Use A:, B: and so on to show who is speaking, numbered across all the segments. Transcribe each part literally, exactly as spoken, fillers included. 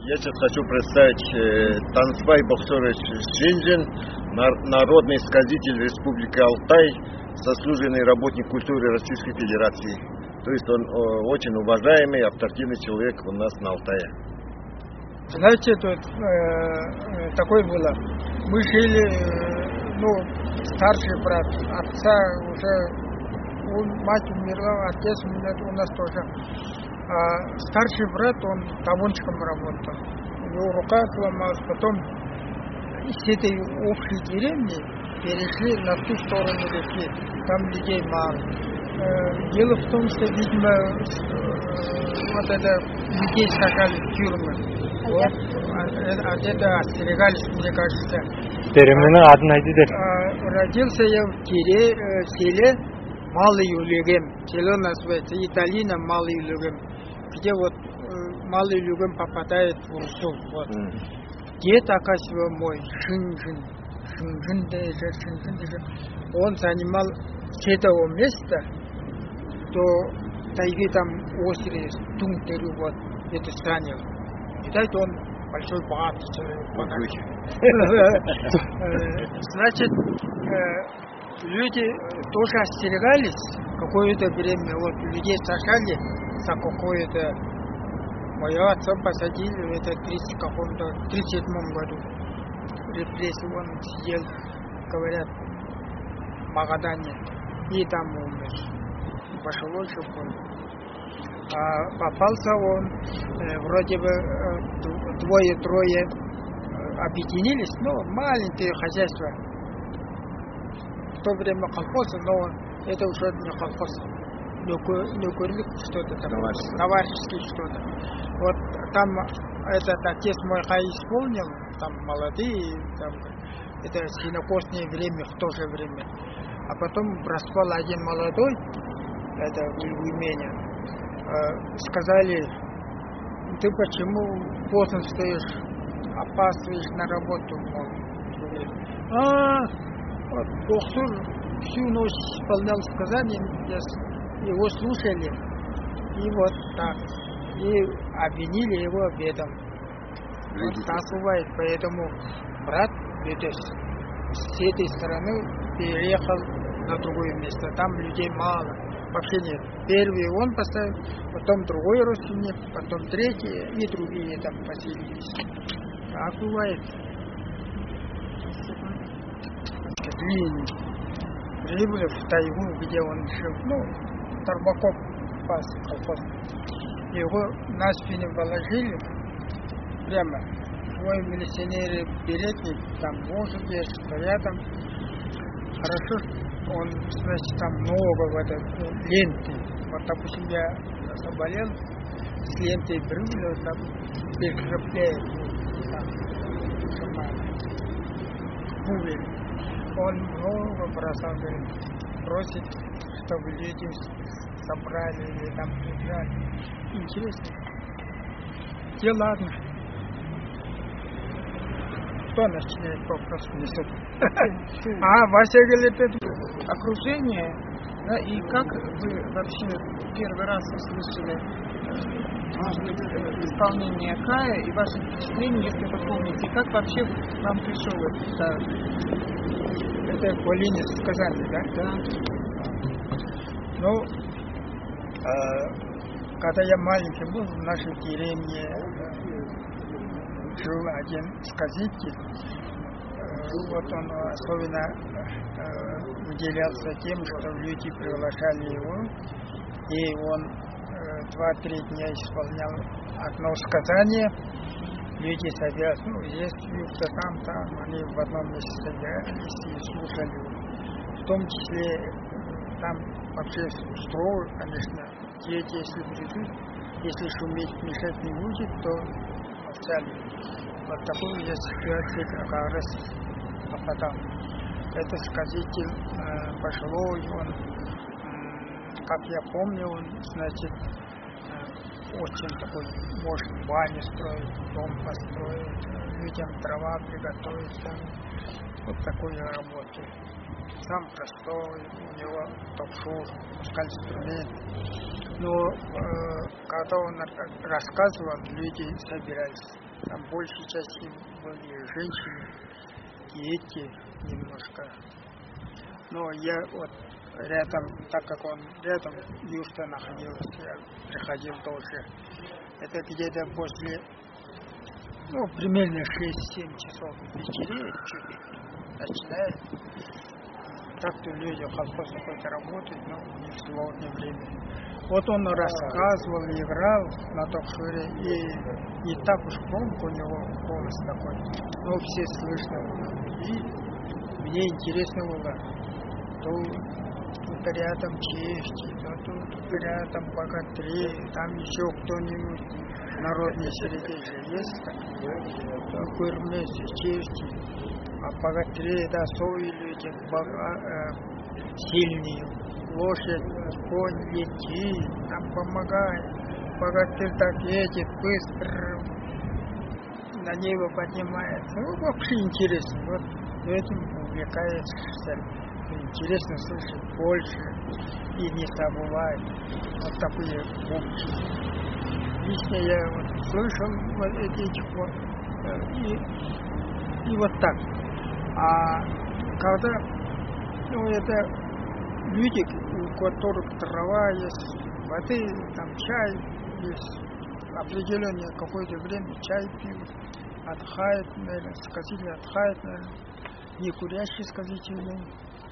A: Я сейчас хочу представить э, Танцбай Бахсорович Женжин, народный сказитель Республики Алтай, заслуженный работник культуры Российской Федерации. То есть он э, очень уважаемый, авторитетный человек у нас на Алтае.
B: Знаете, тут э, такое было. Мы жили, э, ну, старший брат, отца уже, он, мать умерла, отец умер, у нас тоже. А старший брат, он табунчиком работал. Его рука сломалась, потом с этой общей деревни перешли на ту сторону реки. Там людей мало. Э, дело в том, что, видимо, э, вот это людей сажали в тюрьмы. Вот, а где-то остерегались, мне кажется.
C: Термина однойдидер.
B: Родился я в Тире, э, селе Малый Юлюгем. Село называется Италина Малый Юлюгем. Где вот э, Малый Юлюгем попадает в Урсу. Вот. Mm. Дед, оказывается, мой Шинжин, Шинжин даже, Шинжин даже, он занимал с этого места до тайги там острые Тунтеру, вот, это занял. Видать, он большой богатый человек. Значит, люди тоже остерегались какое-то время. Вот людей сажали за какое-то... Моего отца посадили, это в тридцать каком-то, тридцать седьмом году. Репрессии он сидел, говорят, в Магадане. И там умер. Пошел еще понял. А попался он, э, вроде бы э, двое-трое э, объединились, но маленькие хозяйства. В то время колхоз, но это уже не колхоз, нукурлик что-то там, товарищеский что-то. Вот там этот отец мой хай исполнил, там молодые, там, это сенокосное время, в то же время. А потом распал один молодой, это в Имене. Сказали, ты почему поздно стоишь, опаздываешь на работу? А, вот, Бахсур всю ночь исполнял сказания, его слушали, и вот так, и обвинили его обедом. Вот так бывает, поэтому брат с этой стороны переехал на другое место, там людей мало. Вообще нет. Первый он поставил, потом другой родственник, потом третий и другие там поселились. Так бывает. Длинный. Прибыли в тайгу, где он жил. Ну, Тарбаков пас, колхоз. Его на спине положили прямо. Свой милиционер беретник, там мужики, рядом. Хорошо. Он, значит, там много в этой ленты. Вот, допустим, я заболел, с лентой брюлю, там, прикрепляет, там, пули. Он много бросал, говорит, просит, чтобы люди собрали или там прибрали. Интересно. И ладно. Кто начинает вопрос несет? А, Вася говорит, это
D: окружение, да, и как вы вообще первый раз услышали, может быть, исполнение Кая и ваши впечатления, если вы помните, как вообще вам пришел этот дар?
B: Это по линии сказали, да?
D: Да.
B: Ну, э, когда я маленький был, в нашей деревне жил один сказитель. Вот он особенно э, выделялся тем, что люди приглашали его, и он э, два-три дня исполнял одно сказание. Люди собирались, ну, здесь, кто там, там, они в одном месте собирались и слушали его. В том числе, там вообще строго, конечно, дети, если придут, если шуметь, мешать не будет, то молчали. Вот такую я ситуацию как раз попадал. Это сказитель э, пожилой, он, э, как я помню, он, значит, э, очень такой, может, баню строить, дом построить, людям трава приготовить, там, вот такую работу. Сам простой, у него топшур, музыкальный инструмент. Но э, когда он рассказывал, люди собирались. там большей части были женщины, дети немножко. Но я вот рядом, так как он рядом южно находился, я приходил тоже. Это где-то после, ну, примерно шесть-семь часов вечереет, чуть начинает. Так-то люди в колхозе хоть работают, но не в свободное время. Вот он рассказывал, играл на ток-шоре, и не так уж громко у него голос такой, но все слышно было. И мне интересно было, то тут рядом чешти, то тут рядом богатыри, там еще кто-нибудь в народной среде же есть такие, кырмесы, чешти. А богатыри, да, свои люди, бога, э, сильные, лошадь, конь летит, нам помогает. Богатырь так едет, быстро на небо поднимается. Ну, вообще интересно. Вот этим увлекается. Интересно слышать больше и не забывать. Вот такие бомбы. Лично я вот слышал вот эти вот, и, и вот так. А когда, ну, это люди, у которых трава есть, воды, там чай есть, определенное какое-то время чай пьют, отдыхают, наверное, сказители отдыхают, наверное, не курящие сказители.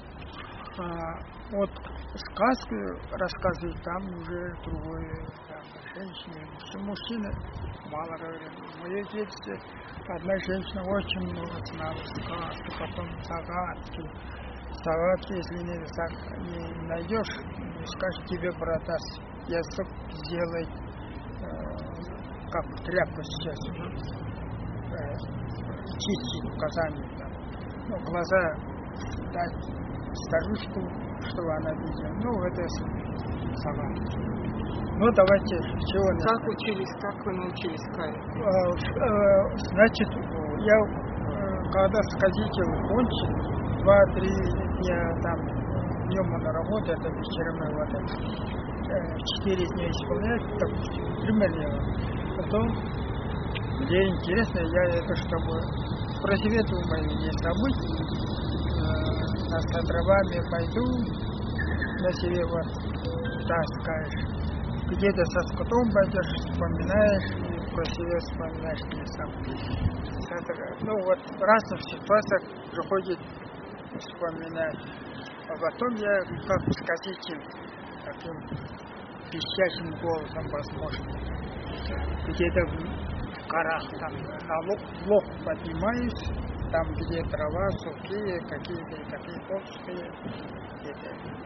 B: А, вот сказки рассказывают, там уже другое, там, женщины, мужчины мало говорят. В моей детстве одна женщина очень много знала сказки, потом загадки. Загадки, если не, не найдешь, не скажешь, тебе продаст. Язык сделай, э, как тряпку сейчас, э, чистить указания. Там. Ну, глаза дать старушку, чтобы она видела. Ну, это загадки. Ну, давайте, чего...
D: Как учились, как вы научились каять?
B: Значит, я, когда сказитель кончил, два-три дня там, днем он работает, а вечером вот это, четыре дня исполняет, допустим, примерно. Потом, мне интересно, я это, чтобы про себя думаю, не забыть, на островами пойду, на себе вот таскаешь. Где-то со скотом пойдешь, вспоминаешь, и про себя вспоминаешь не сам. Ну вот в разных ситуациях приходит вспоминать. А потом я, как сказитель, таким пищащим голосом, возможно, где-то в горах, там, на лог поднимаюсь, там, где трава, сухие, какие-то такие толстые, где-то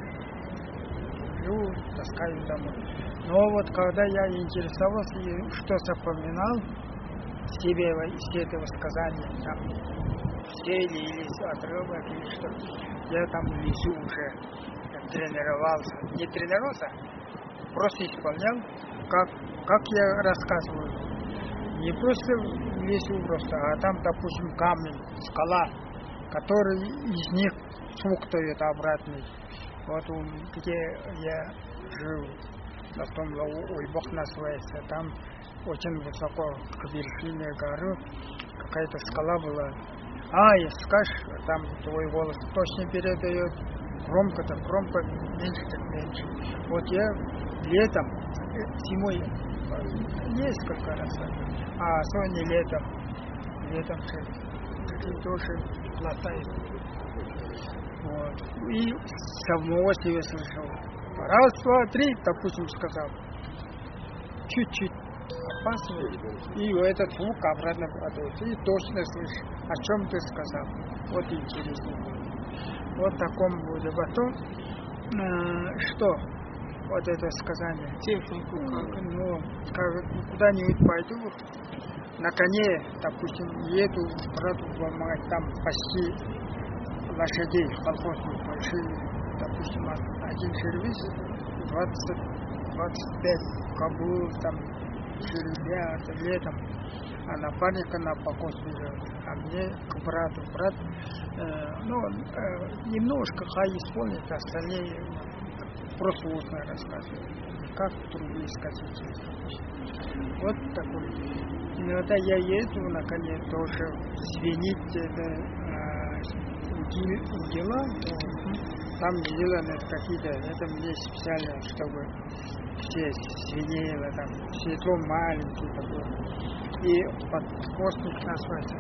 B: таскаю домой. Но вот когда я интересовался и что запоминал себе из этого сказания, там, все или отрывок, или что, я там внизу уже тренировался. Не тренировался, просто исполнял, как, как я рассказываю. Не просто внизу просто, а там, допустим, камень, скала, который из них звук дает обратный. Вот где я жил, на том Уйбок называется, там очень высоко, к вершине горы, какая-то скала была. А, и скажешь, там твой голос точно передает, громко-то громко, меньше-то меньше. Вот я летом, зимой несколько раз, а особенно летом, летом же тоже латает. Вот. И самого себе слышал. Раз, два, три, допустим, сказал. Чуть-чуть опасный. И этот звук обратно падает. И точно слышишь, о чем ты сказал. Вот интересно. Вот таком будет. Потом, э, что? Вот это сказание.
D: Технику как?
B: Ну, как, куда-нибудь пойду, на коне, допустим, еду, брату помогать, там пасти лошадей колхозных большие, допустим, один сервис, двадцать пять кобыл, там, жеребят, летом, а напарника на покос бежал, а мне к брату, брат, э, ну, э, немножко хай исполнит, остальные просто устно рассказывают. как другие сказители. Вот такой. Иногда я еду на коне тоже свинить это э, дела. Там сделаны какие-то, это мне специально, чтобы все свинело, там светло маленький такой. И подкосник называется.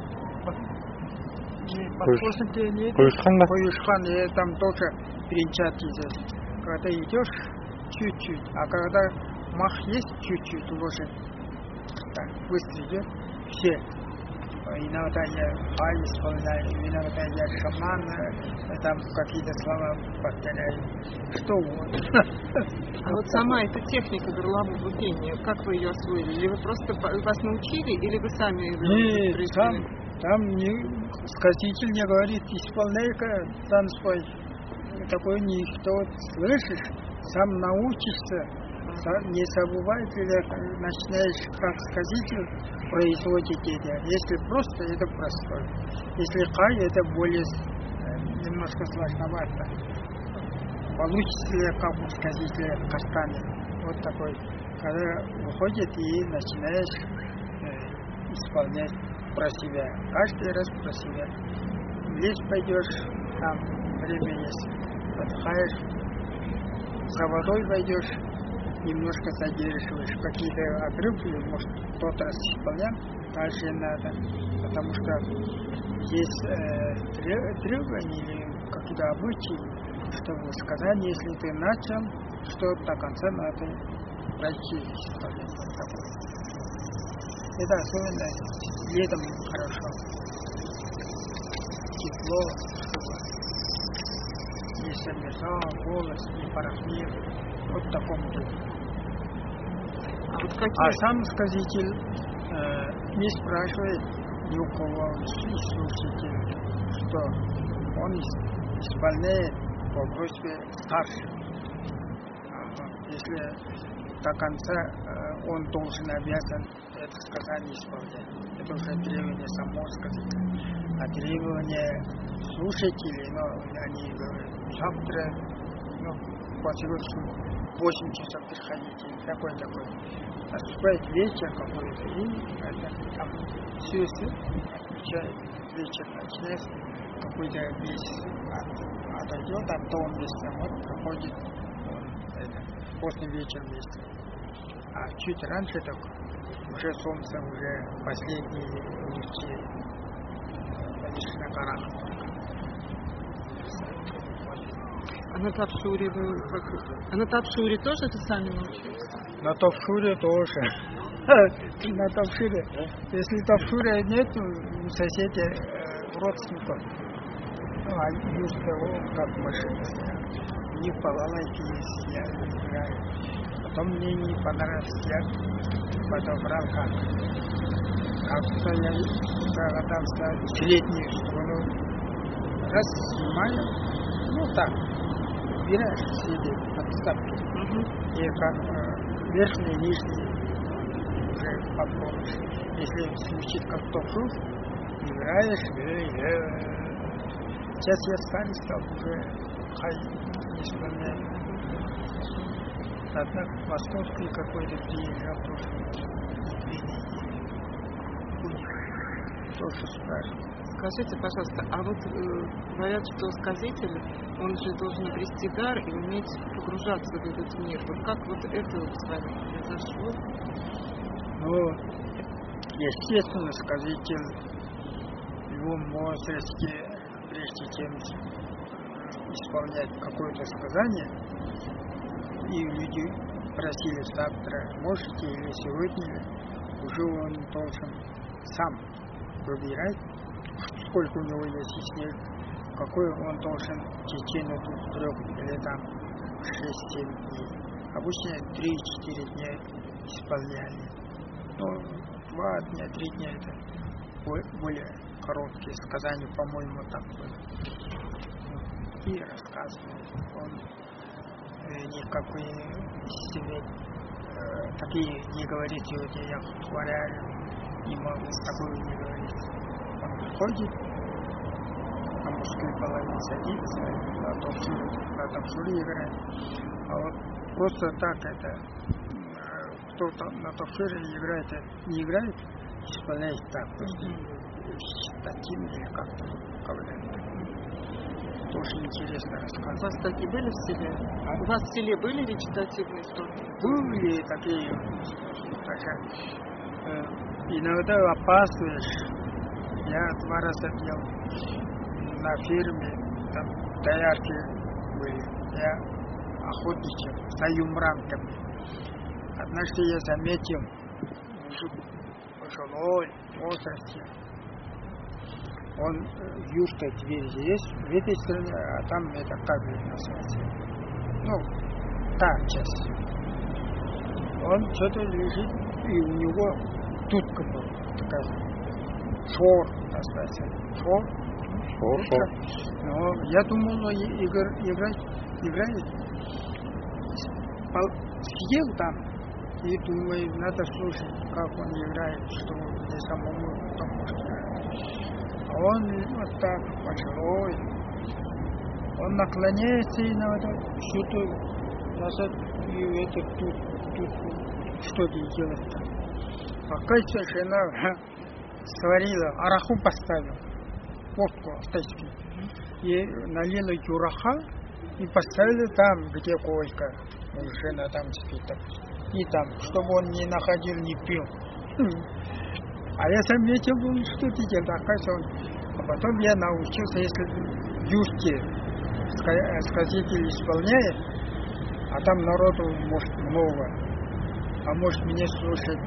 B: Подкосник нет. Коюшхан, и там тоже принчат здесь. Когда идешь, чуть-чуть, а когда мах есть, чуть-чуть уже так быстро идет, все. Иногда я ай исполняю, иногда я шаман, там какие-то слова повторяю. Что вот.
D: А вот сама эта техника горлового пения, как вы ее освоили? Или вы просто вас научили, или вы сами ее
B: Нет, там, там не, сказитель не говорит, исполняй-ка танцпой. Такой никто, слышишь, сам научишься. Не забывай, когда начинаешь как сказитель производить это. Если просто, это простое. Если кай, это более немножко сложновато. Получится ли как у сказителя каштаны. Вот такой. Когда выходит и начинаешь э, исполнять про себя. Каждый раз про себя. В лес пойдешь, там время есть. Отдыхаешь, за водой пойдешь. Немножко задерживаешь, какие-то отрывки, может, в тот раз исполняем, дальше надо, потому что есть э, требования или какие-то обычаи, чтобы сказать, если ты начал, что до конца надо пройти исполнять. Это особенно летом хорошо. Тепло, чтобы не замерзал, голос, не порохнел. Вот в таком духе.
D: А, вот какие...
B: а сам сказитель э, не спрашивает ни у кого из слушателей, что он исполняет по просьбе старших. Если до конца э, он должен, обязан это сказание исполнять. Это уже требование самого сказителя. А требования слушателей, ну, они говорят, завтра, ну, по восемь часов приходите, такой-такой. Наступает вечер какой-то, и это, там все отключает, вечер начинается, какой-то месяц от, отойдет от того места, вот проходит это, после вечера месяца. А чуть раньше так уже солнце, уже последние лучи, конечно, на горах.
D: А на Тавшуре вы как? А на Тавшуре тоже это сами научились?
B: На Тавшуре тоже. На Тавшуре. Если Тавшуре нет, у соседей родственников. Ну, а из того, как машина стоят. У них балалайки есть, я играю. Потом мне не понравилось, я подобрал как. Как-то я догадался среднюю струну. Раз снимаю, ну так. Убираешь себе подставки. Uh-huh. И как э, верхний, нижний уже попробуешь. Если звучит как топ-шуф, играешь. Э, э. Сейчас я старый стал, уже хай не вспоминаю. Однако московский какой-то приезжал тоже. Тоже спрашивал.
D: Скажите, пожалуйста, а вот э, говорят, что сказитель, он же должен обрести дар и уметь погружаться в этот мир. Вот как вот это вот с вами произошло?
B: Ну, естественно, сказитель в любом возрасте, прежде чем исполнять какое-то сказание, и люди просили завтра, можете или сегодня, уже он должен сам выбирать, сколько у него есть снег, какой он должен в течение двух-трех или там шесть-семь дней. Обычно три-четыре дня исполняли. Но два дня, три дня это более короткие сказания, по-моему, так было. И рассказывал. Он э, никакой себе э, такие не говорит, сегодня я творяю, не могу с тобой не говорить. Он приходит, на мужской половине садится, на Тавшуре играет. А вот просто так это, кто-то на тавшире играет, не играет, исполняет так, просто таким или как-то, когда-то. Тоже интересно
D: У
B: рассказывать.
D: вас такие были в селе?
B: А?
D: У вас в селе были речитативные стороны?
B: Были такие, даже, э, иногда опаздываешь. Я два раза делал на ферме, там доярки были, я охотничал за юмранками. Однажды я заметил, мужик пожилой, в возрасте, он э, юрта дверь есть, в этой стороне, а там это как называется, ну, та часть. Он что-то лежит, и у него тутка была такая, шор, называется, шор.
C: Шор, шор.
B: Но я думал, он игр, играть, играет. Сидел там и думаю, надо слушать, как он играет, что мне самому поможет. А он вот так, пожилой, он наклоняется и надо что-то назад, и это тут, тут, что делать-то. Пока жена сварила, араху поставил, водку в тачке, и налила юраха, и поставили там, где койка, жена там спит, и там, чтобы он не находил, не пил. А я заметил, он что делает, оказывается, он... А потом я научился, если юрте сказитель исполняет, а там народу может много, а может меня слушать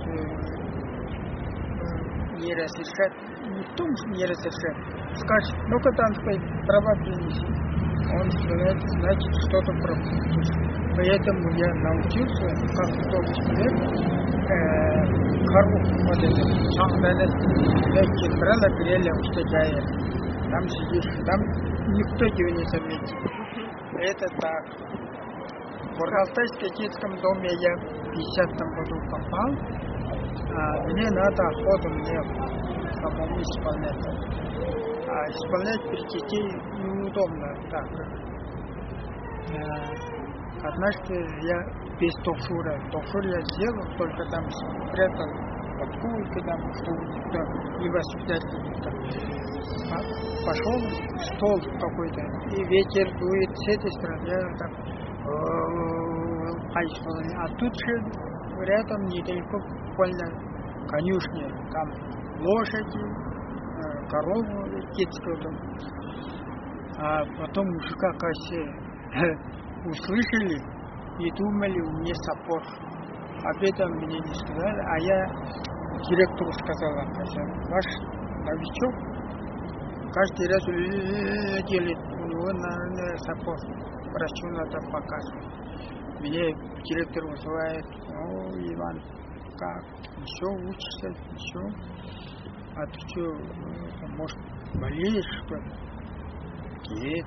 B: не разрешать, не в том, что не разрешать, скажет, ну-ка там права принеси. Он знает, значит, что-то пропустит. Поэтому я научился, как тот человек, кору, вот это, шахтаны, легкие брала, грели, устегая. Там сидишь, там никто тебя не заметит. Это так. В Алтайском детском доме я в пятидесятом году попал. А мне надо охоту, мне самому исполнять. А исполнять при детей неудобно так. А, однажды я без тофура. Тофур я сделал, только там спрятал под кулькой, там, чтобы никто не воспитательный. А пошел стол какой-то, и ветер дует с этой стороны, я так, а тут же рядом недалеко больно конюшня, там лошади, корову детскую. А потом мужика, кажется, услышали и думали, у меня сапог. Об этом мне не сказали, а я директору сказала, ваш новичок каждый раз делает, у него, наверное, сапог. Врачу надо показывать. Меня директор вызывает, о, Иван, как, еще учишься, еще, а ты что, может, болеешь, что ли? Нет.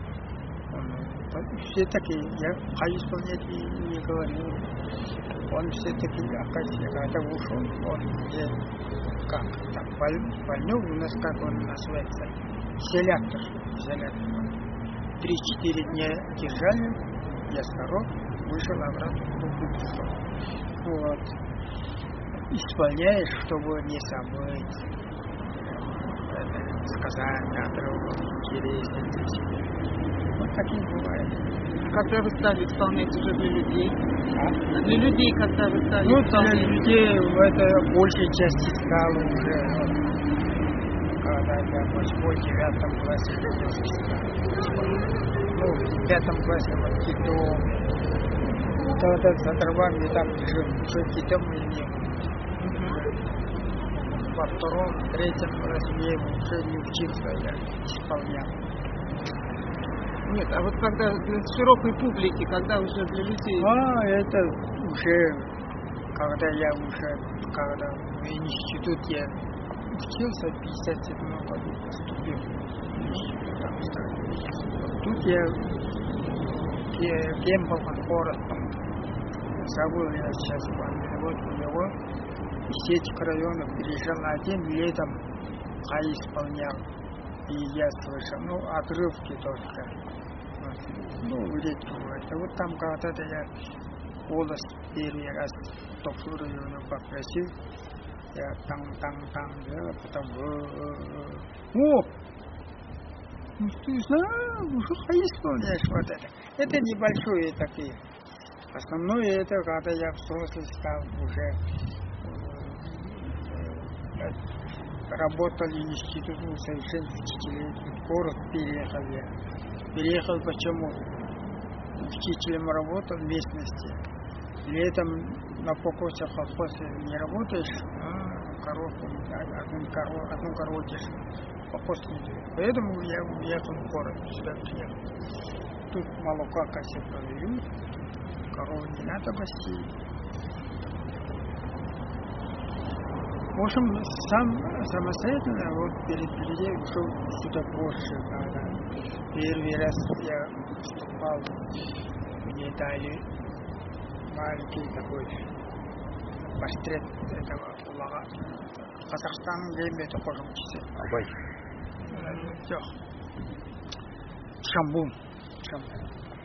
B: Все-таки я хай исполнять не, не говорю. Он все-таки, оказывается, когда ушел, он мне, как, там, боль, больной у нас, как он называется, селектор, селектор. Три-четыре дня держали, я здоров, вышел обратно в публику. Вот. Исполняешь, чтобы не забыть. Сказать, а другу интересно. Вот такие бывает.
D: Когда вы стали исполнять уже для людей?
B: А?
D: Для людей, когда вы стали
B: Ну,
D: исполнять?
B: для людей в этой большей части стало уже, вот, когда я в восьмом, девятом классе ну, в пятом классе вот китом. Тогда за дровами там жил, уже китом и не было. Во втором, третьем классе я уже не учился, я исполнял.
D: Нет, а вот когда для широкой публики, когда уже для людей?
B: А, это уже, когда я уже, когда в институт я учился, в пятьдесят седьмом году поступил в институт, там стал. Тут я, кем был город, забыл я сейчас, вот у него сеть районов переезжал один, летом а исполнял. И я слышал, ну, отрывки только. Вот. ну, редко бывает. А вот там когда-то я голос первый раз топшуру его попросил, я там-там-там делал, потом о, ну ты знаешь, уже исполняешь вот это. Это небольшое такие. Основное это, когда я взрослый стал, уже э, работал в институте совершенствователей, в город переехал я. Переехал почему? Учителем работал в местности. Летом на покосе в колхозе не работаешь, а коровку, одну корову, одну корову держишь. Покос не дает. Поэтому я уехал в город, сюда приехал. Тут молоко, кассет продают, корову не надо пасти. В общем, сам самостоятельно вот перед людей ушел сюда больше. Когда первый раз я выступал, мне дали маленький такой портрет этого кулага. Казахстанның леметі қожымшысы.
C: Абай.
B: Жоқ. Шамбун. Шамбун.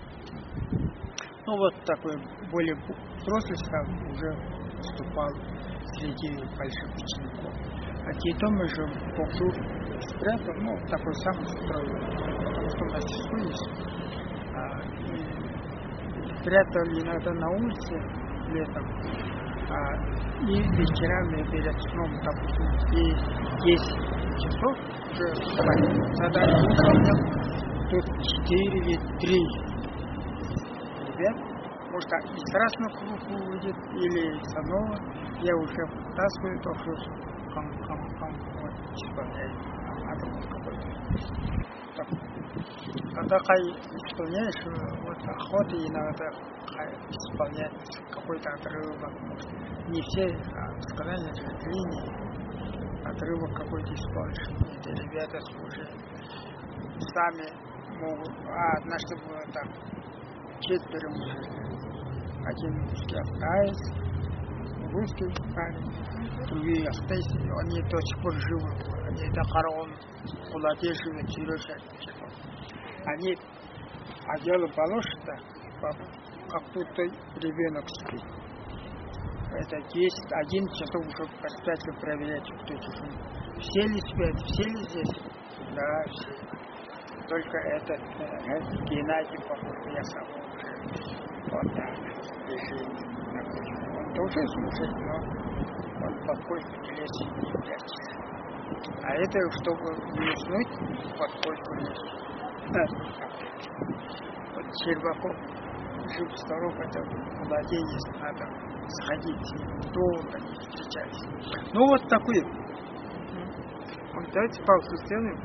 B: Ну вот такой более взрослый стал, уже выступал среди больших учеников. А потом уже Боксур спрятал, ну такой сам строил, что мастерскую есть. А, спрятал иногда на улице летом. А, и вечерами перед сном, допустим, десять часов уже задание выполнил, тут четыре или три ребят, может из разных групп увидит или с одного, я уже вытаскиваю, то что ком-ком-ком, вот, исполняю, адрес какой-то. Когда исполняешь, вот охота иногда исполнять какой-то отрывок, может, не все, а сказали же линии, отрывок какой-то исполнишь. Это ребята уже сами могут. А однажды было так, четверо мужчин. Один русский автаец, русский парень, другие автаицы, они до сих пор живы. Они до Караон, Кулате живут, Сережа. Они одеяло положат, как будто ребенок спит. Это есть один часов уже поставили проверять, кто часов. Все ли спят, все ли здесь? Да, все. Только этот э, Геннадий, по-моему, я сам уже вот так лежит на кухне. Он тоже слушает, но он под койку не лезет, не прячется. А это, чтобы не уснуть, под койку лезет. Да. Вот Щербаков жив-здоров, это владение, надо сходить, долго не встречались. Ну вот такой. Давайте паузу сделаем.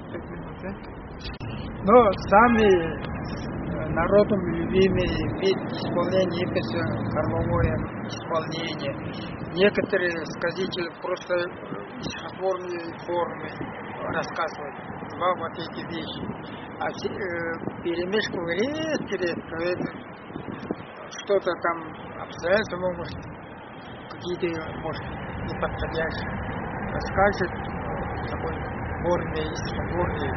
B: Но сами народом любимый вид исполнения, это кормовое исполнение. Некоторые сказители просто стихотворные формы рассказывают. Два вот эти вещи. А э, перемешку редко-редко это что-то там обстоятельства, может, какие-то, может, неподходящие. Расскажет в такой форме, стихотворной.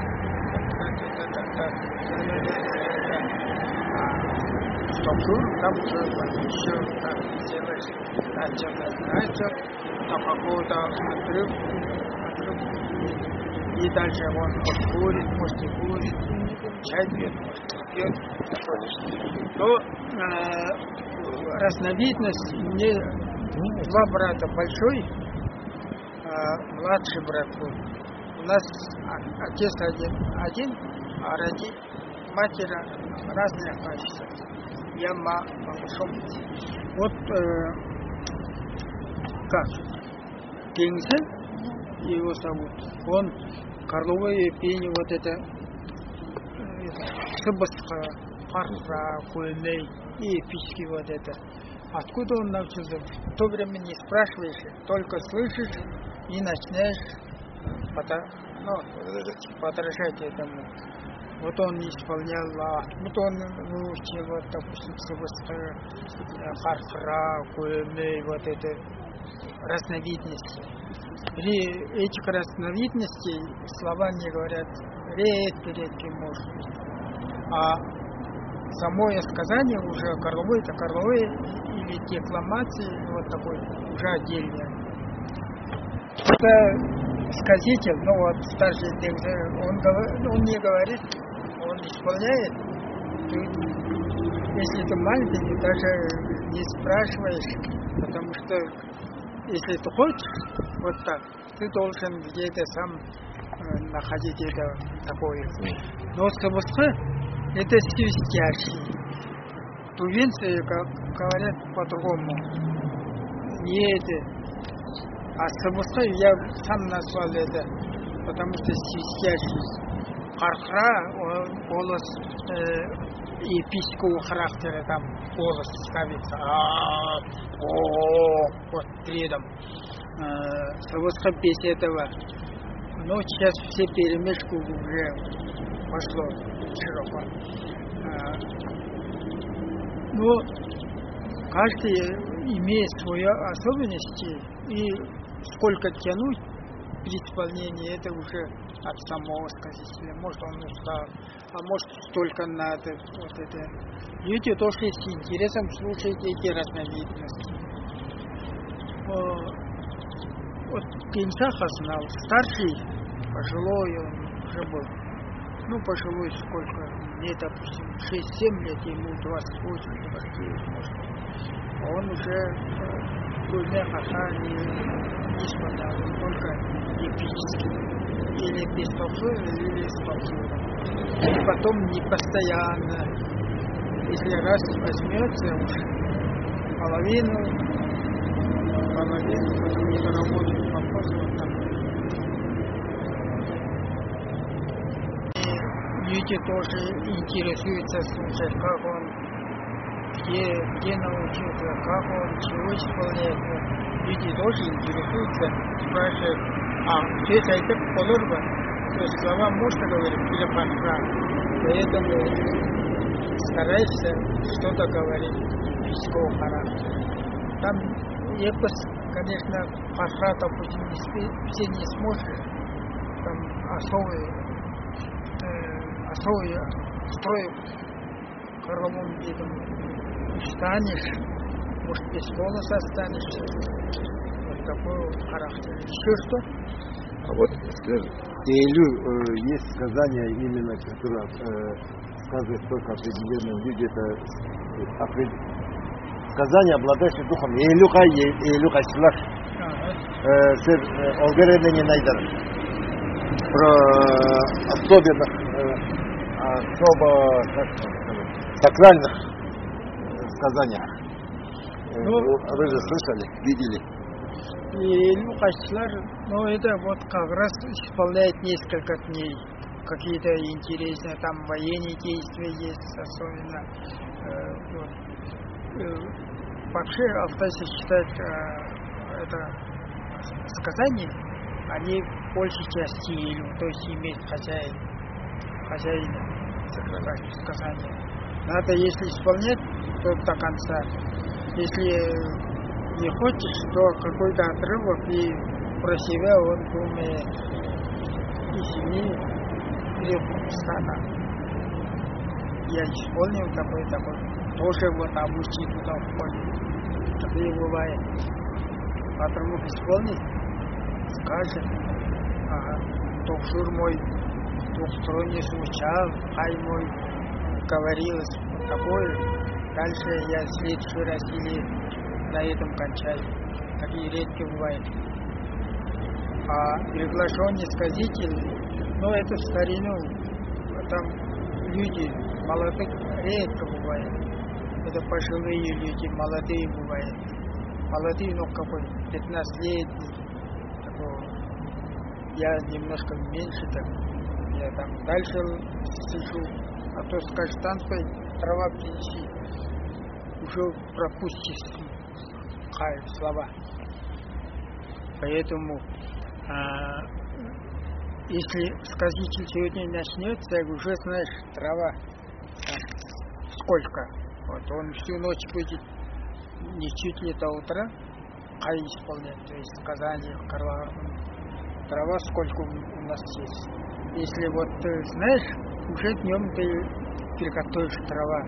B: А структуру там уже еще так делаешь, начал, начал, на какого-то отрывку, отрывку. И дальше он может курит, может не курит, чай пьет, может не пьет. То э, разновидность, мне два брата, большой, э, младший брат был. У нас отец один, один, а роди, матери разные качества. Я ма, малышом. Вот э, как? Кензе, его зовут, он Карловое пение, вот это, Сыбысқа, Парса, Куэней и эпический вот это. Откуда он научился? В то время не спрашиваешь, только слышишь и начинаешь ну, подражать этому. Вот он исполнял, вот он выучил, вот, допустим, Сыбысқа, Парса, Куэней, вот это разновидности. При этих разновидностей слова не говорят редко-редко, может быть. А самое сказание уже горловое, это горловое, или декламации, вот такой, уже отдельное. Это сказитель, ну вот старший, он, он не говорит, он исполняет. Ты, если ты маленький, ты даже не спрашиваешь, потому что если ты хочешь вот так, ты должен где-то сам э, находить это такое. Но сабусха это свистящий. Тувинцы, как говорят по-другому, не это. А сабусха я сам назвал это, потому что свистящий. Хархра, голос э, эпического характера, там голос ставится. А, о, вот рядом. Сабусха без этого. Но сейчас все перемешку уже пошло широко. Но каждый имеет свои особенности, и сколько тянуть при исполнении, это уже от самого сказителя. Может, он устал, а может, столько надо. Вот это. Люди тоже с интересом слушают эти разновидности. Вот Пенсаха знал, старший, пожилой он уже был. Ну, пожилой сколько? Мне, допустим, шесть-семь лет, ему двадцать восемь, двадцать девять, может. Он уже Гульне Хаха не, не исполнял, он только эпический. Или без толфы, или с толфуром. И потом не постоянно. Если раз возьмется уж половину, половину, потом не работает вопрос вот там. И люди тоже интересуются, слушать, как он, где, где научился, как он, чего исполняет. Люди тоже интересуются, спрашивают, а все это полурба, то есть слова можно говорить или пахра. Поэтому старайся что-то говорить физического характера. Там эпос, конечно, пахра, допустим, все не сможешь. Там особые, э, особые строи коровом видом. Станешь, может, без голоса останешься. Вот такой характер. Еще что?
A: А вот скажи, Эйлю, э, есть сказания именно, которые э, сказывают только определенным людям, это э, опред... сказания, обладающие духом. Эйлю кай, Эйлю кайсылар. Сэр Олгереда не найдешь. Про особенных, э, особо, как сказать, сакральных э, сказаниях. Э, ну, вы же слышали, видели?
B: И Лукачлар, ну это вот как раз исполняет несколько дней. Какие-то интересные, там военные действия есть особенно. Э, вот. э, вообще автосы считают э, это сказания, они в большей части илю, то есть имеют хозяин, хозяина сказания. Надо, если исполнять, то до конца. Если не хочешь, то какой-то отрывок, и про себя он думает и семьи, или стана. Я исполнил такой-такой, тоже вот обучить туда входит. Такие бывает. Отрывок исполнить, скажет, ага, токшур мой двухсторонне звучал, хай мой говорилось вот такое. Дальше я в следующий раз или на этом кончаю. Такие редкие бывают. А приглашенный сказитель, ну это в старину, там люди молодых редко бывает. Это пожилые люди, молодые бывают. Молодые, ну какой, пятнадцать лет, такого. Я немножко меньше, так, я там дальше сижу, а то с каштанкой трава принеси, уже пропустишь слова. Поэтому а, если сказитель сегодня начнется, уже знаешь, трава а, сколько. Вот он всю ночь будет не чуть ли до утра, а исполнять, то есть сказание, трава сколько у нас есть. Если вот ты знаешь, уже днем ты приготовишь трава.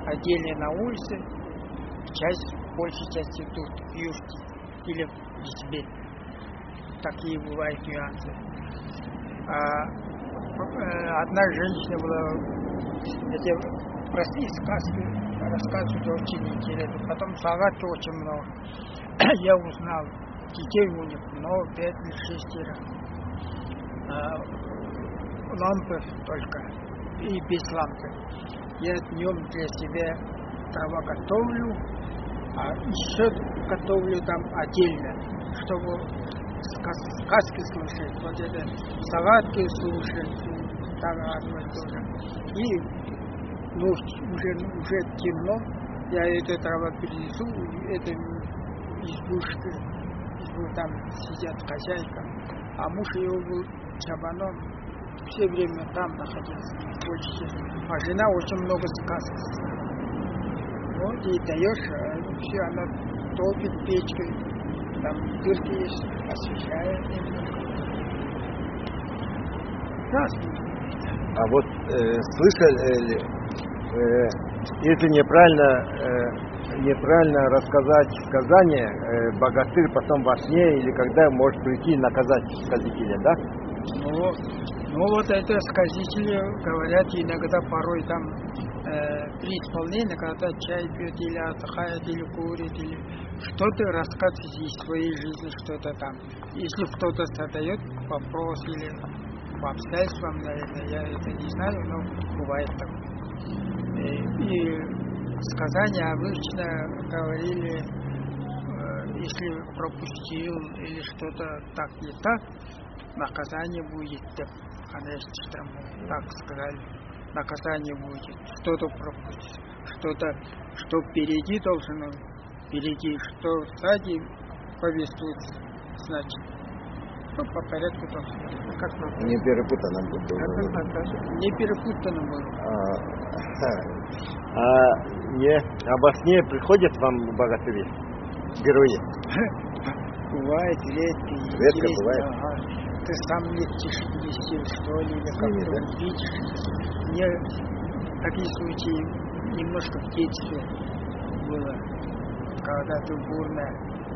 B: отдельно на улице, часть, большей части тут, в юрте или в избе. Такие бывают нюансы. А, э, одна женщина была, эти простые сказки рассказывают очень интересно. Потом загадки очень много. Я узнал, детей у них много, пять или шестеро. А, лампы только и без лампы. Я днем для себя трава готовлю, а еще готовлю там отдельно, чтобы сказ, сказки слушать, вот это загадки слушать, там одно и то же. И ночь уже, уже темно, я эту траву перенесу, это избушка, избу, там сидят хозяйка, а муж его был чабаном, все время там находился, а жена очень много сказок. Вот и даешь, все, она топит печкой, там дырки есть, освещает немного.
A: А вот э, слышали, э, если неправильно, э, неправильно рассказать сказание, э, богатырь потом во сне или когда может прийти и наказать сказителя, да?
B: Ну, ну вот это сказители говорят иногда порой там э, при исполнении, когда чай пьет или отдыхает, или курит, или что-то рассказывает из своей жизни, что-то там. Если кто-то задает вопрос или по обстоятельствам, наверное, я это не знаю, но бывает так. И, и сказания обычно говорили, э, если пропустил или что-то так не так, наказание будет, конечно, так сказали, наказание будет, что-то пропустить, что-то, что впереди должно, впереди, что сзади повествуется, значит, ну, по порядку должно быть.
A: Не перепутано было.
B: Не перепутано было.
A: А, а не, а во сне приходят вам богатыри, герои?
B: Бывает, редко.
A: Редко бывает?
B: Ага. Ты сам летишь вместе, что ли, или как-то да? Видишь. Мне такие случаи немножко в детстве было, когда ты бурно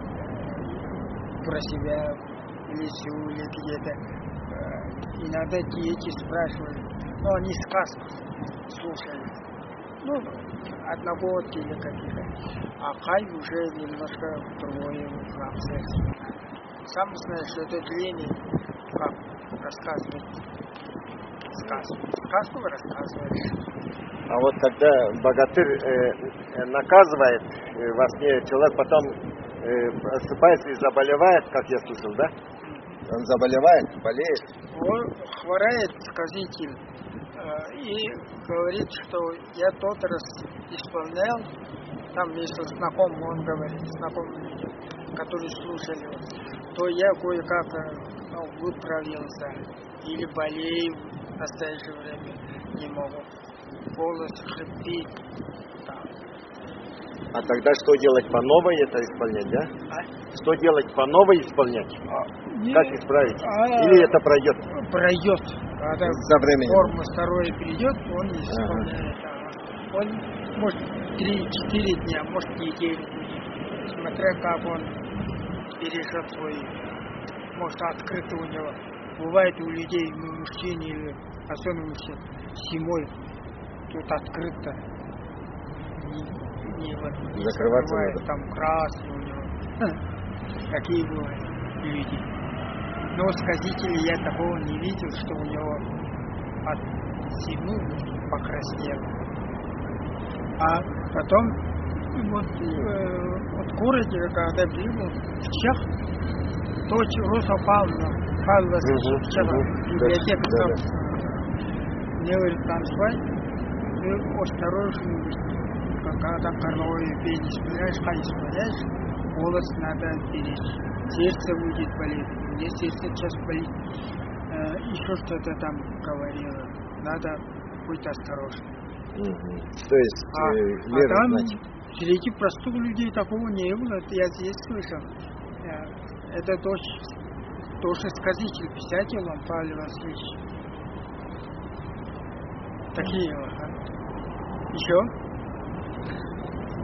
B: про себя в лесу или где-то. Иногда дети спрашивали, ну они сказку слушали, ну, одногодки или какие-то, а Хай уже немножко другое в обстоятельствах. Сам знаешь, что это длинный, как рассказывать сказку. Сказку рассказываешь.
A: А вот когда богатырь э, наказывает э, во сне, человек потом э, просыпается и заболевает, как я слышал, да? Он заболевает, болеет.
B: Он хворает, сказитель, э, и говорит, что я тот раз исполнял, там если знакомый, он говорит, знакомые люди, которые слушали его, то я кое-как ну, выправился, или болею в настоящее время, не могу, голос хрипит. Там.
A: А тогда что делать по новой это исполнять, да?
B: А?
A: Что делать по новой исполнять?
B: А, не,
A: как исправить?
B: А,
A: Или это пройдет?
B: Пройдет. Когда
A: со временем
B: форма второй придет, он исполняет. Ага. Он может три-четыре дня, может неделю будет. Смотря как он пережит свой, может открыто у него. Бывает у людей, у мужчин или особенно зимой, тут открыто. Не, не, вот, не
A: закрываться надо.
B: Там красный у него. Какие бывают люди. Но сказители я такого не видел, что у него от зимы покраснело. А потом вот, э, вот в городе, когда был в Чех, дочь Руса Павловна, Павлова
A: угу,
B: вчера,
A: угу,
B: библиотека
A: да,
B: там,
A: да.
B: Мне говорит, танцевать, ты осторожно, когда корновую пень исполняешь, хай исполняешь, голос надо беречь. Сердце будет болеть, мне сердце сейчас болит, э, еще что-то там говорила, надо быть осторожным.
A: Угу. То есть
B: А,
A: э,
B: а
A: меры
B: там
A: знать.
B: среди простых людей такого не было, это я здесь слышал. Э, это дочь, тоже сказитель, писатель, он Павел Васильевич. Такие вот. А? Еще?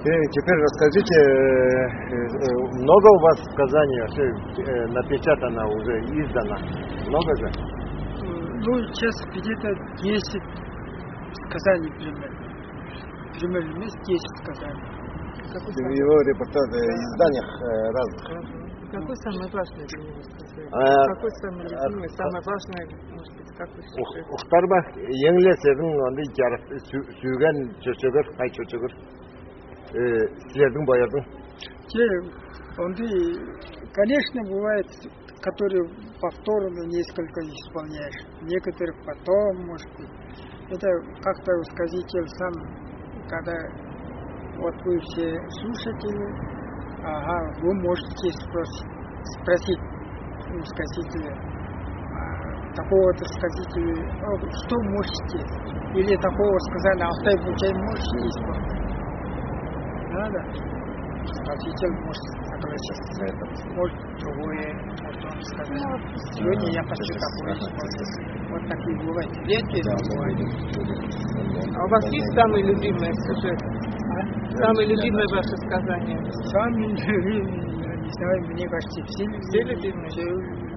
A: Теперь расскажите, много у вас сказаний вообще напечатано, уже издано? Много же?
B: Ну, сейчас где-то десять сказаний примерно. Примерно десять сказаний.
A: В его репортаже, изданиях разных.
D: Какой самый важный для него сказать? А, какой самый любимый, самый важный, может быть, какой сюжет?
A: Ухтарба, еңлесердің ондай жарықты сүйген чөчөгөр, қай чөчөгөр, сілердің баярдың?
B: Конечно, бывает, которые повторно несколько исполняешь. Некоторых потом, может быть. Это как-то сказитель сам, когда вот вы все слушатели, ага, вы можете спросить, спросить у сказителя, такого-то сказителя, что можете, или такого сказания, Алтай Бучай можете исполнить. Надо. Сказитель может согласиться с этим, может другое, может он сказать. Сегодня я хочу такое исполнить. Вот такие бывают. Редкие, но бывают.
D: А у вас есть самый любимый сюжет? Самое любимое ваше сказание?
B: Самое любимое, не знаю, мне кажется, все,
D: все любимые.
B: Все.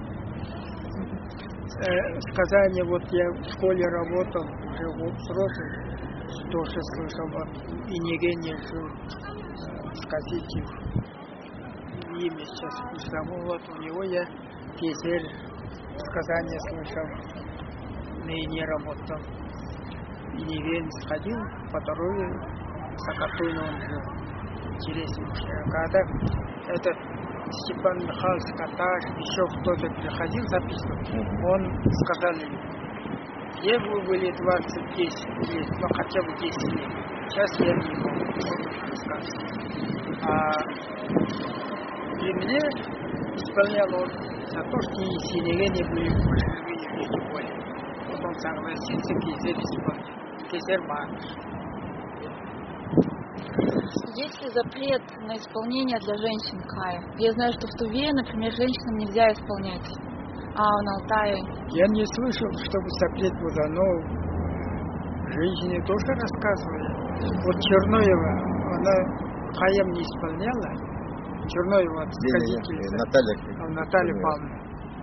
B: Э, сказание, вот я в школе работал, уже вот взрослый, тоже слышал, вот, и Негене жил, э, сказитель, имя сейчас не забыл, вот у него я песер сказание слышал, ныне работал, и Негене сходил по дороге, Сакатуйно он жил. Интересно. Когда этот Степан Михайлович Каташ, еще кто-то приходил записывать, он сказал ему, где вы были двадцать десять лет, ну хотя бы десять лет. Сейчас я не могу рассказывать. А при мне исполнял он за то, что и синегени были в большевине поле. Вот он согласился, Кизер исполнил. Кизер Манш.
E: Есть ли запрет на исполнение для женщин кая? Я знаю, что в Туве, например, женщинам нельзя исполнять, а на Алтае...
B: Я не слышал, чтобы запрет был, но женщины тоже рассказывали. Вот Черноева, она каям не исполняла. Черноева, сказительница.
A: Наталья.
B: Наталья Павловна.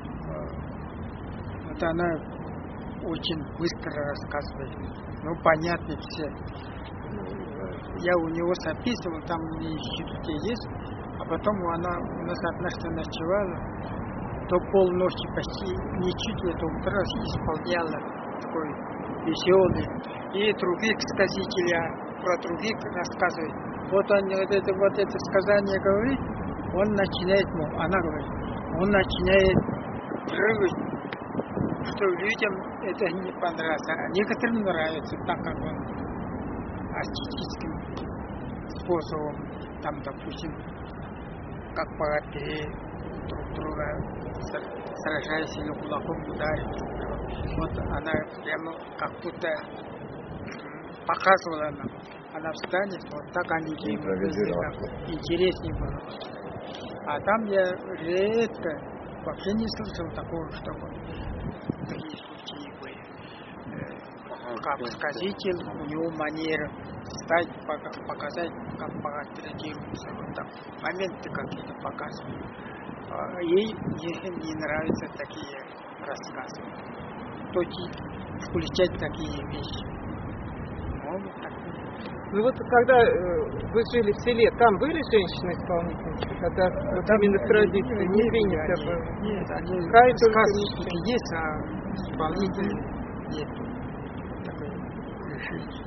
B: Вот она очень быстро рассказывает. Ну, понятно все. Я у него записывал, там у меня институте есть, а потом она у нас однажды ночевала, до полночи почти не чуть это утро исполняла, такой веселый. И других сказителей, про других рассказывает. Вот он вот это, вот это сказание говорит, он начинает, ну, она говорит, он начинает прыгать, что людям это не понравится, а некоторым нравится, так как он артистическим способом, там, допустим, как богатыри друг друга сражаясь или кулаком ударить. Вот она прямо как будто показывала нам. Она встанет, вот так они интереснее было. А там я редко, вообще не слышал такого, чтобы такие случаи были. Как сказитель, у него манера встать, показать, как богатыри делаются. Вот там моменты какие-то показывают. Ей, ей не нравятся такие рассказы. То есть включать такие вещи. Ну, вот такие.
D: Ну вот когда э, вы жили в селе, там были женщины-исполнительницы? Когда вот там именно традиции не, не принято было?
B: Нет, они
D: сказки
B: есть, а исполнители нет. Такое решение.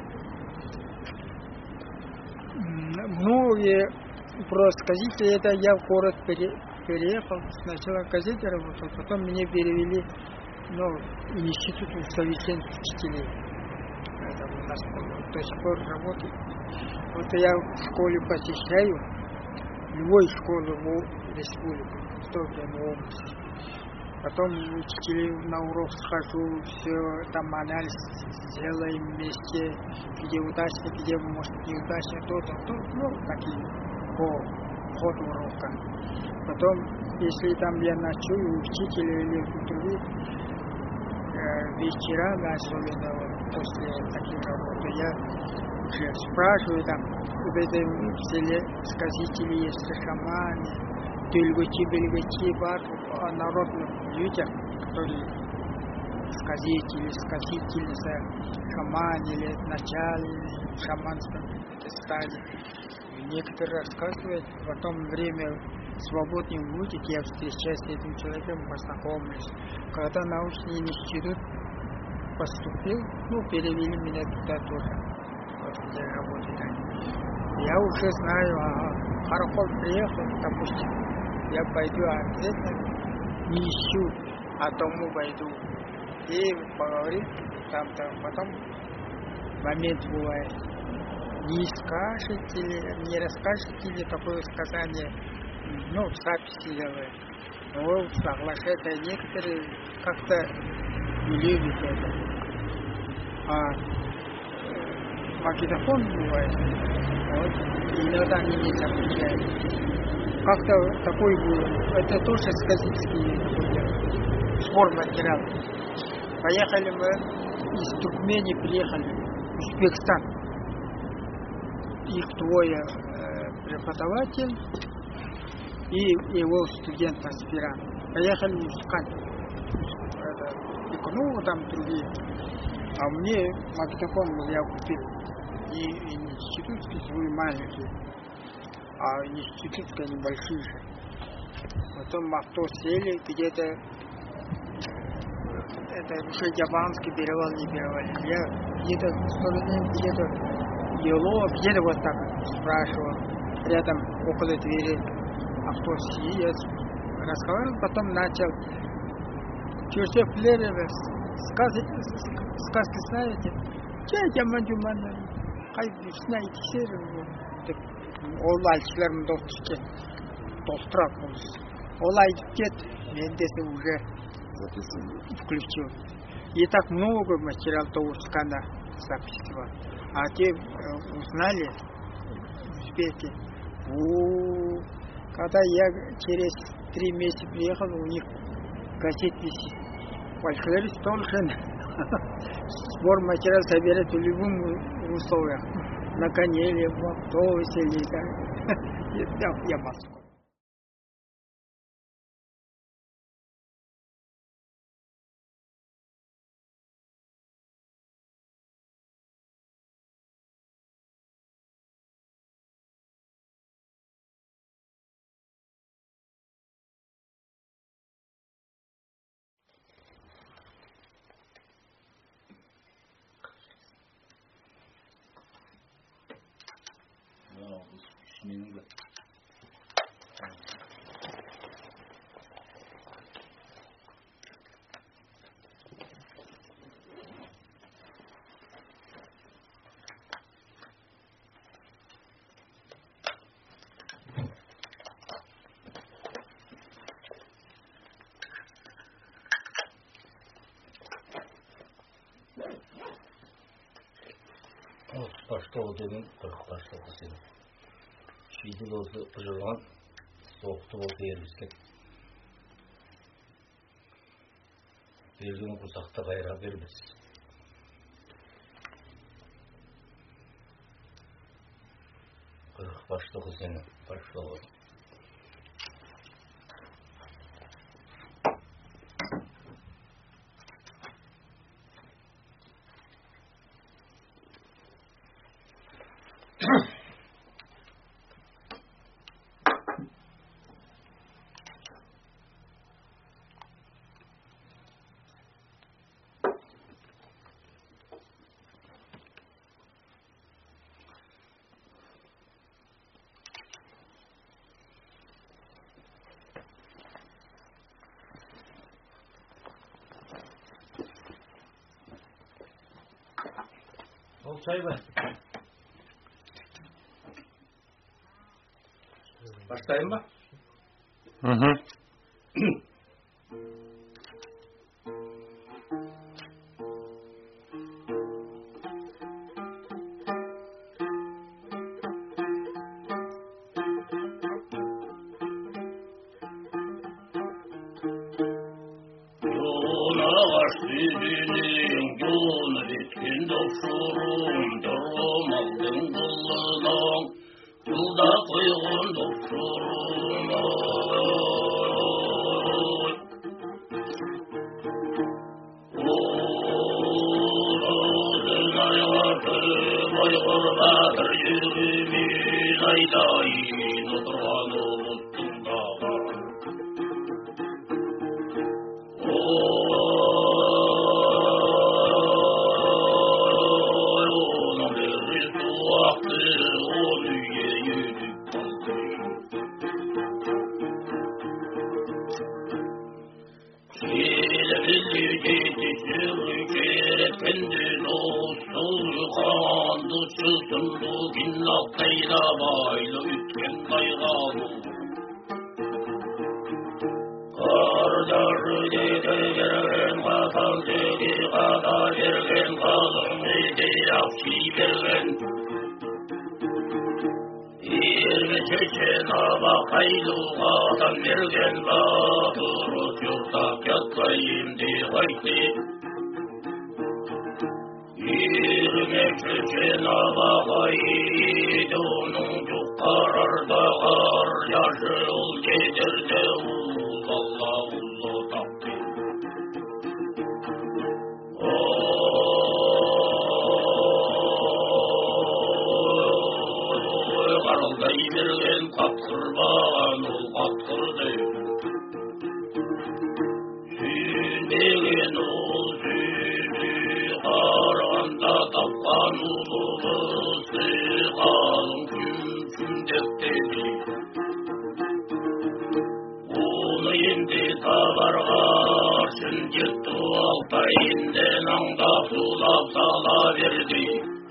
B: Ну и про сказителя, это я в город пере, переехал. Сначала в газете работал, потом меня перевели, ну, в институт современных учителей. Это у нас до сих пор работает. Вот я в школе посещаю, любой школы в республике, в то время в области. Потом учителей на урок схожу, все там анализ сделаем вместе, где удачно, где может неудачно, то-то, то, ну, такие по ходу урока. Потом, если там я ночую, учителя или других, вечерами, особенно вот, после таких работ, я уже спрашиваю там, в этом селе сказители есть, шаманы, тюльгачи, бельгачи, бар, о народных людях, которые сказители, сказители, шаманили, начальные шаманство стали. Некоторые рассказывают, в то время свободным будет, я встречаюсь с этим человеком, познакомлюсь. Когда научный институт поступил, ну, перевели меня туда тоже, вот где работали. Я уже знаю, ага, Харахол приехал, допустим, я пойду обязательно, не ищу, а дому пойду. И поговорим, там-то, потом момент бывает. Не скажете ли, не расскажете ли такое сказание, ну, в записи делают. Но соглашаются, некоторые как-то не любят это. А магнитофон бывает, вот, иногда они не запрещают. Как-то такой был, это тоже сказительский какой-то сбор материала. Поехали мы из Туркмении, приехали в Узбекистан. Их двое э, преподаватель и его студент-аспирант. Поехали искать это, икну, там другие. А мне магнитофон я купил. И институтский свой маленький, а институтские небольшие же. Потом авто сели, где-то это уже Яванский перевал не перевали. Я где-то в стороне, где-то Ело, где-то вот так спрашивал, рядом около двери авто сидит, разговаривал, потом начал Чурсев Леревес, сказки, сказки знаете? Че, яман юман, хай знаете, все ол альчилерім достуче, дострак болсын. Ол айтып кет, мен десе уже включил. И так много материалов Таурскана записи var. А те узнали узбеки. У, когда я через три месяца приехал, у них газет висит. Большой столшен. Сбор материал собирать в любом условиях. На коне или в автобусе или я Москва.
F: Баштау деген қырық баштауға сен. Шүйді болсы ұжырған, соқты болсы ербістік. Берген құрсақты қайра бербіз. Қырық баштауға сені, баштауға. Çay var. Başlayayım mı?
C: Hı hı.
G: Yoluna kaç birinin yolunu bitkin doktorum durma
F: алдың құлының жылда қойғын допшырын Oğuzun ayardı baygur batır yürümin aydayin oturgan olutun dağa Onun bir tuaktı onu yeyüdük kaldı Şilebilli gitti Kendi dostur kandı çılsındı Ginnaklayla baylı ütken kaygalı Kardarı dede vergen Katan dedi kata vergen Kalın dedi yapçı vergen Yirmi çeçen aba kaylı Katan vergen Batırı yurtak yatlayayım diye kaydı Yirmi çeçen aba kaydı Onun çok kararda kar Yaşı ol gedirde ul Allah ullu taptı Oy karalday vergen katkırban ol katkırdı Sünegen ol sünü Karanda tapkan uluğusu Kalın küm defteri Onu indi tabarga Sündüktü Altayından Аңдап sulap sala verdi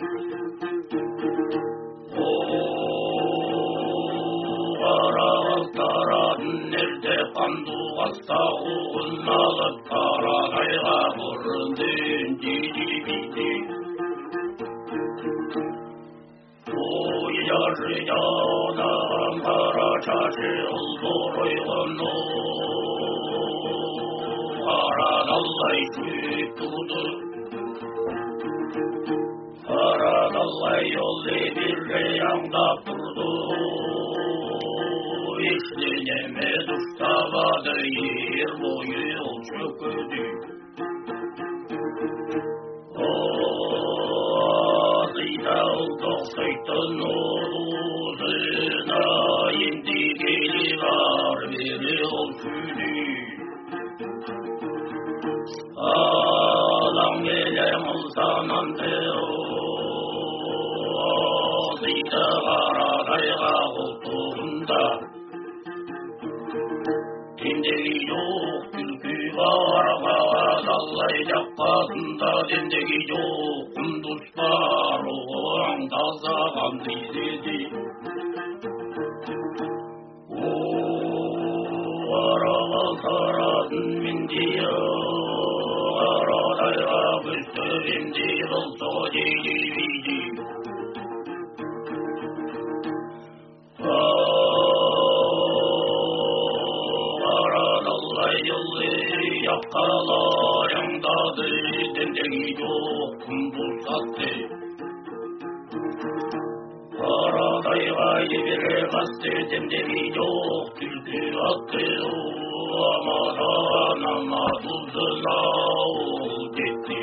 F: Qarağıztaradın nerede kandu Astağın alıp Karadayga vurundun Didi bidi Oy yarı yanam Kara çaşı Ulduruygın Karadallay süttudu Karadallay yollu birre Аңдап durdu İşleneme duştavadı yer boyu yol çöküdü Ağzıyla oldaksaytın oğluzuna Indi geli var biri ol sülü Alam elem olsanan te Ağzıyla karadayga koltuğunda Dendegi yok külkü var Ağzallay jakkasında Dendegi yok kunduz var Oğan tazagan dizedi Oğaragal taradın mindiya Karadayga büstövindi Kılsa deli bidi Karadallay yollu yapkalar Аңdadı dendegi yok kunduz sattı Karadayga yebire kastı Dendegi yok külkü attı Amadan ama tuzuna ol gitti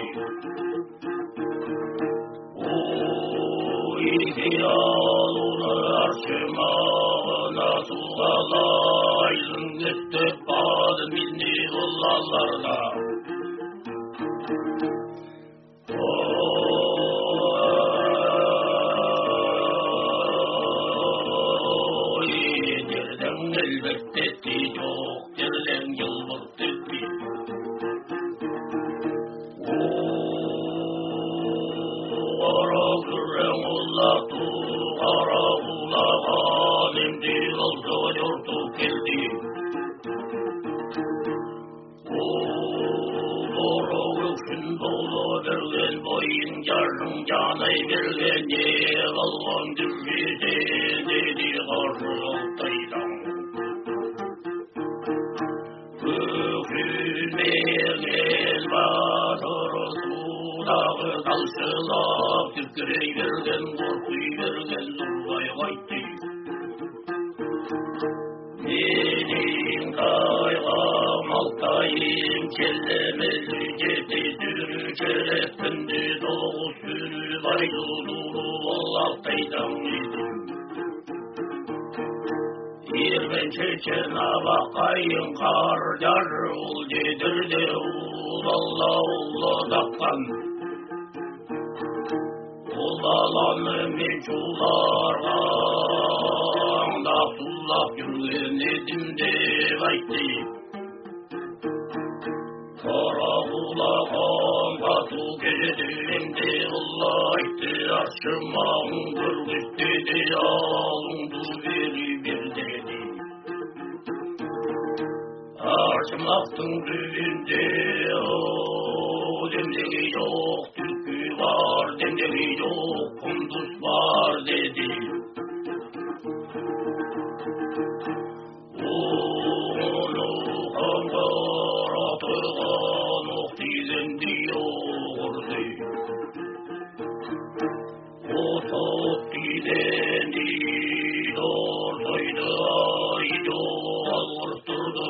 F: Oy hiyalını arşımağına Suğalaylın göstep badın Bilni kullallarda Oy derden elbette etti Yok derden yılmırt etti Kara gürren ullatu Kara ulagan Emdi olsa yurtu geldi Doğru öksün dolu vergen Boyun yarın canay vergen Ye kalgan dürbide Dedi karşı Altaydan Öksülmeyen batır Sudağı kalşılap секірей берген, қорқи берген зулай қайтты. Менің қайға малтайым келемезі жеті дүрі керекпінді тоғыз сүрі байдулу болақтайдан едім. Ермен шешен абақайын қар жары ол дедірде ұлалла ұлы даққан. Ол баланы мен шуларға аңдап сулап жүрген едім деп айтты. Қара құлаған қату кедемде ұлы айтты. Аршымағын көргісте де алыңды бері бер деді. Аршымақтың түбінде демдегі жоқ түлкі бар, демдегі жоқ құндыз бар деді. Оны қанғар атыған оқ тигендей оғырды. Отоқ тигендей ортойды айды алғыртырды.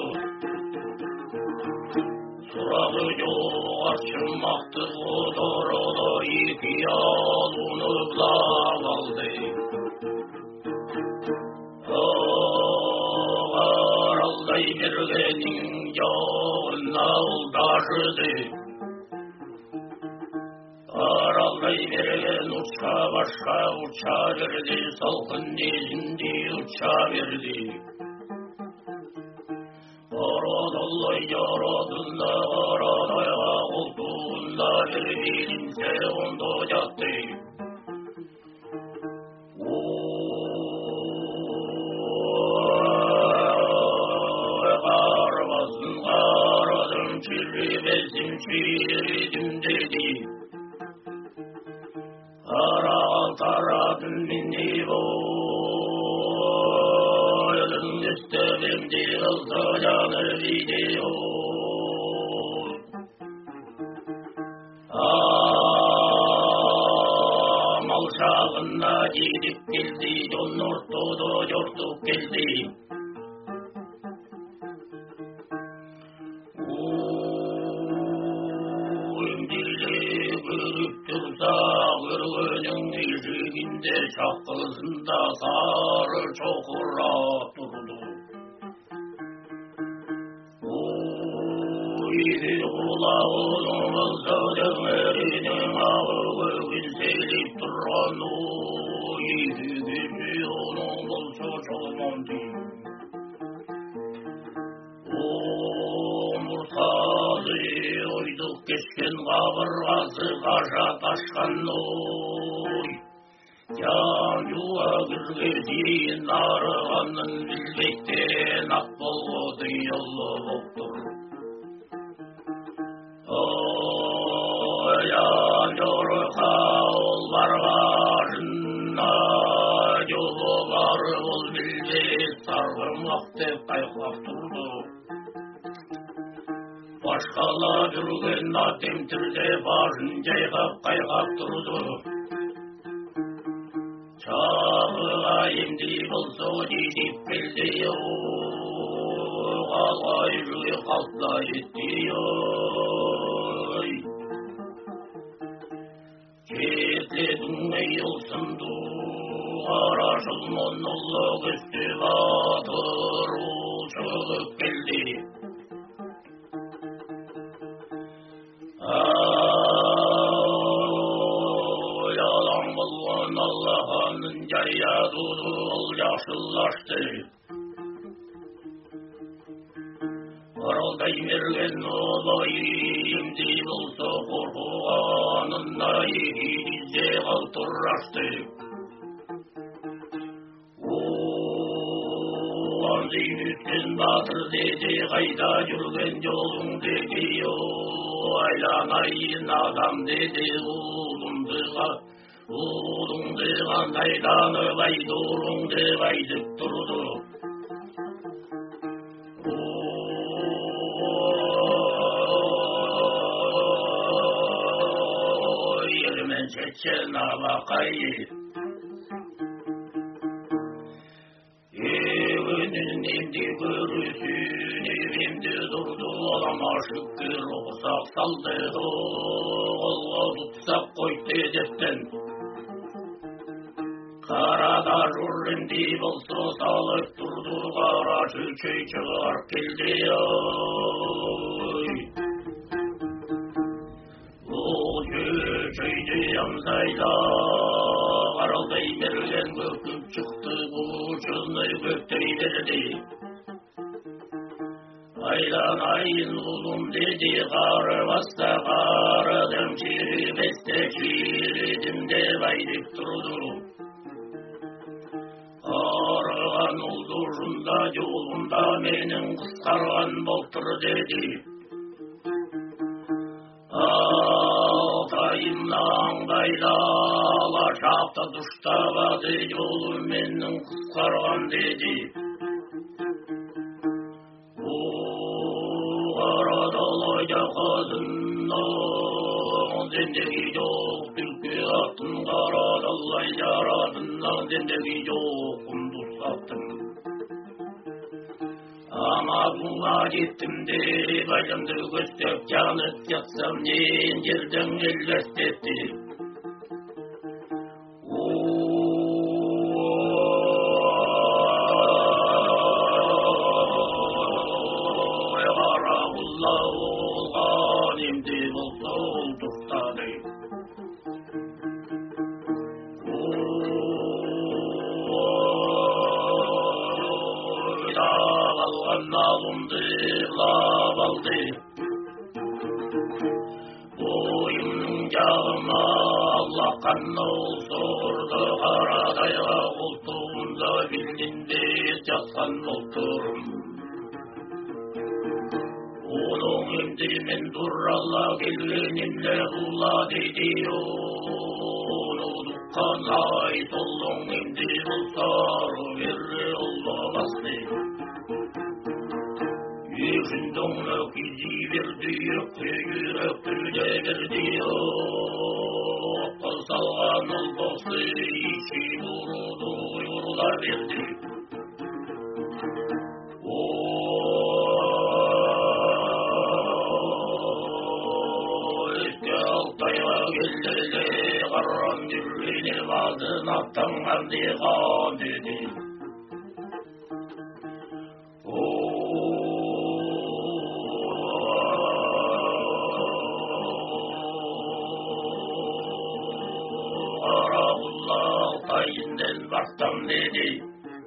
F: Сұрағы жоқ аршымақты қодырды, екі алуны бұлақ алды. Ағаралдай бергенің жоғына ұлдашыды. Аралдай берген ұшқа башқа ұша берді, салқын елінде ұша берді. Арадалай жарадында арадайға қолтуында бермейінсе онда жатты. Қарбасын қарадым, шіребесім шередім деді. Арағал тарадым менне бойдың үстімде қылды жаны видео. Амал шағына жетіп келді, жон ортоды жортып келді. Көріп тұрса көргенің есігінде шаққызында сары шоқыра тұрды. Ойды құлағының ұлсаудың әрінің ағы көгін сейлеп тұрған ойды көзі оның бұлсы шолманды. Омыртқазы ойдық кешкен қабырғасы қаша ташқан ой. Жан жуа күрге дейін арығанын білбектен ақ болғыды елі боп тұр. Жан жорықа ол барғашына жолы бары ол білбек сарғымақ деп қайқап тұрды. Башқала жүрген атем түрде барын жайғап қайғап тұрды. Чағыға емді болса дейдеп келді. Қалай жүре қалса жетті. Кетледің мейілсынды қара жылмон ұлы күсті батыр ұл шығып келді. Yalan bulgan Allah'ın cayadudu ol yaşıllaştı. Varalday mergen olayım değil olsa korkuğanınla iyice kaltırraştı. Oğlanzın üstün batır dedi, kayda yürgen yolun dedi yo. Aylanayın adam dedi, oğlumdığa, oğlumdığa aylanı baydurumdı baydık durdu. Oy, yermen geçen abakayı. Evinin indi görüsün evimde durdu olama şükür olsak saldı olga tutsak koydu edepten. Karada jurrindi bolsa salıp durdu kara çöçöy çıgar keldi oy. O çöçöydü yamsayla karalday bergen göküp çıktı bu çözünü göktey derdi. Aylan ayın ulum dedi karı basta karı demçiri beste çiridimde baydık durdu. Arıgan uldurunda yolunda menin kıskargan boltur dedi. Altayımdan baylala çapta duşta vadı yolum menin kıskargan dedi. O aradalayca kadından zendegi yok tülkü attın karadalayca aradından zendegi yok kunduz attın. Ama buna gittim de bacımdı göstep canıp yatsam neyin yerden ellest etti. Oy Karagullah olgan imdi bolsa olduqtadı. Nalımdı, lavaldı. Boyumnun yağıma Allah kanlı olsa orada karadayla koltuğunda bildinde yatsan oturum. Onun emdimen durralla gelgenimle bulla dedi onu dukkan ait olun emdi bulsar verri olmazdı. Yüzünden öküzü verdi, öküyle verdi o. Salgan olması içi vurdu, yurula verdi. O eski Altay'a geldi, karran birliğine vardı, nattan vardı, kan dedi. Ayından baktım dedi.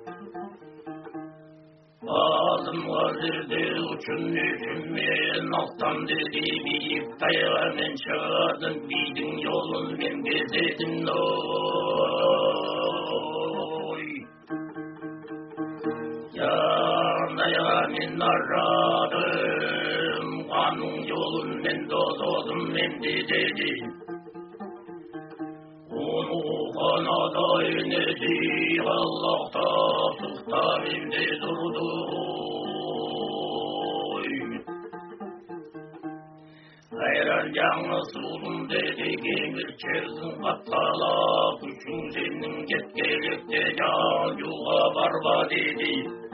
F: Ağzım vazirdi uçun düşünmeyen alttan dedi. Bir iptaya men çağırdın bidin yolun men gezedim oy. Yanaya men aradım kanun yolun men dozodum men dedi. Kanada inedi Allah'ta sıhtar indi durdu. Hayran yalnız oğlum dedi gemir çersin kattala kuşun senin getgelikte can yuğa barba dedi.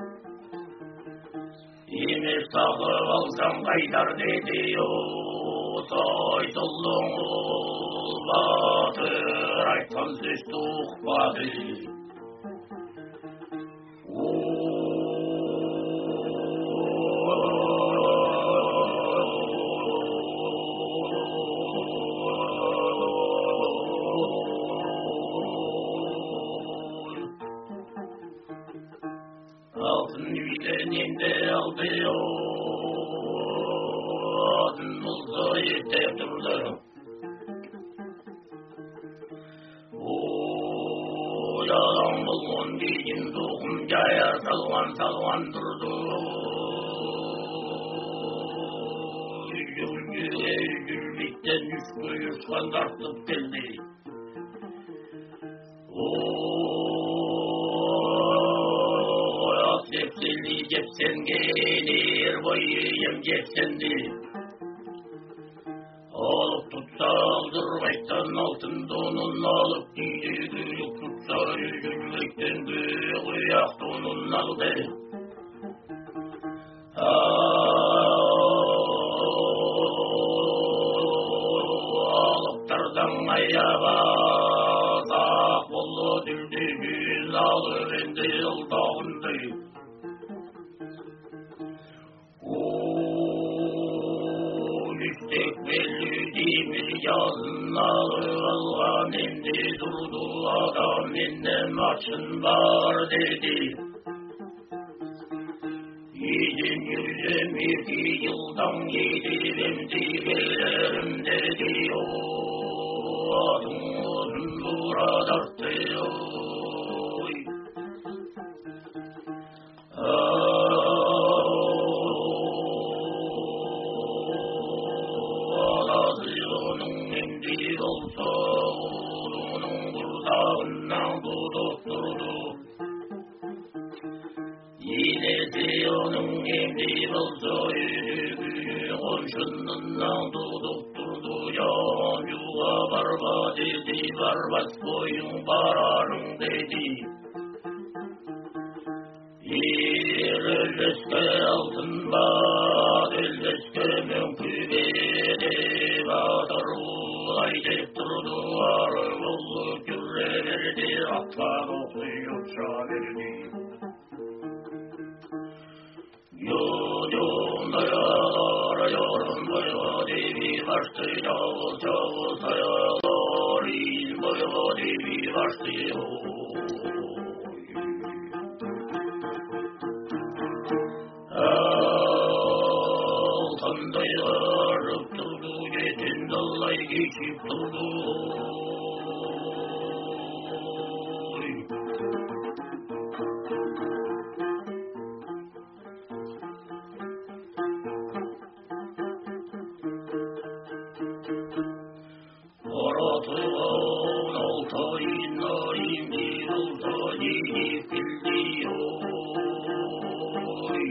F: İmir sağır alsam kaydar dedi o say sollun olmadır aytan söz tuğmadı. Altın yüleninde aldı o adın olsa yeter durdu. Yalan bulgun diyim doğum caya salvan salvan durdu. Yüzüye yüzlükten üç kuyuş kan tartıp geldi. Ooo sepseli cepsen gelir boyuyum cepsendi. Olup tutsa aldırmaytan altın donun alıp giydi büyük tutsa yüzülmekten büyük uyak donun aldı. Alıptırdan ayağa sağ kolu düldüğün alır indi yıldağındı. Belli değil yazınları algan indi durdu adam indi maçın var dedi. Yiğidin yüzüm iki yıldan yedim digelerim dedi o adım uzun buradarttı oy. Olsa onun bursağından tutup durdu. Yine de onun emri olsa yüzü komşundan tutup durdu. Yancığa barba dedi, barbas boyun bararım dedi. Yerleşke altın bat, elleşke mümkübede batır. Aydet durdu var oldu güre verdi atlar okuyor şaverdi. Yolun ayağlar boya devi varstı yağıl çağıl sayağlar il boya devi varstı altında yarıp durdu yetin dalay geçip durdu. Oratığın altayına indi olsa yedip bildi oy.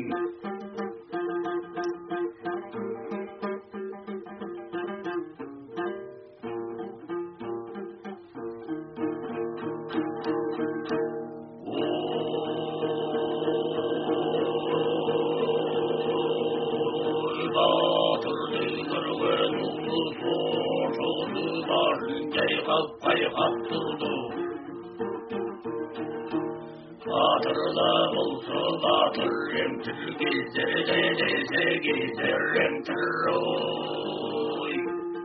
F: Kayıkap durdu. Batırda olsa batır remtir gezer de dese gezer remtir oy.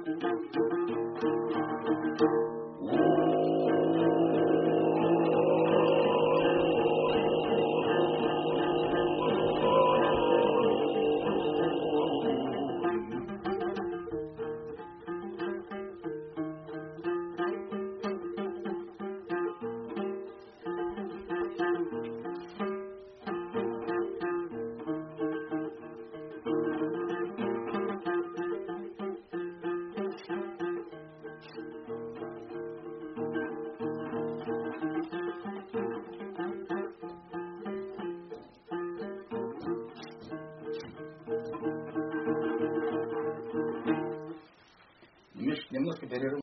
G: Немножко перерыв.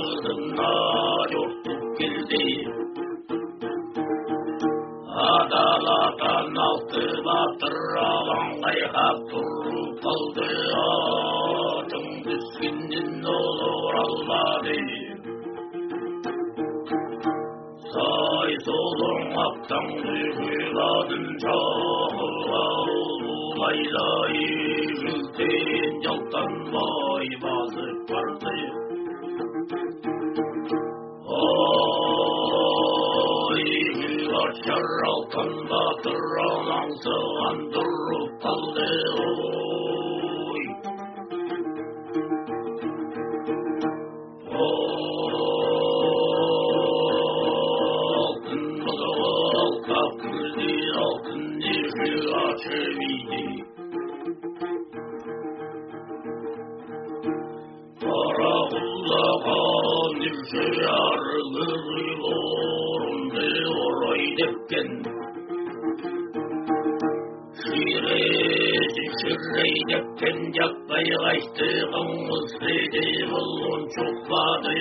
F: ağzına yurttuk geldi. Adalatan altı batır alan kayhap durup kaldı. Atın düşkinin olur almadı. Say solun aptan duyguladın çağığa ulaylayı jülteyin yaltanmay basıp vardı. Oy açar altan batır alan sığan durup kaldı. Oy şirreydepken yapmay kaçtı kımızlıydı, bulun çokladı,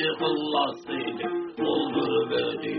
F: kıllasıydı, oldu bedi.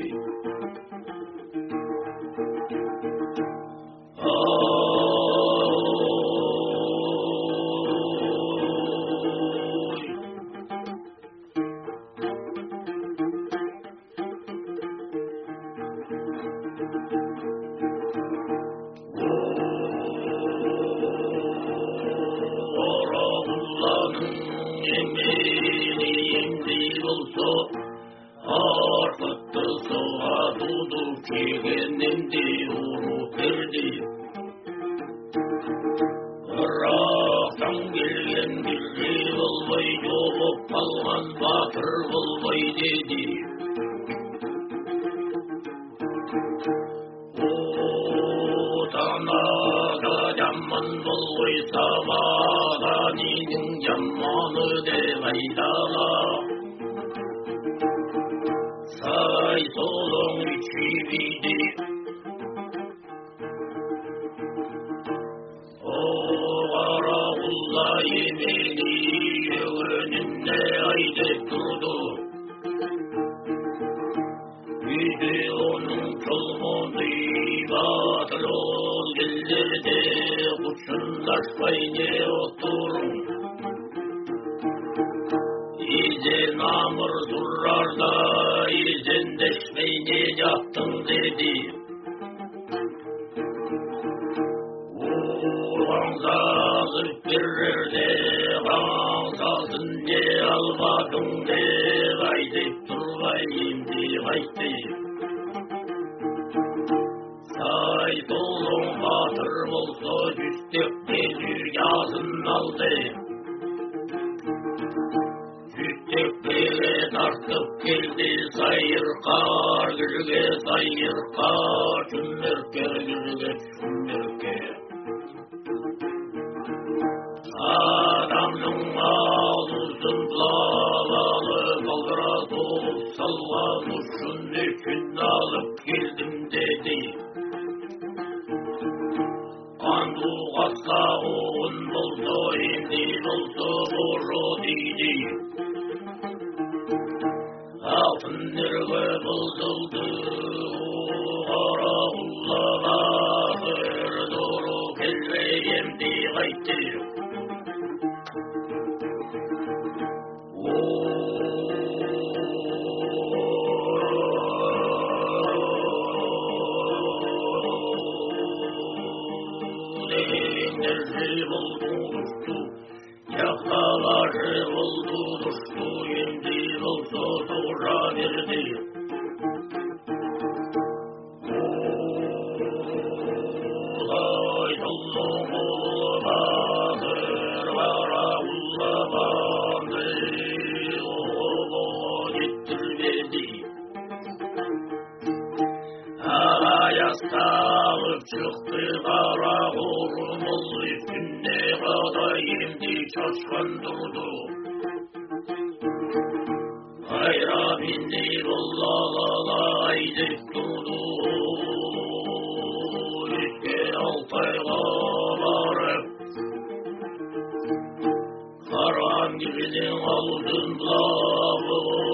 F: Karan gibi aldın lava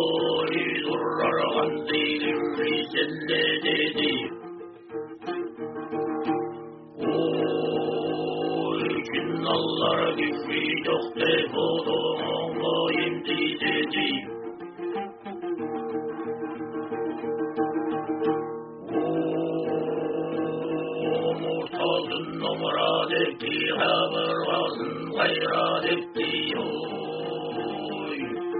F: mesele dedi. Oy cinnallara güçlü yok de boğduğumu indi dedi. Murtazın numara etti, haber vazın gayrat etti. Oy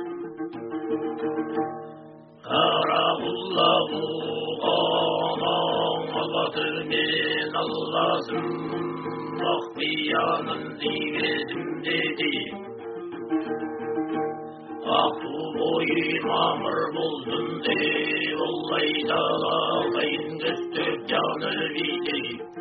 F: Karakullahu aman Allah'tır men Allah'ım Mahfiyanın zivedim dedi. Aklı boyu mamır buldun de vallahi dağla kayın göstök canı bidi.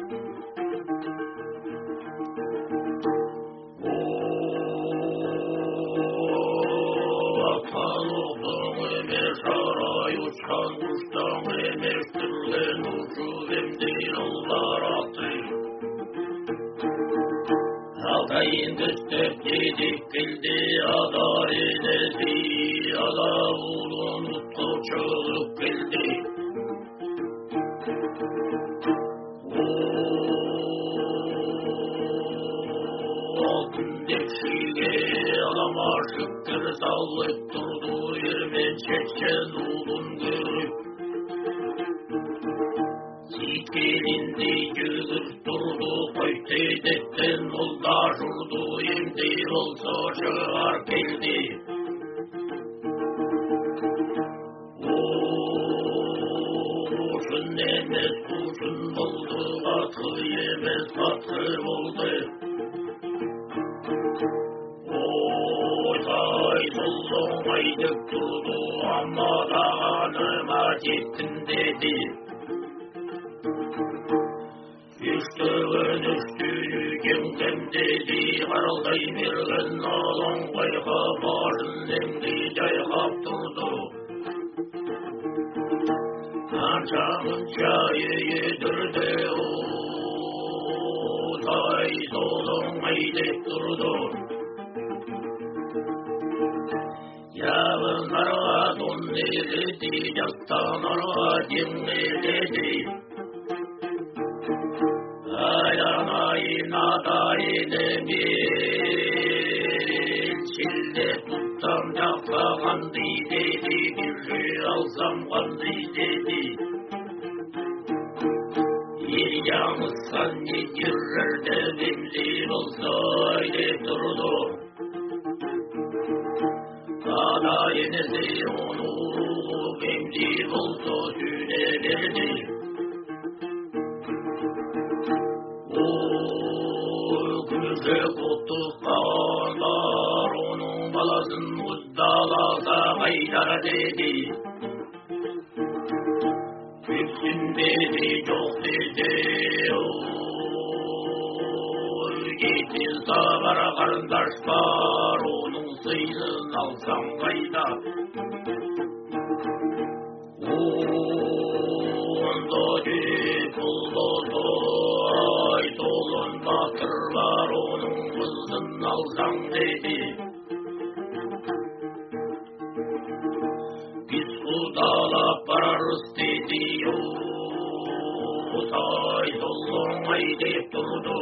F: Uçan kuştan emeştirlen ucu emdir Allah attı. Altayın göstep dedik bildi ada elezi, ada ulun utku çocuk bildi. Altın dekşiyle adam aşıktır sallıp durdu yermen çeksen ulun görüp. Zikirindi yüzür durdu koytedetten olda şurdu emdi olsa şığar geldi. Oğuşun emez kuşun oldu batı yemez batı oldu. Oy solun aydık durdu ama dağınıma gittin dedi. Üstüğün üstüyü gengem dedi, qaralday mergen alon qayqa başın emdi jayqap durdu. Ançamın çayı yedirdi oğutay solun aydek durdu. Yağınlara don neredi, yastanara dinleredi. Ayanayın adayın emir çilde tuttam yakla kandı dedi, bir şey alsam kandı dedi. Yer yağmışsan ne girer de benzin olsa öyle durdu. Adayınızı onu benzin olsa düne verdi. Gümüşe kutuklar onun balasın uzdalasa gaydar dedi. Gitsin dedi çok dedi. Gitsin sabara karındaş var onun sıyını alsam gayda. Onda dik oldu ay dolun batır var onun kızın alsam dedi. Biz kudalap vararız dedi. Ay dolun ay deyip durdu.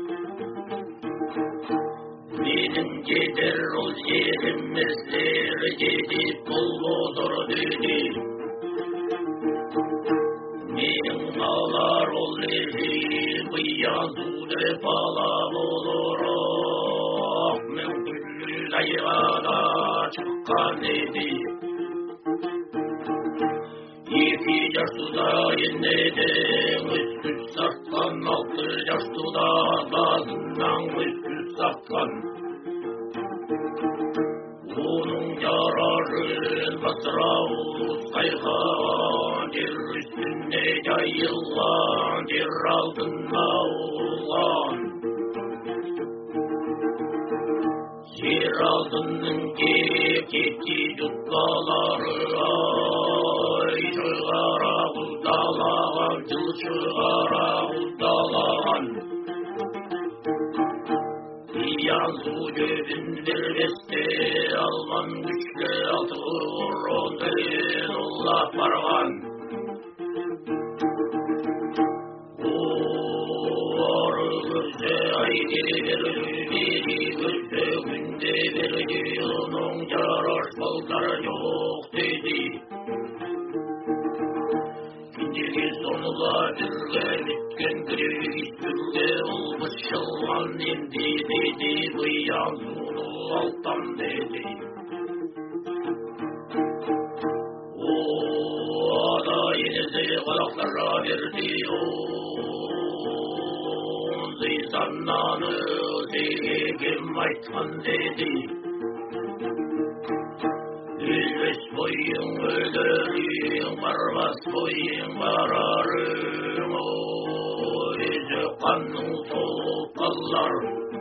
F: Benim gider ol yerim mesler gidip bulmadır dedi. Benim ağlar ol lezim bıyazule palam olur. Men güllü gayrada çıkkan dedi. İki yaşlıda yeniden üstüz sartkan, altı yaşlıda ağzından üstüz sartkan. Onun yararın basravuz kaygan, yer üstünde yayılgan, yer altına olgan. Yer altının keketi yutkaları ay, çıgara uzdalagan, jıl çıgara uzdalagan. Yanzu gözün verveste alman güçle atı vurun Allah bargan. Bege verdi gözlüğünde verdi onun yaraş ballar yok dedi. Kindigi sonula birge bitken kirevik birge olmuş şalman indi dedi. Bıyan sunu altan dedi. O da yenisi kulaklara verdi o. Zizannanı sevgim aytkan dedi. Üzbüs boyun öldürüyün, varmaz boyun vararın. O yüzü kanın soğuk kallar.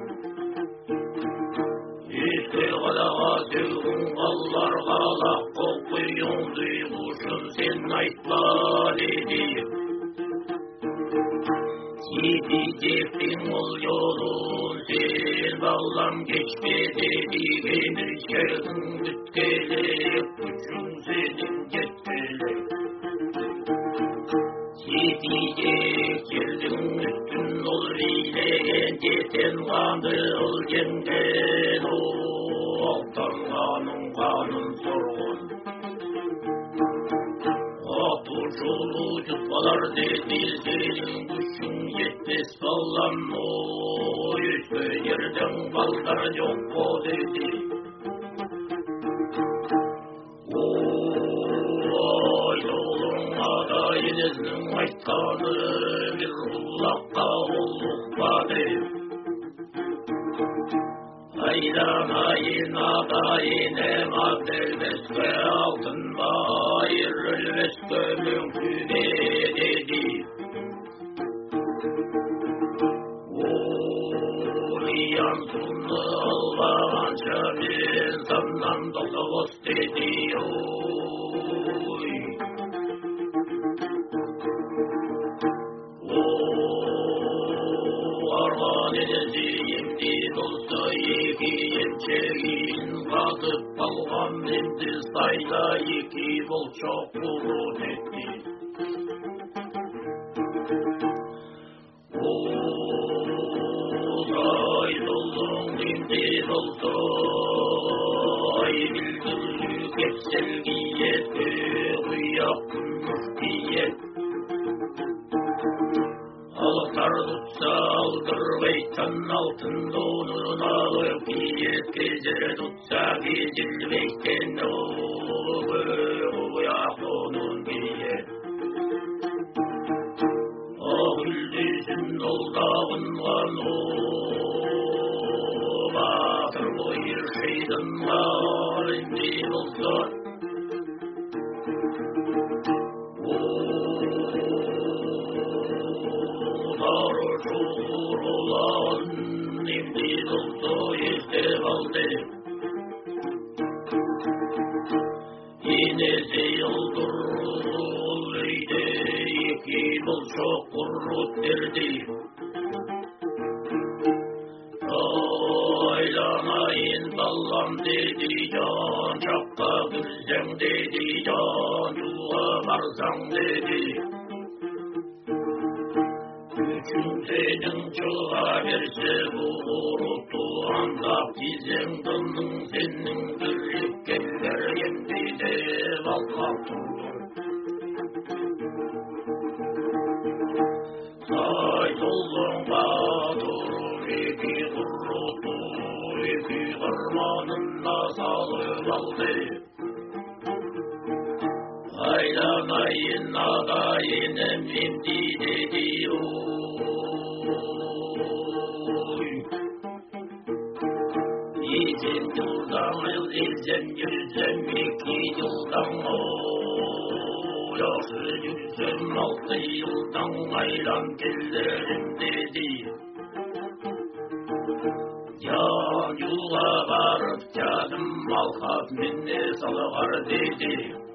F: Yüzü kalağa tüğün kallar. Kalak kokuyun duyguşun sen aytma dedi. Gidecektin ol yolun sen bağlam geçmedi digenir şerhin bütkelek gücün senin yetkele. Gidecek yerin üstün ol rileyen deten kandı ol yengen o altan kanun kanun sorgun. Atuşulu cütbalar dedi senin güçün yetmez ballam o yüzü yerden ballar yok o dedi. Oy yoluna da yenizin aytkanı bir kulakka olukmadı. Aylanayın adayın emad elbesque altın bayır elbesque mümküne dedi. Uğrayan sunlu alvanca bir zamdan dolavuz dedi. Oy. Arman edeceğim din olsa iki yemçeğin katıp kalgan indi sayla iki bol çok kurut etti. Oğlay doldun indi doldu ay bildirlük hep sevgiyet kıyap müftiyet. Altar tutsa aldır beytan altın donuna öpiyet gecere tutsa gecil beyten oğuya konun biyet. Ağıl düzün oldağınlan o batır boyur şeyden var indi olsa. Naruşur olan imdi doldu işte kaldı. Yinesi yolduruluydu iki bol çok kurut derdi. Aylamayın ballam dedi can çapka güzem dedi can yuva varsan dedi. Üçün senin çığa verse vurutu andap dizem dındın senin gürlük keller yendi de balkap durur. Say solun batırır iki kurutu iki kırmanında salıp aldı. Aylamayın adayın emrimdi dedi oy. Yiyeceğim yıldan yıl ilzem yüzem iki yıldan o. Yaşı yüzem altı yıldan aylan gelirim dedi. Can yuva varıp cadım malkat minne salıgar dedi.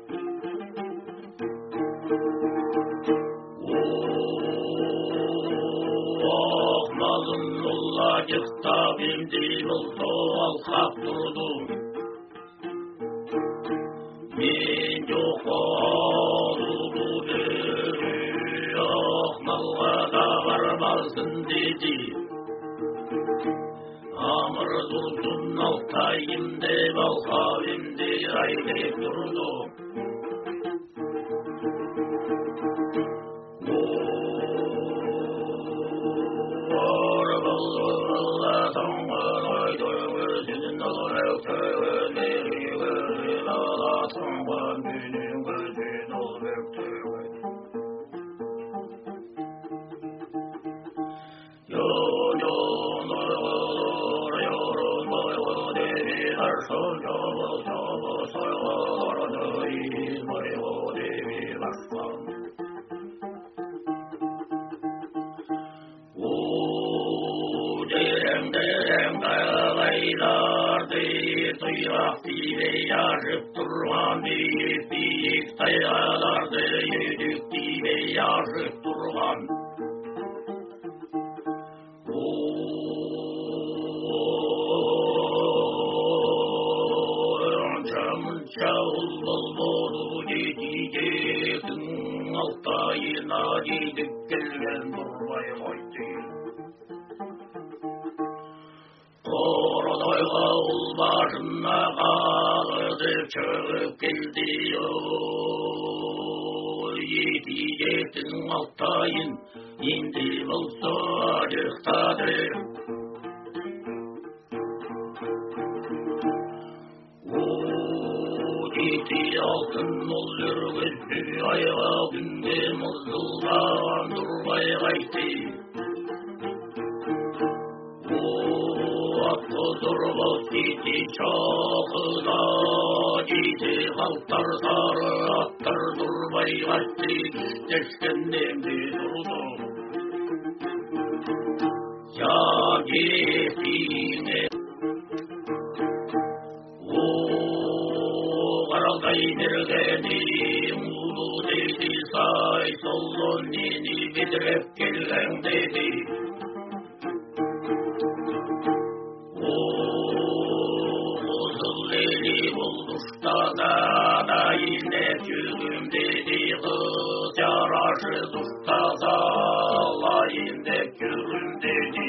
F: Ahmalınullah yıkta bildi oldu alkap durdu. Men yok oldu dedi. Ahmalga da varmazsın dedi. dursun Altay'ımde balhavimde ayrı durdu. Yarıp durman deyip deyip dayalarda yürüdük diye yarıp durman. Camın çağıl bol bolu dediğin Altay'ına gidip gelgen durmay koydu. Korodayga ul başına kaldı çöküp geldi yetecektin Altay'ın indi bulsa acıktadı. Gitti altın olur gözlü ayağa günde mızıldan durmay kaydı. Durmaz gitti çağına gitti halklar sarı atlar durmay kaçtı deskenlendi durdu. Ya gittiğine o karalday mergeni ulu dedi say solun nini bitirip gelgen dedi. Da yine gülüm dedi kız yaraşı tutsa da yine gülüm dedi.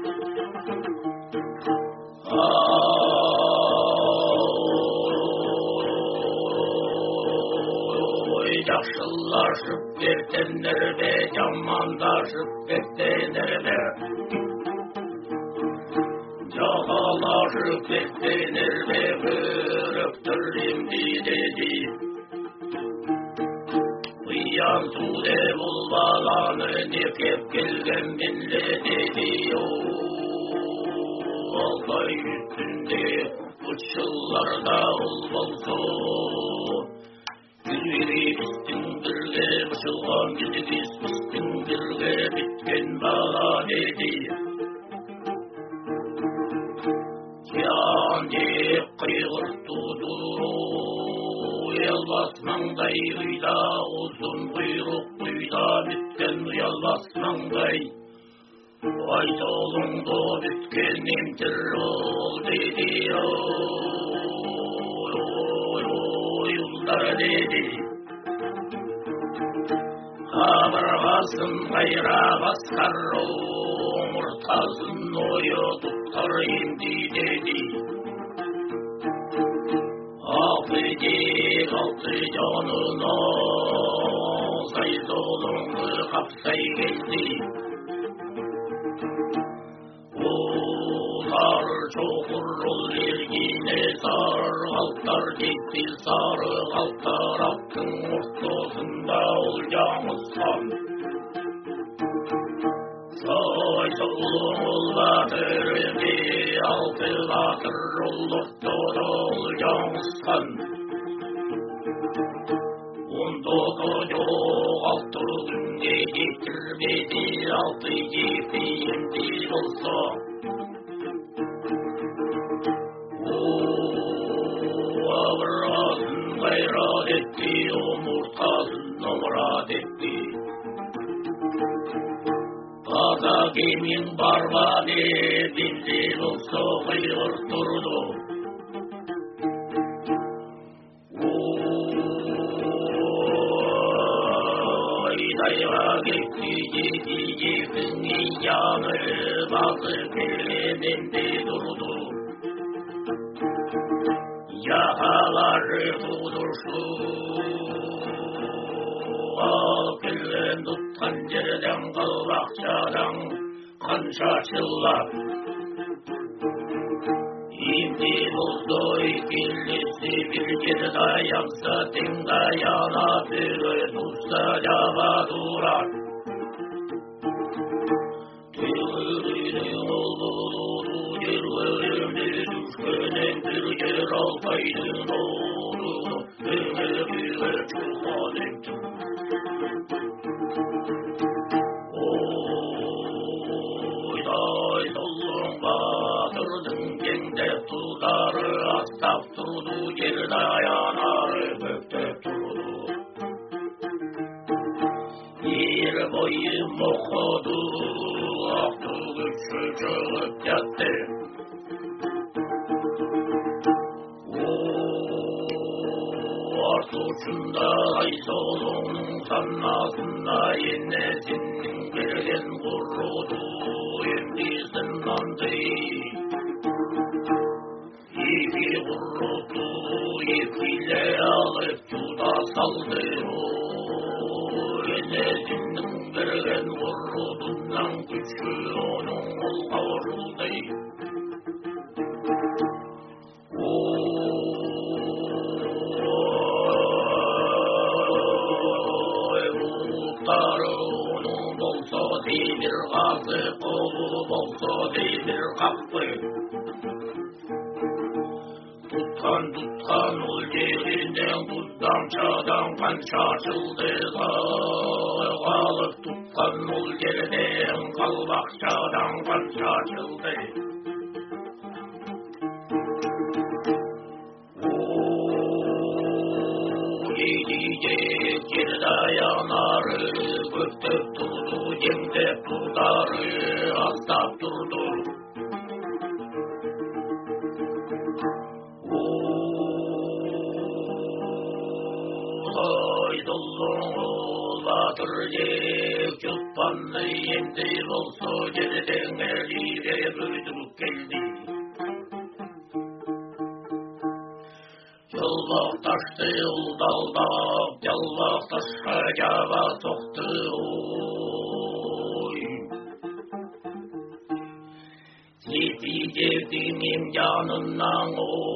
F: Yaşlılaşıp geçenler de yamanlaşıp geçenler de Yağalaşıp geçenler de börüktürüm dedi. Uyan sude bulvalanı nekep gelgen minle dedi. Altay üstünde uçullarda olmalısın. Gülleri üstündürge uçulgan gidiniz üstündürge bitken bağla dedi. Yani kıygırtudu yalvasmanday uyda uzun kuyruk duyda bitken yalvasmanday. Ay solunda bitken imtir ol dedi. Yollar dedi. Kabargasın gayra baskar umurtasın oyu tutar indi dedi. Affedek altı canına say solunu kapsay geldi. Olar çokur ol vergine sar halklar gitti sarı halklar hakkın ortasında olacağımızsan. Say solun batırdı altı batır olurdu olacağımızsan. Onda da yok altı günde getirmedi altı gifiyindi olsa. Ağırasın gayrat etti, omurtasın omrat etti. Kaza kimin barbadı, bildi olsa kıyırtırdı. Dayva gitti yedi yedin yanı bazı keliminde durdu. Jahaları tutuştu alıp gelen tutkan yerden kalbakçadan kança çıllar İmdi buldu ikilisi bir kere dayansa din dayana bir tutsa cava durar Tüyürünün oğlu yerlerine düşkenen bir yer altaydın oğlunu Ömer bir çuhan ettim Oy day dollum batırdın gende tutarı astap durdu yer dayanarı gökte durdu Yer boyu mokodu aktı güçlü çıkıp yattı Artu uçunda ay solunun sannasında yennesinin gelen kurrudu Emdi zınlandı İki kurrudu ikiyle alıp tuta saldı Yennesinin gelen kurrudundan güçlü onun ol kavruldu Onun bolsa demir gazı, kolu bolsa demir kapı. Tutkan tutkan ol yerinden buddan çadan kança açıldı. Kalıp tutkan ol yerden kalbakçadan kança açıldı. Yiyecek yer dayanarı, göktep durdu, yemdep tutarı, astap durdu. Oy dollum batır yek, yutpanlı yemdi olsa yerden eliyle büydürüp geldi. Yalvaq taştı uldaldaq, yalvaq taşqa cava soqtı oy. Yeti devdiğim yanından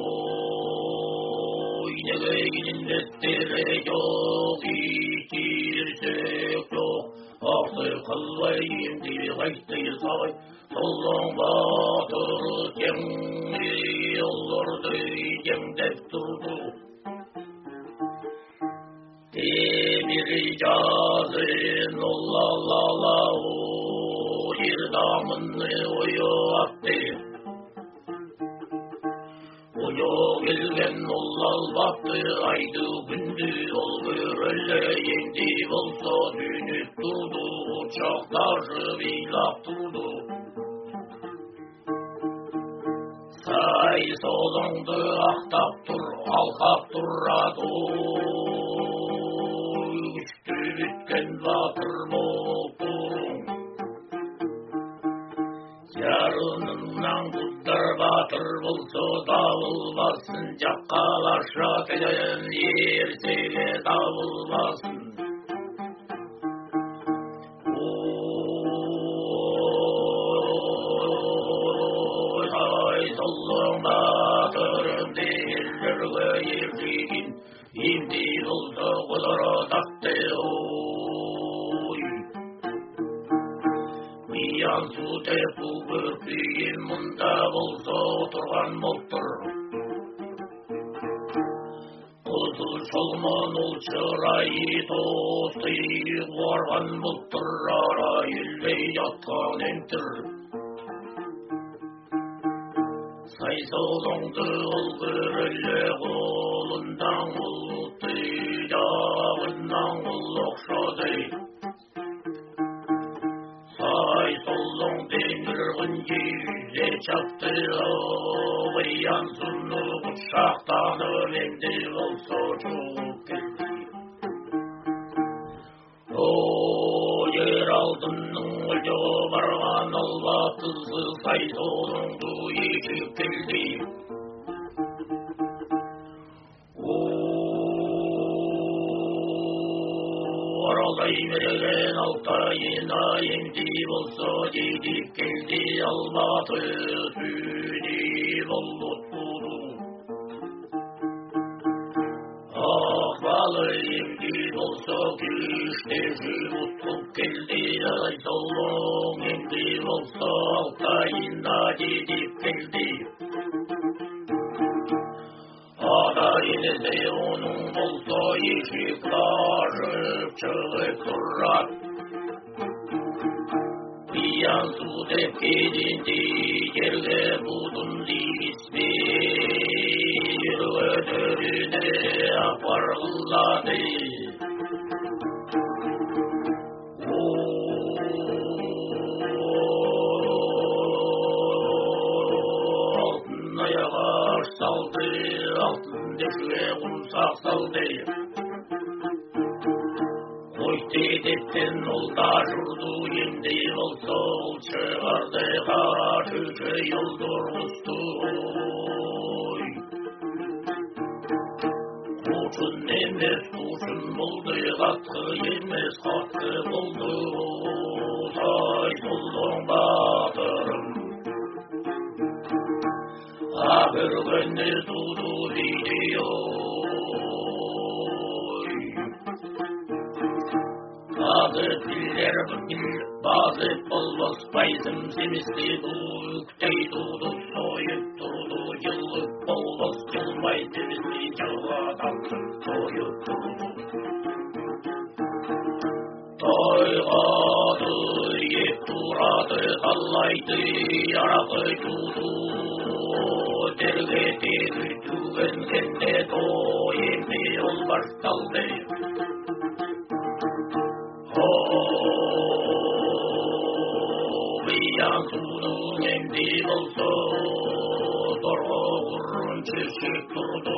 F: oy. Negeyinin ettere yok, itirsek yok. Aktı kılvayım dili qaytı say, solun batırı kemri yollardı yemdep durdu. Demir icazın ollalala o yer damını oyu attı. Oyu gelgen ollal battı aydı gündü ol görülle yendi olsa dünüp durdu uçakları bilap durdu. Say solundu aktap dur alkap durradı güçtü bitken batır motorun yarınından buddar batır bulsa davulmasın cakkalaşa gelen yerseyle davulmasın Allah'ım batırım değerlerle yerliğin İmdi olsa kudara taktı oy Miyan su tepu görpüyüm munda olsa oturgan moltur Kuzu solman ol çırayı tostu vargan moltur Ara ilvey yatkan entir Say solundu ol görülle kolundan oldu Dağından ol okşadı Say solun demir gınci yüze çaktı Oğuyan sunu bıçaktan ölendi olsa çok geldi O yer aldının ucu vargan Allah kızı say solundu yekip geldi Алтай берген Алтайына емди болса дейдік келді Алматы сүйді болдық бұду. Ақбалы емди болса кеште жүмұттық келді Айсолың емди болса Алтайына дейдік келді. Adayınızı onun olsa yeşiklarıp çıkıp durrat. Bir yan su tepkidindi yerge budun zibismir ödürüne apargılladı. Altın ayağa saldı. Altın düşüye kumsak saldı. Koytu edettin olda şurdu yendi olsa ol çıkardı kara tükü yoldur ustu. Kuşun emez kuşun buldu katkı yemez katkı buldu. Say buldun batırım. Ağır gündüz tutu gidiyor. Bazı piller bugün, bazı polvos bayzım zemizli büyüktey tutu soyup durdu. Yıllık polvos yılmay zemizli yılgadan soyup durdu. Toygadı, yep duradı, kallaydı, yarakı tutu. Derge dergi tügengende doyemdi ol baştaldı. Biyan sunun emdi olsa dorga vurun çeşik durdu.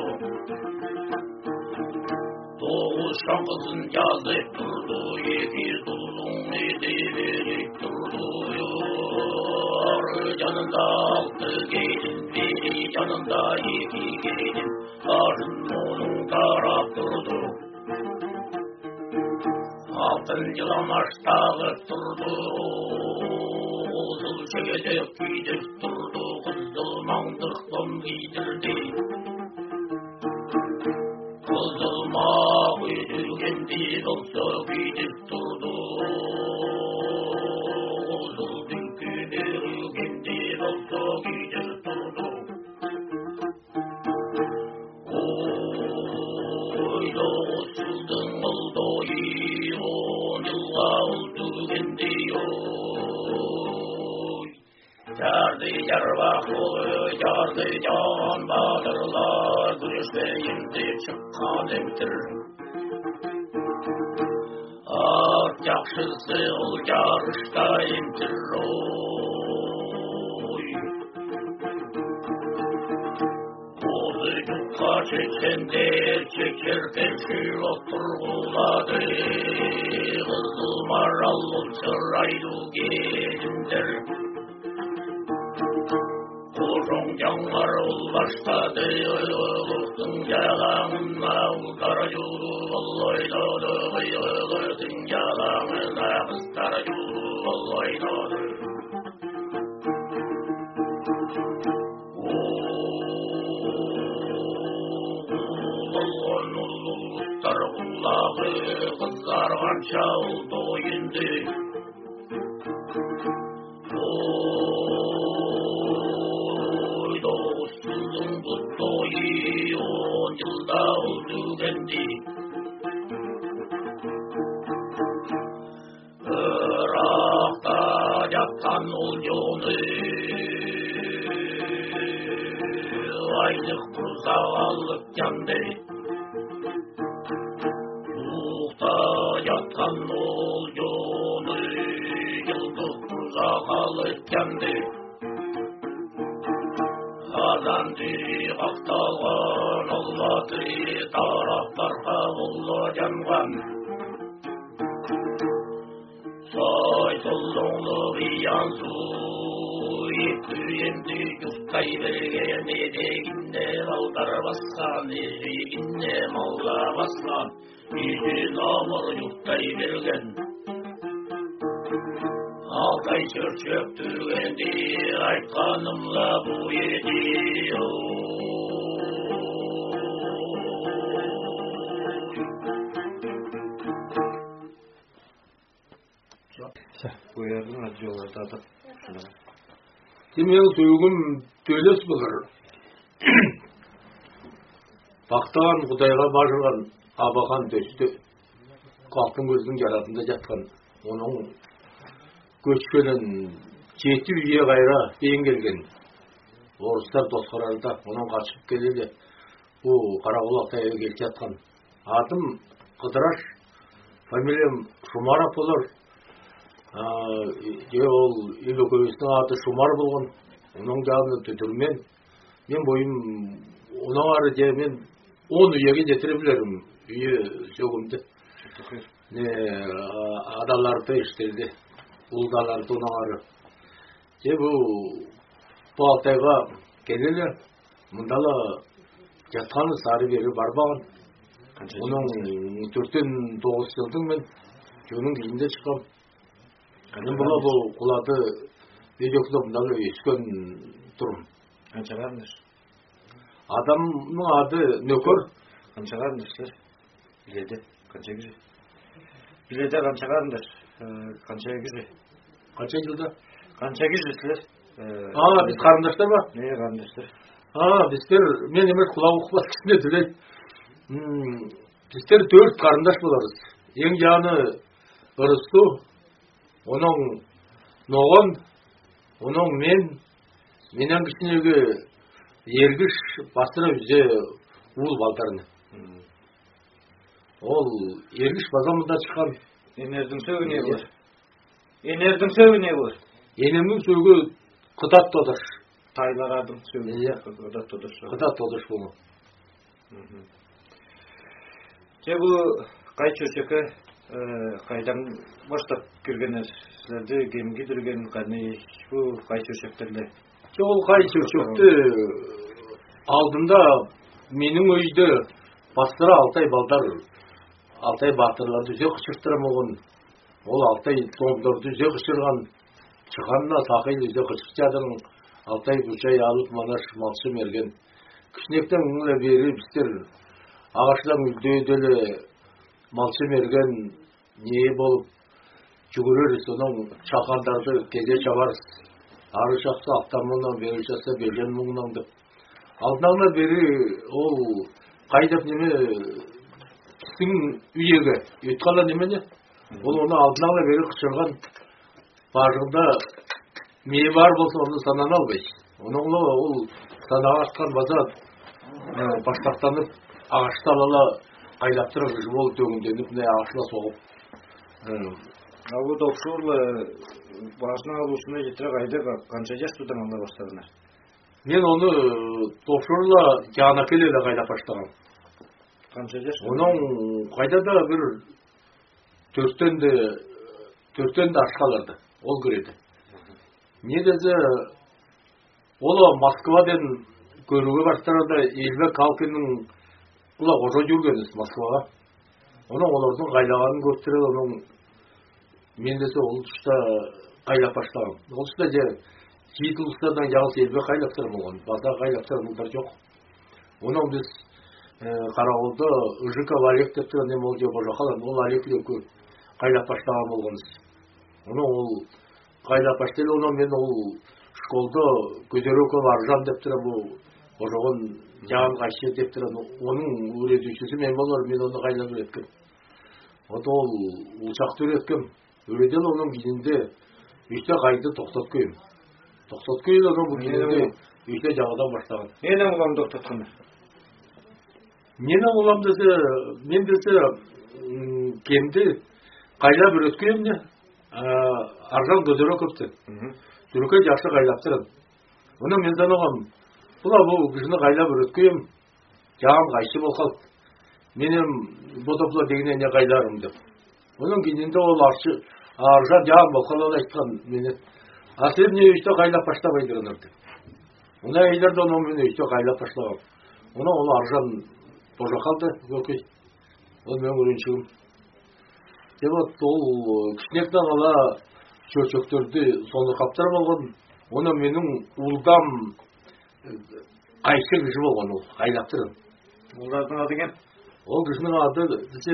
F: Doğuş şankısın yazıp durdu. Yekiz dulun edeverip durdu. Arı canında altı gelin. Biri canında iki gelin. Karın onun taraf durdu. Altın yılamaş tağıp durdu. Uzul çekedek giydir durdu. Kızıl mandık don giydirdi. Kızıl mağ üdülgendi olsa giydir durdu. Uzul dünkü berülgendi olsa giydir durdu. Oy doğusuldun oldu on yılla oldu gendi oy. Yardı yarbak olu, yardı can bağırlar, güreşleyimdi çıkkan emtir. At yakşısı ol yarışta emtir oy. Ozu yukka çekende çekerken şir oturguladı. Kızıl maral ol çıraylı gelindir. Kuşun canlar ol başladı. Oyluksun yalanına uldar yolu. Ollayladı gıyılıksın yalanına kızlar yolu. Ollayladı. Kulağı kızlar kança oldu indi. Oy dostum bu toyu on yılda oldu gendi. Irak'ta yatan ol yolu. Aylık kursağı yandı. Yatan ol yolu yıldız uzakalıp kendi. Hazan diri aktalgan olmadı taraflarga oldu yangan. Soy solluğlu yansın Kuyenti yuhtay vergen edeginne Aldar bassan edeginne Malla bassan İyi namur yuhtay vergen Altay çörçöktürgendi Aytkanımla bu yedi
G: Buyurun radyolarda da.
H: Demek söygüm töles bulur. Baktan Kudayga başırgan abakan töstü. Kalkın gözünün yaratında jatkan. Onun göçkelen жети үйе кайра бейин келген. Орыстар досқарарда оның қашып келелі. Бұл Қарақұлақтай келіп жатқан. Атым Қыдыраш, фамилиям Шумаров болар. Ол ел өкөбесінің аты Шумар болған. Оның жағыны түтірмен. Мен бойым оның ары де мен он үйеге жетіре білерім. Үйе сөгімді. Адаларды іштерді. Ұлдаларды оның ары. Же бұл Алтайға келелі. Мұндала жатқаны сары бері барбаған. Оның төрттен тоғыз жылдың мен жөнің дейінде шыққам. Мен бұла бұл құлады бейдекті мұндала ескен тұрым.
G: Қанша қарындыр?
H: Адамның ады нөкөр.
G: Қанша қарындырсыздар? Біледі. Қанша кірі? Біледі қанша қарындыр? Қанша кірі?
H: Қанша жылда?
G: Қанша кірісіздер?
H: А, біз қарындаштар ба?
G: Не қарындаштар?
H: А, біздер, мен емес құлағы ұқпас кісіне тілейді. Біздер төрт қарындаш боларыз. Ең жаны Ырысту, оның Ноғын, оның мен, менен кішінегі Ергіш бастыра үзе ұл балдарыны. Ол Ергіш базамында шыққан.
G: Енердің сөгі не болар? Енердің сөгі не болар?
H: Енемнің сөгі Қыдат Тодыш.
G: Тайлағардың сөгі.
H: Қыдат Тодыш. Қыдат Тодыш болу.
G: Же бұл қай чөшекі қайдан баштап кіргенер? Сіздерді кемге дүрген қаны бұл қай чөшектерлі?
H: Ол қай чөшекті алдында менің өйді бастыра Алтай балдар, Алтай батырларды үзе қышырттырым оғын. Ол Алтай томдарды үзе қышырған. Çıkanla sakıyla kışıkçadın Altay Burçay alıp Manaş malsı mergen. Kışnekten onunla beri bizler ağaçtan ülde ödeli malsı mergen niye bolup çugururuz onun çakandardı gece çavarız. Arı şaksa aktamından beri şaksa belgen muğlandı. Altından beri o kaydap neme sizin üyege yutkala neme ne? Onu altından beri kışırgan. Barında meye var bolsa onu sanan alбайсың. Оныңла ол санаға атқан база баштақтанып, ағашты алала қайлаптырып, жол төгінденіп, не ағашына соғып.
G: А бұл топшурлы башына алушына жетірі қайды қанша жас тудан алда баштадыңар?
H: Мен оны топшурлы жана келелі қайлап баштаған.
G: Қанша жас?
H: Оның қайда да бір төрттен де төрттен де ашқаларды. Ол көреді. Не десе, ол Москвадан көруге баштарында Елбек Калкиннің бұла қожа жүргеніз Москваға. Оның олардың қайлағанын көрттіреді, оның мен десе ол тұшта қайлап баштаған. Ол тұшта же жеті ұлыстардан жалғыз Елбек қайлаптырым оған, баса қайлаптырым ұлдар жоқ. Оның біз Қарауылды Үжіков Олег деп тұрған не ол же қожа қалан, ол Олег көп қайлап баштаған болғаныз. Оны ол қайлап баштайды, оны мен ол школды көтерөкі Аржан деп тұрам, ол жоғын жағын қайшы деп тұрам, оның өретушісі мен болар, мен оны қайлап өреткім. Оты ол ұлшақты өреткім. Өреден оның кейінде үйте қайды тоқтат көйім. Тоқтат көйім оның бұл кейінде үйте жағыдан баштаған.
G: Нені олам тоқтатқандар?
H: Нені олам десе, мен десе кемді қайлап өреткім не? Аржан көзірі көпті. Жүрекке жақсы қайлаптырын. Оны мен данығам. Бұла бұл күшіні қайлап өреткем, жағым қайшы бол қалды. Менем бұда-бұла дегенде не қайларым деп. Оның кейінде ол Аржан жан болқалал айтқан мені. А сен не үйте қайлап баштабайдырын ұрды. Оны әйлерді оны мен үйте қайлап баштабам. Оны оны аржан божа қалды, өкей. Ол мен өріншігім. Деп от, ол кішінектен ала чөчөктөрді соны қаптар болған. Оны менің ұлдам қайшы кіші болған ол, қайлаптырын.
G: Олардың ады кен?
H: Ол кішінің ады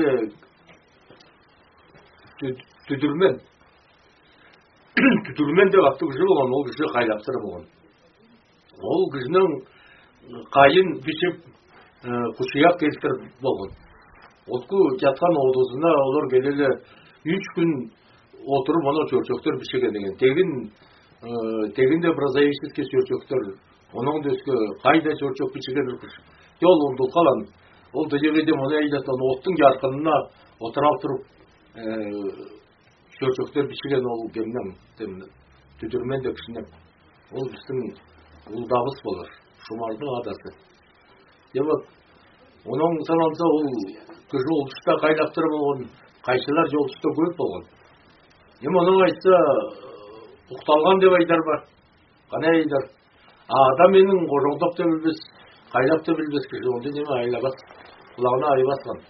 H: Түдірмен. Түдірмен деп атты кіші болған, ол кіші қайлаптыры болған. Ол кішінің қайын бішіп құшияқ келтір болған. Отку жатқан одызына олар келелі үш күн отырып, оны чөрчөктер бішеген деген. Тегін, тегінде бразавический чөрчөктер, оның дөскі қайда чөрчөк бішеген үркіш. Жол ұндыл қалан. Ол дөжеведе мұны әйлеттен оттың жарқынына отырап тұрып, чөрчөктер бішеген ол кемнен, түдірмен де кішінен. Ол біздің ұлдабыз болыр, Шумардың адасы. Демек, оның сананса ол күші олшыста қайлаптыры болған, қайшылар жолшыста көп болған. Ем оның айтса, ұқталған деп айдар бар. Қана айдар. Адам менің қожоңдап та білбес, қайлап та білбес кіші, онда неме айлабас, құлағына айбасқан.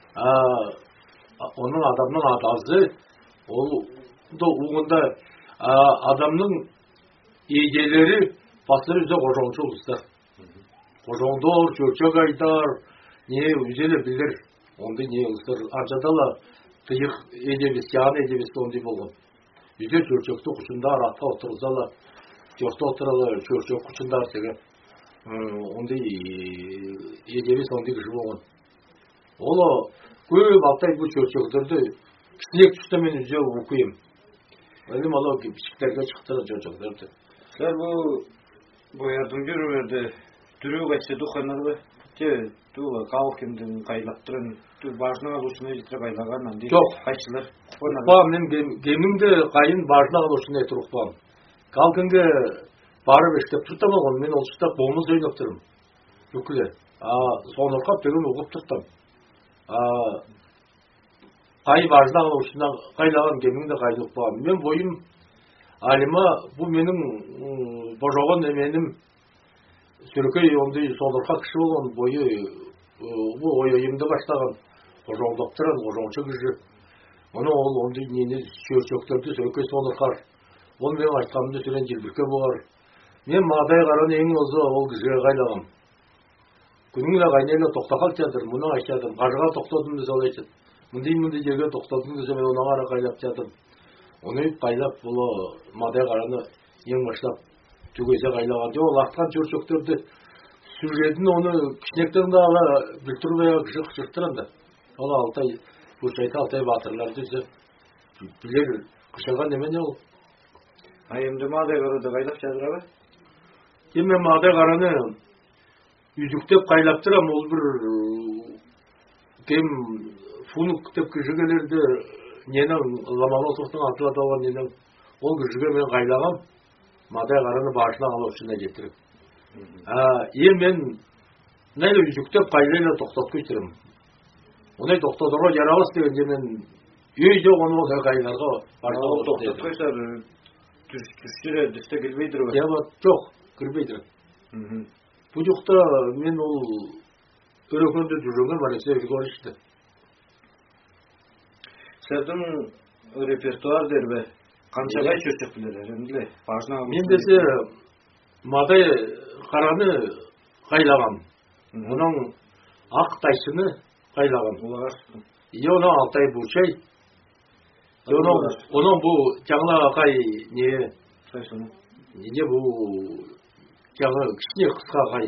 H: Оның адамның адазы, ол ұғында адамның егелері басыр үзе қожоңшы ұлыстар. Қожоңдор, чөрчөк айдар, не үзелі білдір. Онды не ұлыстар. Аржадала тұйық едебес, яғын едебес онды болған. Үзе чөрчөкті құшындар, атқа отырызала, жоқта отыралы чөрчөк құшындар сеге. Онды едебес онды кіші болған. Олы көп алтай бұл чөрчөктерді кісілек түсті мен үзе оқиым. Әлім ала кішіктерге шықтыры чөрчөктерді.
G: Сәр бұл боярдың жүрверді түрі қайтсы дұқанады, те тула қалқымдың қайлаптырын, түр бажына алушыны жетірі қайлаған, әнде қайшылар.
H: Ұқпа, мен кеміңді қайын бажына алушыны етір ұқпам. Қалқынғы барып ештеп тұртам алған, мен ол шықтап болмыз өйніп тұрым. Үкілі. Соны ұрқап деген ұғып тұртам. Қай бажына алушына қайлаған кеміңді қайлы ұқпам. Мен бойым, алима, бұл менің божоған еменім, Сүркей онды сондырқа кіші болған бойы, бұл ойымды баштаған, қожоңдақтырын, қожоңшы кіші. Оны ол онды нені чөрчөктерді сүркей сондырқар. Ол мен айтқанымды сүрен желбірке болар. Мен мағдай қаран ең өзі ол кішіге қайлағам. Күніңіне қайнелі тоқтақал театр, мұны айтадым. Қажыға тоқтадым десе ол айтады. Мұндай-мұндай жерге тоқтадым десе мен ona қара қайлап театр. Оны қайлап бұл мағдай қараны ең башлап түгесе қайлаған. Ол артқан чөрчөктерді сюжетін оны кішінектерінде ала білтірбея кіші қышықтырынды. Ол алтай, көршайты алтай батырларды өсе білер қышылған немене ол.
G: Айымды мағдай қарады қайлап жадыра ба?
H: Емен мағдай қараны үзіктеп қайлаптырам, ол бір кем фунук деп кішігелерді ненің Ломоносовтың атылат алған ненің ол кішіге мен қайлағам. Мағдай қараны башына алушына жетіріп. Ем мен нәйлі үзіктеп қайлайлы тоқтат көйтірім. Онай тоқтатырға жарағыз дегенде мен үйде оны ол қайларға башына
G: тоқтат көйтір түршірі дүсті кірбейдір ба?
H: Жоқ, кірбейдір. Бұл жоқта мен ол өрекенді жүрген Алексей Григорьевичті.
G: Сәрдің репертуар дербе? Қанша қай чөрчөк білер, әремділі?
H: Мен десе, мағдай қараны қайлаған. Оның ақ тайшыны қайлаған. Оның алтай бұлшай. Оның бұл жаңлаға қай не? Не бұл жаңлаға кішіне қысқа қай.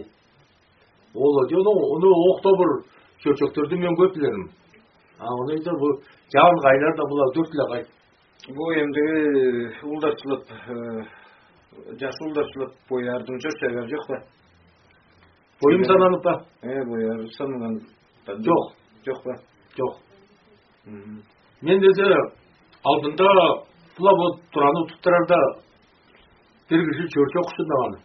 H: Оны оқты бір чөрчөктерді мен көп білерім. Оны айтыр бұл жаң қайлар да бұлар дөртлі қай.
G: Бұл емдігі ұлдаршылып, жасы ұлдаршылып боярдың чөрчөгер жоқ па?
H: Бойым сананып па?
G: Е, бояр санынан.
H: Жоқ.
G: Жоқ па?
H: Жоқ. Мен десе, алдында бұла бұл тұраны тұттырарда бір кіші чөрчөк ұшындаған.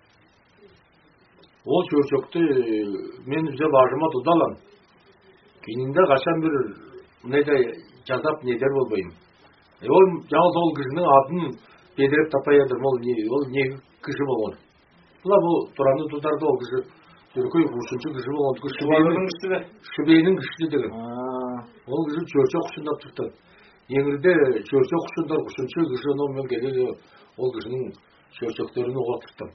H: Ол чөрчөкті мен үзе бажыма тұздалам. Кейінінде қашан бір мұнайда жазап недер болбайым. Ол жалғыз ол кішінің атын бедіріп тапай едім, ол не, ол не кіші болған. Бұла бұл тұранды тұтарды ол кіші, түркей үшінші кіші болған. Шүбейінің кіші деген. Ол кіші чөрче құшындап тұрды. Еңірде чөрче құшындар үшінші кіші мен келеді, ол кішінің чөрчектерін оға тұрттым.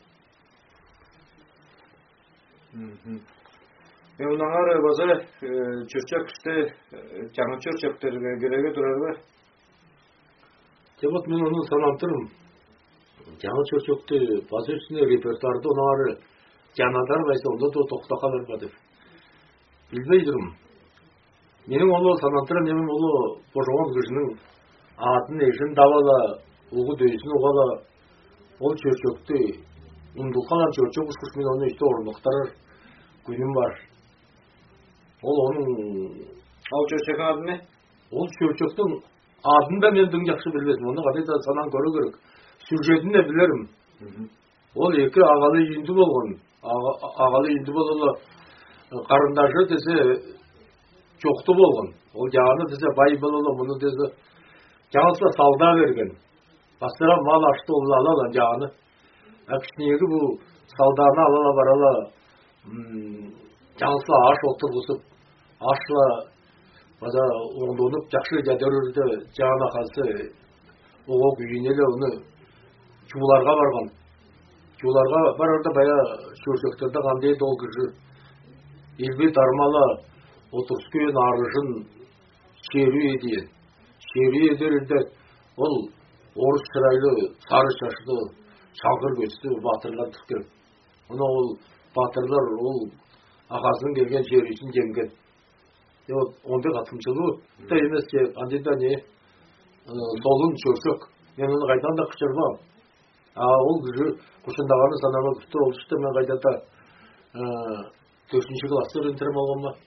G: Онаңар база чөрчек күшті жаңы чөрчектерге керегі тұрар ба?
H: Деп мен оны санантырым. Жаңы чөрчекті база үстіне репертуарды онағары жаңадар байсы онда да тоқта қалар ба деп. Білмейдірім. Менің олы санантырым, менің олы божуан күшінің атын ешін давала, ұлғы дөйсін оғала, ол чөрчекті ұмдыл қалан чөрчек ұшқыш мен оны үсті орындықтарыр күнім бар. Ол оның...
G: Ал чөрчектің ады не?
H: Ол чөрчектің адын да мен дің жақсы білбесім. Оны қадайда санан көрі керек. Сюжетін де білерім. Ол екі ағалы үйінді болған. Ағалы үйінді болғаны қарындашы десе жоқты болған. Ол жағаны десе бай болғаны, мұны десе жағысына салда берген. Бастыра мал ашты ол алалан жағаны. Әкшінегі бұл салданы алала барала жағысына аш отырғысып, ашла база оңдонып жақшы жәдерірді жағына қалсы оғы күйінелі оны чуларға барған. Чуларға барарда бая чөрсектерді қандайды ол кіші елбет армала отырскүйен арышын шеру едейін. Шеру едерінде ол орыс шырайлы, сары шашлы, шалғыр көсті батырлар тіккен. Оны ол батырлар ол ағасының келген шерусін жемген. Онда қатымшылы да емес ке, андайда не солын чөрсек. Мен оны қайдан да қышырмам. Ол күші құшындағаны санама күшті ол шықты. Мен қайдата төртінші класты рентерім алған ба.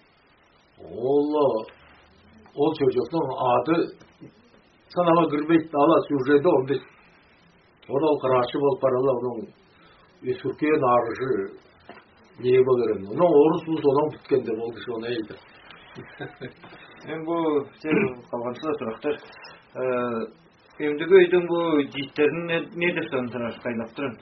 H: Ол чөрсектің ады санама кірбейді, ала сюжеті онды. Оны ол қырашы болып барала, оның өсіркен арышы не болырын. Оның орыс бұз оның біткенде ол кіші оны әйді.
G: Мен бұл қалғаншыда сұрақтар. Емдігі өйдің бұл життерін недір сандырар, қайлақтырын?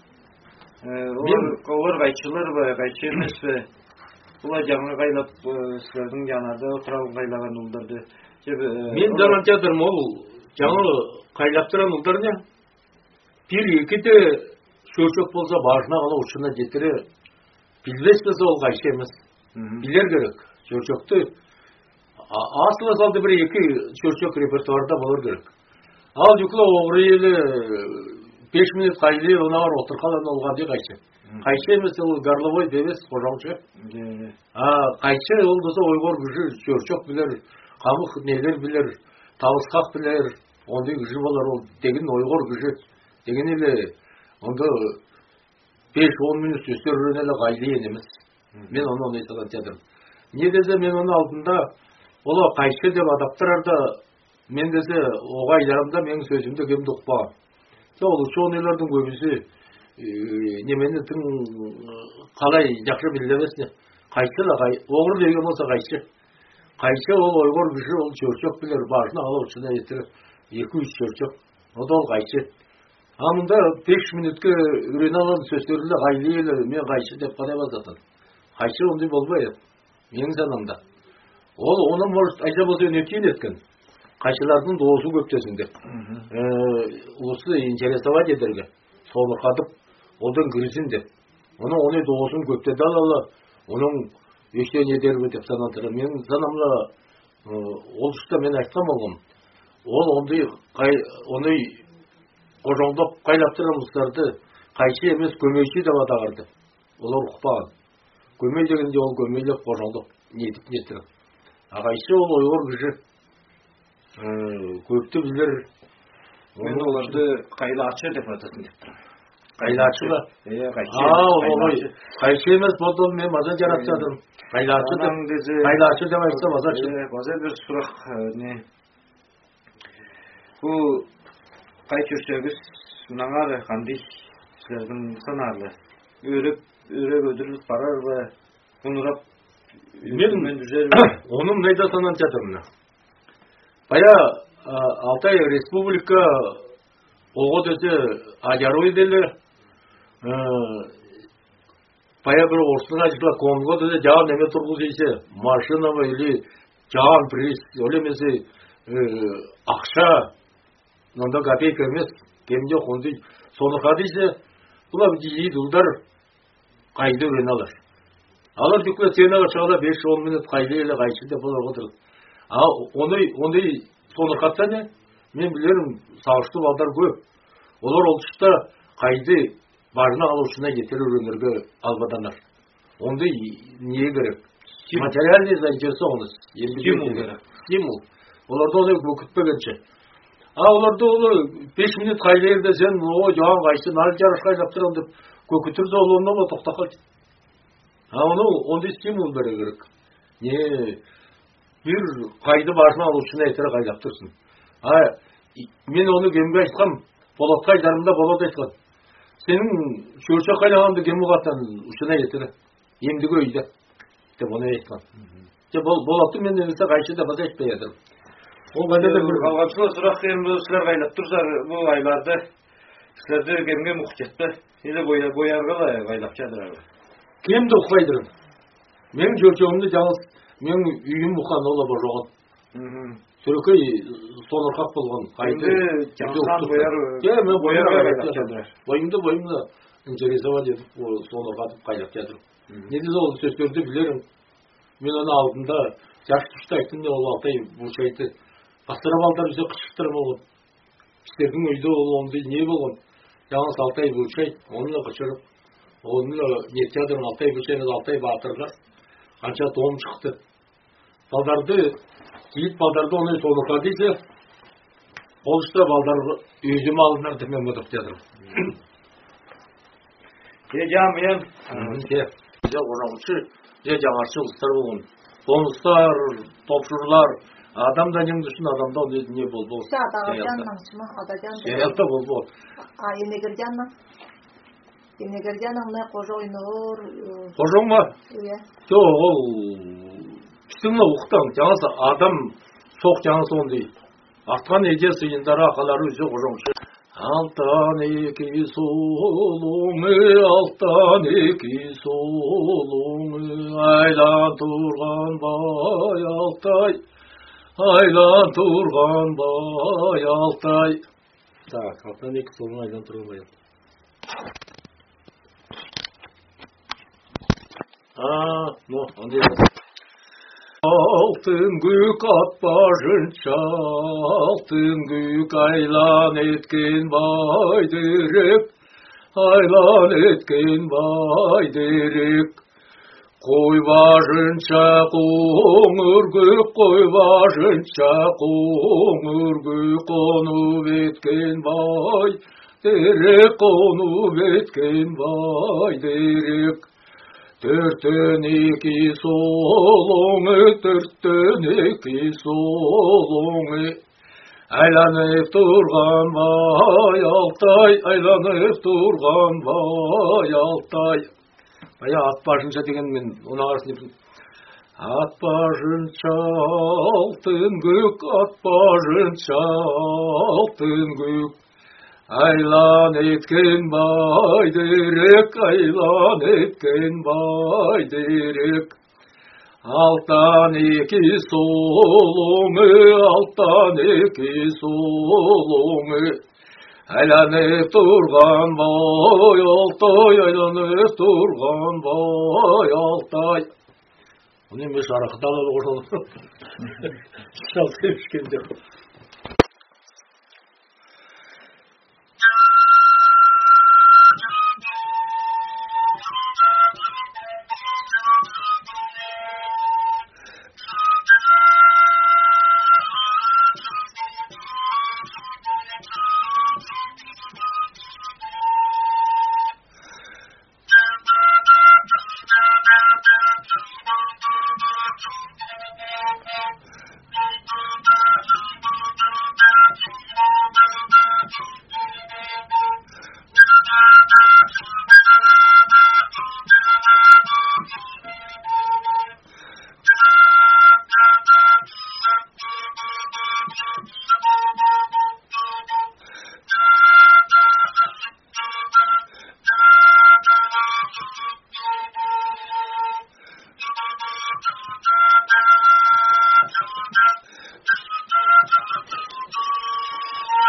G: Олар қайчылар ба, қайчы емес бе? Бұлай жаңы қайлап, сілердің жанады, тұрауын қайлаған ұлдарды.
H: Мен жаңан жадырым ол жаңы қайлаптыран ұлдар не? Bir екі де шөршек болса башына қала ұшына жетірі білбес бесе ол қайшы емес. Білер керек. Чөрчекті асылы салды бір екі чөрчек репертуарда болыр керек. Ал жүклі оғыры елі беш минут қайлы онағар отыр қалан олған де қайшы. Қайшы емес ол гарловой демес қожаушы. Қайшы ол доса ойғыр күші чөрчек білер, қамық нелер білер, табысқақ білер, ондай күші болар ол деген ойғыр күші. Деген елі онда беш-он минут өстерірін әлі қайлы енеміз. Мен оны оны айталан тедім. Не десе мен оны алдында ола қайшы деп адаптырарда мен десе оға айдарымда менің сөзімді кемді ұқпаған. Ол шонелердің көбісі немені тің қалай жақшы білдемесіне. Қайшы да оғыр деген болса қайшы. Қайшы ол ойғыр күші ол чөрчек білер башына ала ұшына етірі екі-үш чөрчек. Ол ол қайшы. Амында беш минутке үрен алан сөздерілі қайлы елі мен қайшы деп қадай базатын. Қайшы ондай болмай еді. Менің санамда. Ол оны может айда болса өтейін еткен. Қайшылардың доғысы көптесінде. Осы интересовать едерге. Соны қатып, одан кірісін деп. Оның оны доғысын көптеді алалы, оның өштен едерге деп санатыры. Менің санамда ол шықта мен айтқам олғым. Ол ондай қожаңдап қайлаптырамыздарды қайшы емес көмейші деп атағарды. Олар ұқпаған. Көмей дегенде ол көмейлеп қожаңдап нетіп нетірі. Ағайшы ол ойғыр күші. Көпті білер.
G: Мен оларды қайлачы деп атасын деп тұрам.
H: Қайлачы ба?
G: Е, қайшы.
H: Қайшы емес болды мен маза жарап жадым. Қайлачы деп айтса маза шын.
G: Маза бір сұрақ не? Бұл қай көрсегіз мұнаңар қандай сілердің санарлы? Өріп, өріп өдіріліп барар ба? Құнырап
H: мен оның найда санан жатырмын. Бая Алтай республика оғыт өте адярой делі пая бір орысына жықла конго өте жаған неме тұрғыз дейсе машинова или жаған пресс өлемесе ақша онда копейка емес кемде қонды соныға дейсе бұла дейді ұлдар қайды өрен алар алар жүкілі сені шығада бес он минут қайды елі қайшы деп олар отырды ондай соны қатса не мен білерім сағышты балдар көп олар ол тұста қайды бажына алушына етер өренерге албаданар ондай не керек материальный заинтересованность стимул оларды оны көкітпегенше а оларды олы беш минут қайды елде сен о жаған қайсы нары жарыш қайлап тұрам деп көкітірді ол онда ма тоқта қалды а оны ондай стимул бере керек не bir kaydı başına alışına yetere kaydap dursun. Ha, men onu gemge aytqam, Polat kaydarımda Polat aytqan. Senin şörçe kaylaganды kemi qatan uşuna yetere. Emdigi öýde. Dep onu aytqan. Je Polatты men emese qayçı dep aytpay edim.
G: O bende de bir kalgamçılık surak derim bu sizler kaynap tursar bu aylarda. Sizlerde gemge muhtetpe. Hele boyarga da kaynapçadır abi.
H: Kim de uqaydır. Men şörçeğimde жалгыз мен үйім мұқан ола бар жоғын. Сөрекей сонырқақ болған.
G: Енді жаңсан бояр...
H: Е, мен боярға қайдап жадыр. Бойымды бойымды интересовать етіп, сонырқатып қайдап жадыр. Недіз ол сөздерді білерім. Мен оны алдында жаш тұшты айттым не ол алтай бұлшайды. Бастырап алдар бізе қышықтырым олын. Кістердің өйді ол онды не болған. Жаңыз алтай бұлшайды, оны қышырып. Оны нет жадырын алтай бұлшайды, алтай батырға. Қанша тоғым шықты. Балдарды, кейт балдарды оны солыққа дейсе, ол үшті балдарды өзім алынар демен мұдық дедім.
G: Е, жан, мен?
H: Е, орамшы, е, жаңаршы ұлыстар болғын. Қоныстар, топшырлар, адам да нең düşün, адамда ол не бол бол.
I: Все, адаға жаннамшы ма? Ада жанды.
H: Сериалда бол бол.
I: А, енегер жанна? Енегер жанна, мұнай қожа ойнығыр.
H: Қожың ма?
I: Иә.
H: Жоқ, ол... Кісіңі ұқтан, жаңасы адам соқ жаңасы ондай. Артқан еде сыйындары ақалары өзі қожыңшы. Алтан еки солуңы, алтан еки солуңы, айлан тұрған бай алтай, айлан тұрған бай алтай. Так, алтан еки солуңы, айлан тұрған бай алтай. А, ну, ондай. Алтын көк атпажынша, алтын көк айлан еткен байдырек, айлан еткен байдырек. Қой бажынша қоңыр көк, қой бажынша қоңыр көк, қонып еткен байдырек, қонып еткен байдырек. Төрттен екі солуңы, төрттен екі солуңы, айланып тұрған бай алтай, айланып тұрған бай алтай. Бая ат башынша деген мен оны арасын депсін. Ат башынша алтын көк, ат башынша алтын көк. Айлан еткен байдырек, айлан еткен байдырек. Алтан еки солуңы, алтан еки солуңы. Айланып тұрған бай алтай, айланып тұрған бай алтай. Оны мен шарақыта алады қошалды. Шалты ешкенде.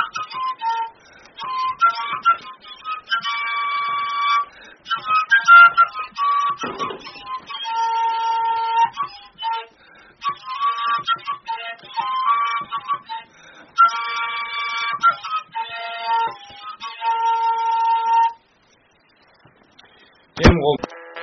H: Benim kol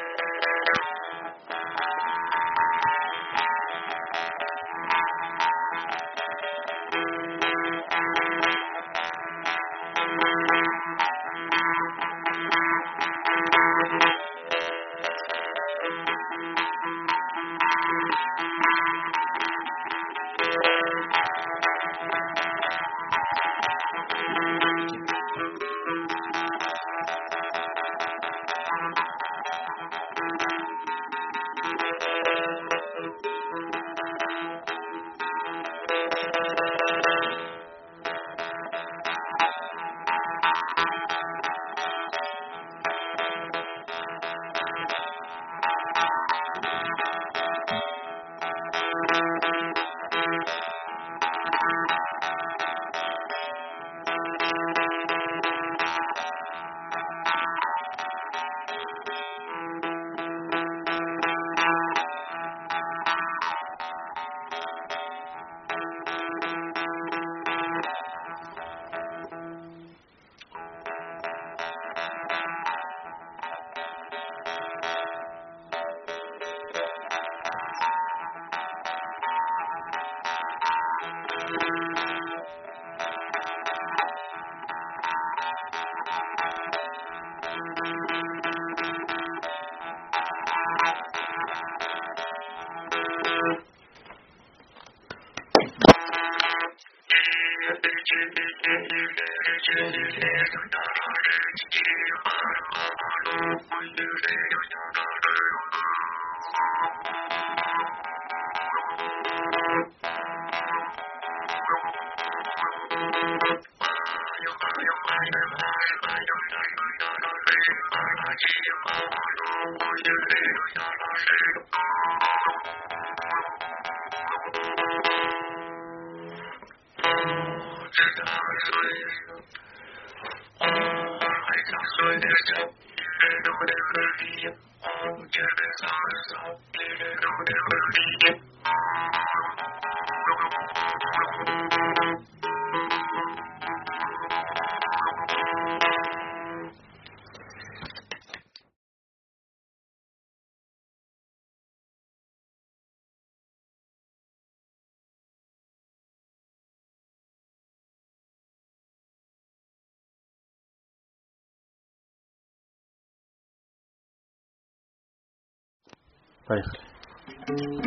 H: Поехали.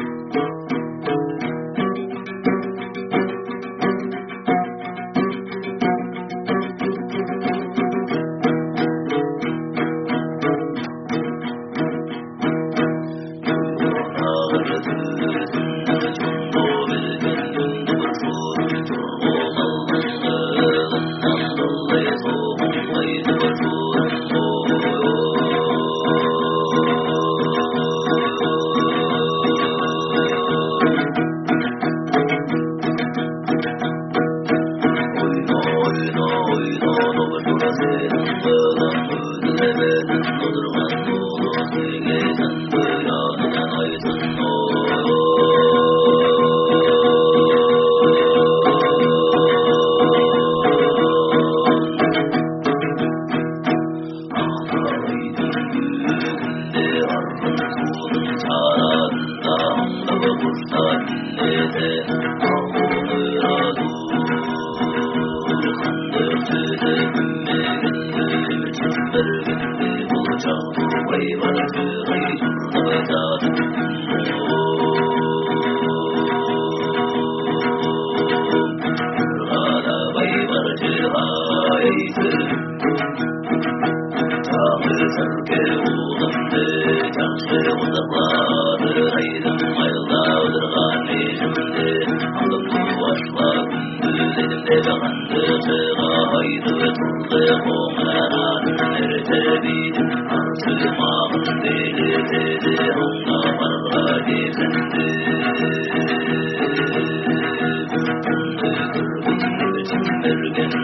F: Thank you.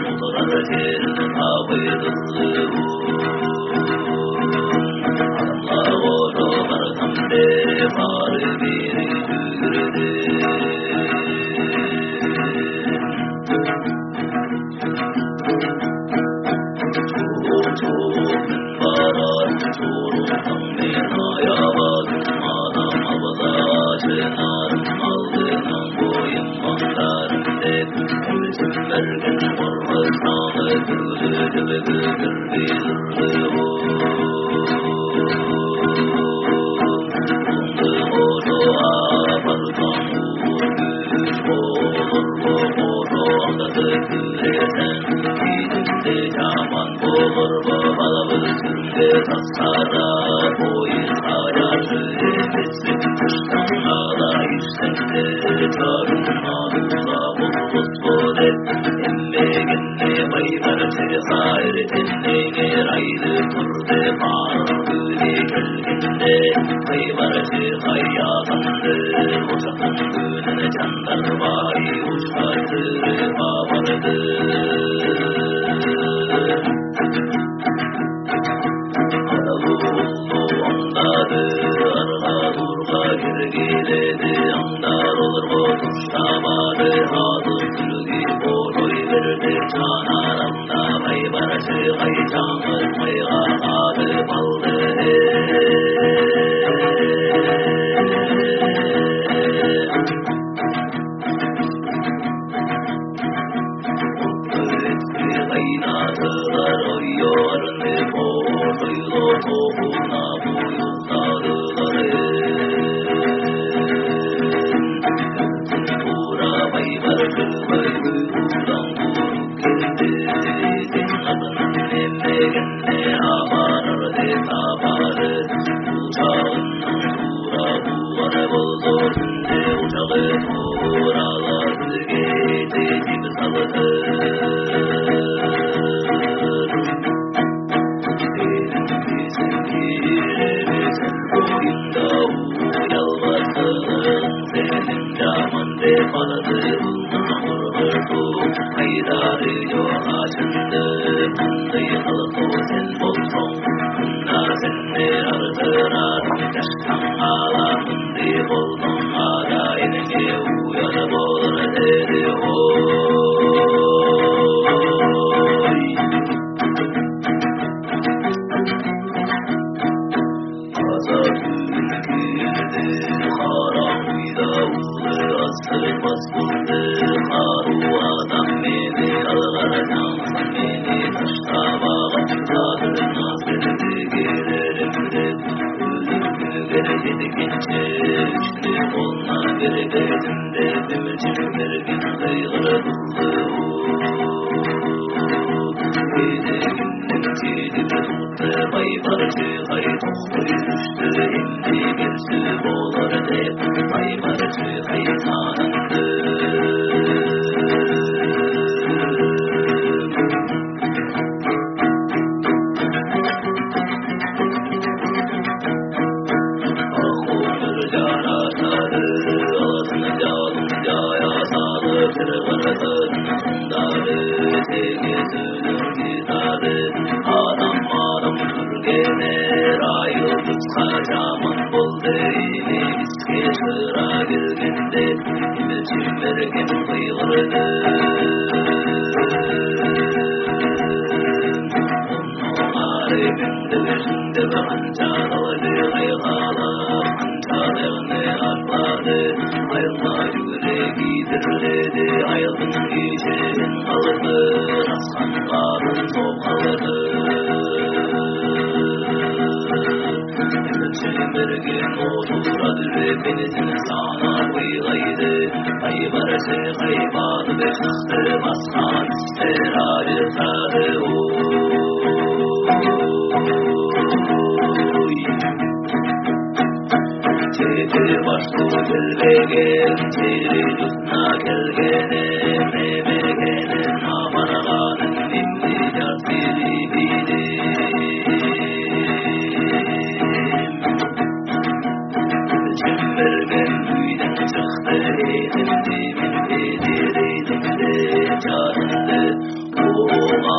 F: Oh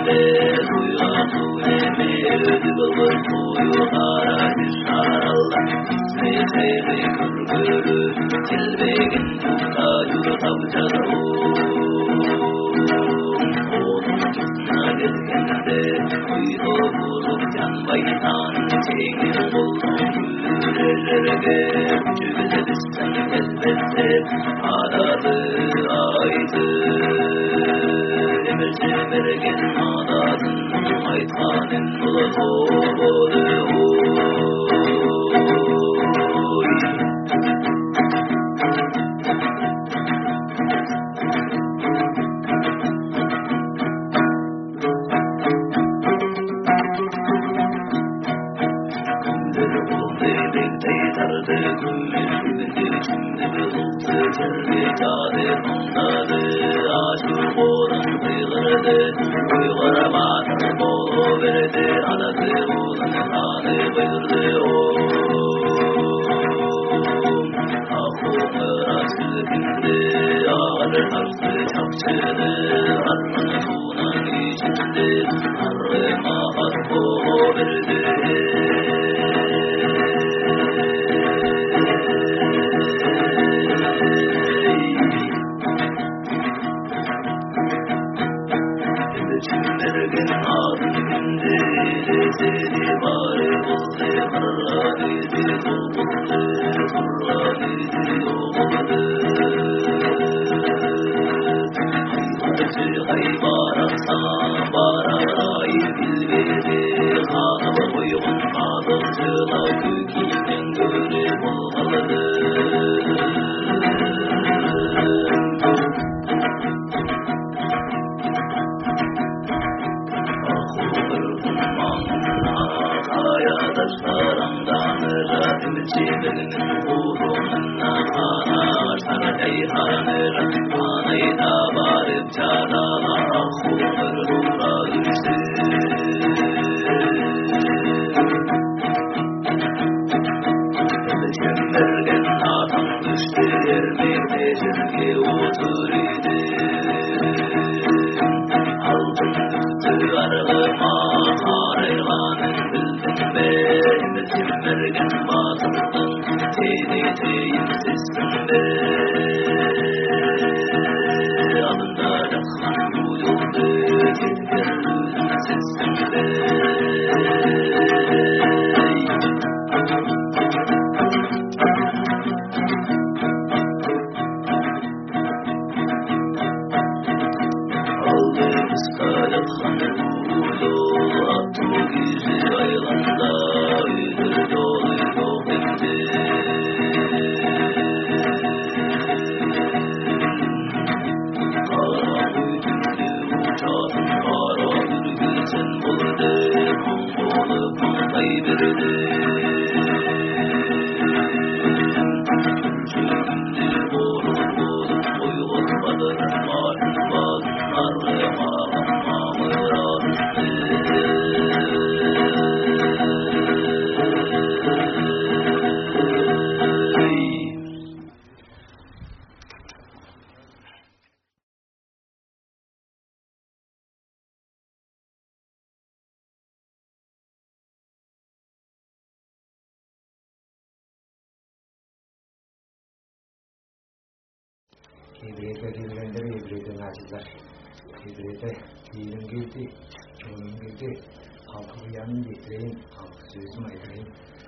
J: Кейбіреті келгендер, кейбіреті нәсілдер. Кейбіреті кейінің келді, оның келді, халқы бұянын жетірейін, халқы сөзім айтырайын.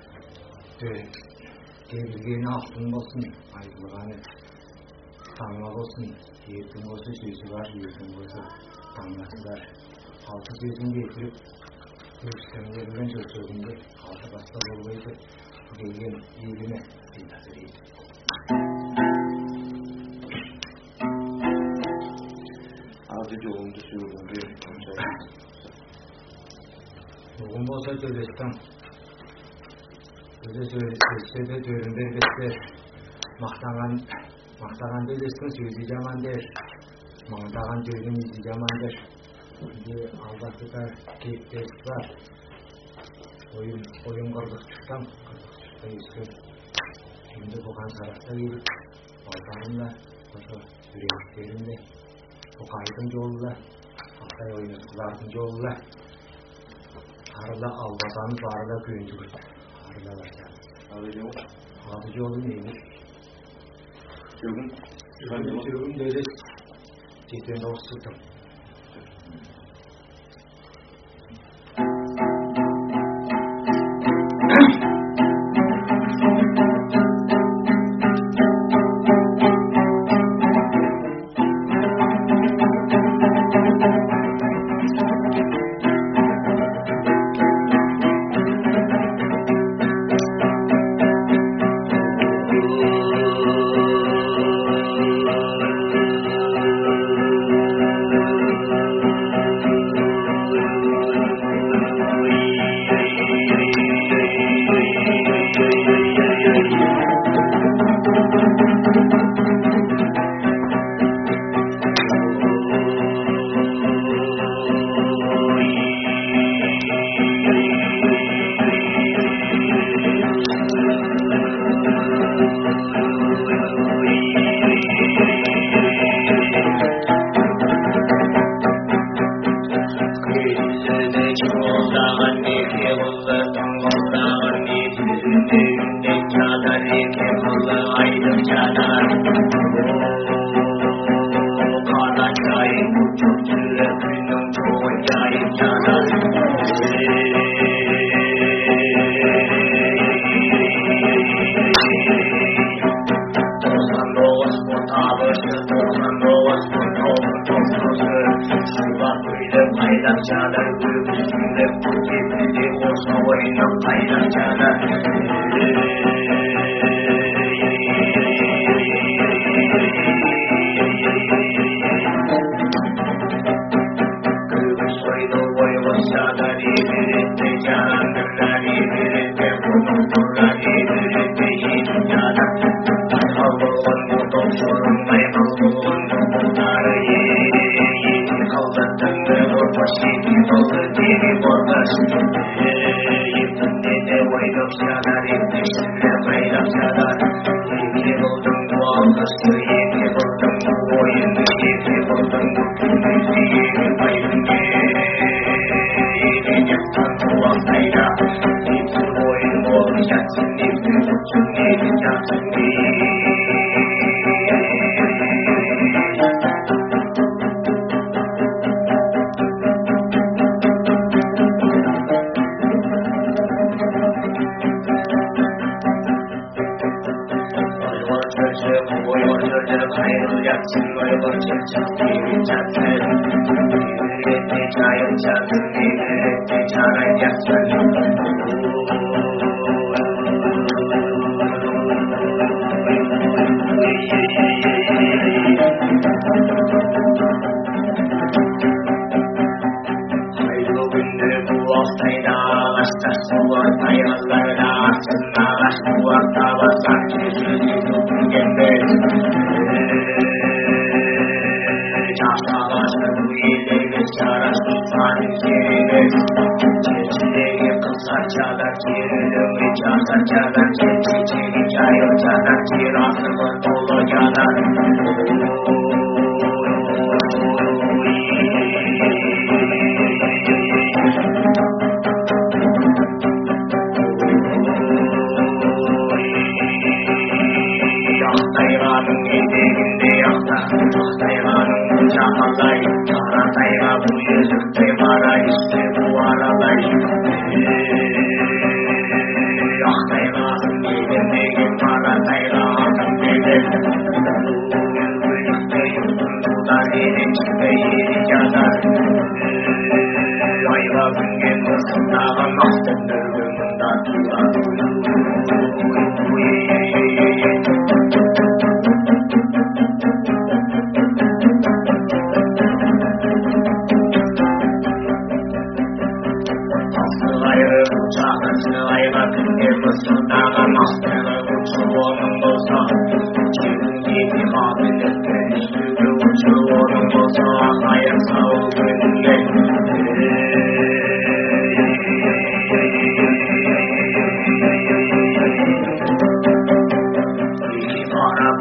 J: Кейбілгені ақтың болсын, айтылғаны таңма болсын, ертің болсы сөзі бар, ертің болсы таңмасы бар. Халқы сөзін кетіріп, көрістен келген сөзінде халқы баста болбайды, келген еліне айтады дейді.
G: Жолыңды сүйрегенге қанша
J: Бүгін болса төлестің төлесе де төріндер бестер мақтаған мақтаған төлестің сөзі жаман дер маңдаған төлдің ізі жаман дер алдақта кейіптес бар ойын қырдық шықтан қырдық шықта ескен енді бұған сарақта келіп балтағында осы үректерінде Бұқайдың жолы Alтай oynadıkların yoluna. Arada albatanı barla gündür. Arada başladı.
G: Adı yol.
J: Adı yolu neymiş?
G: Türk'ün.
J: Türk'ün böyle giden olsun.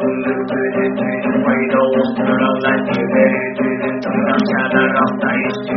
F: Para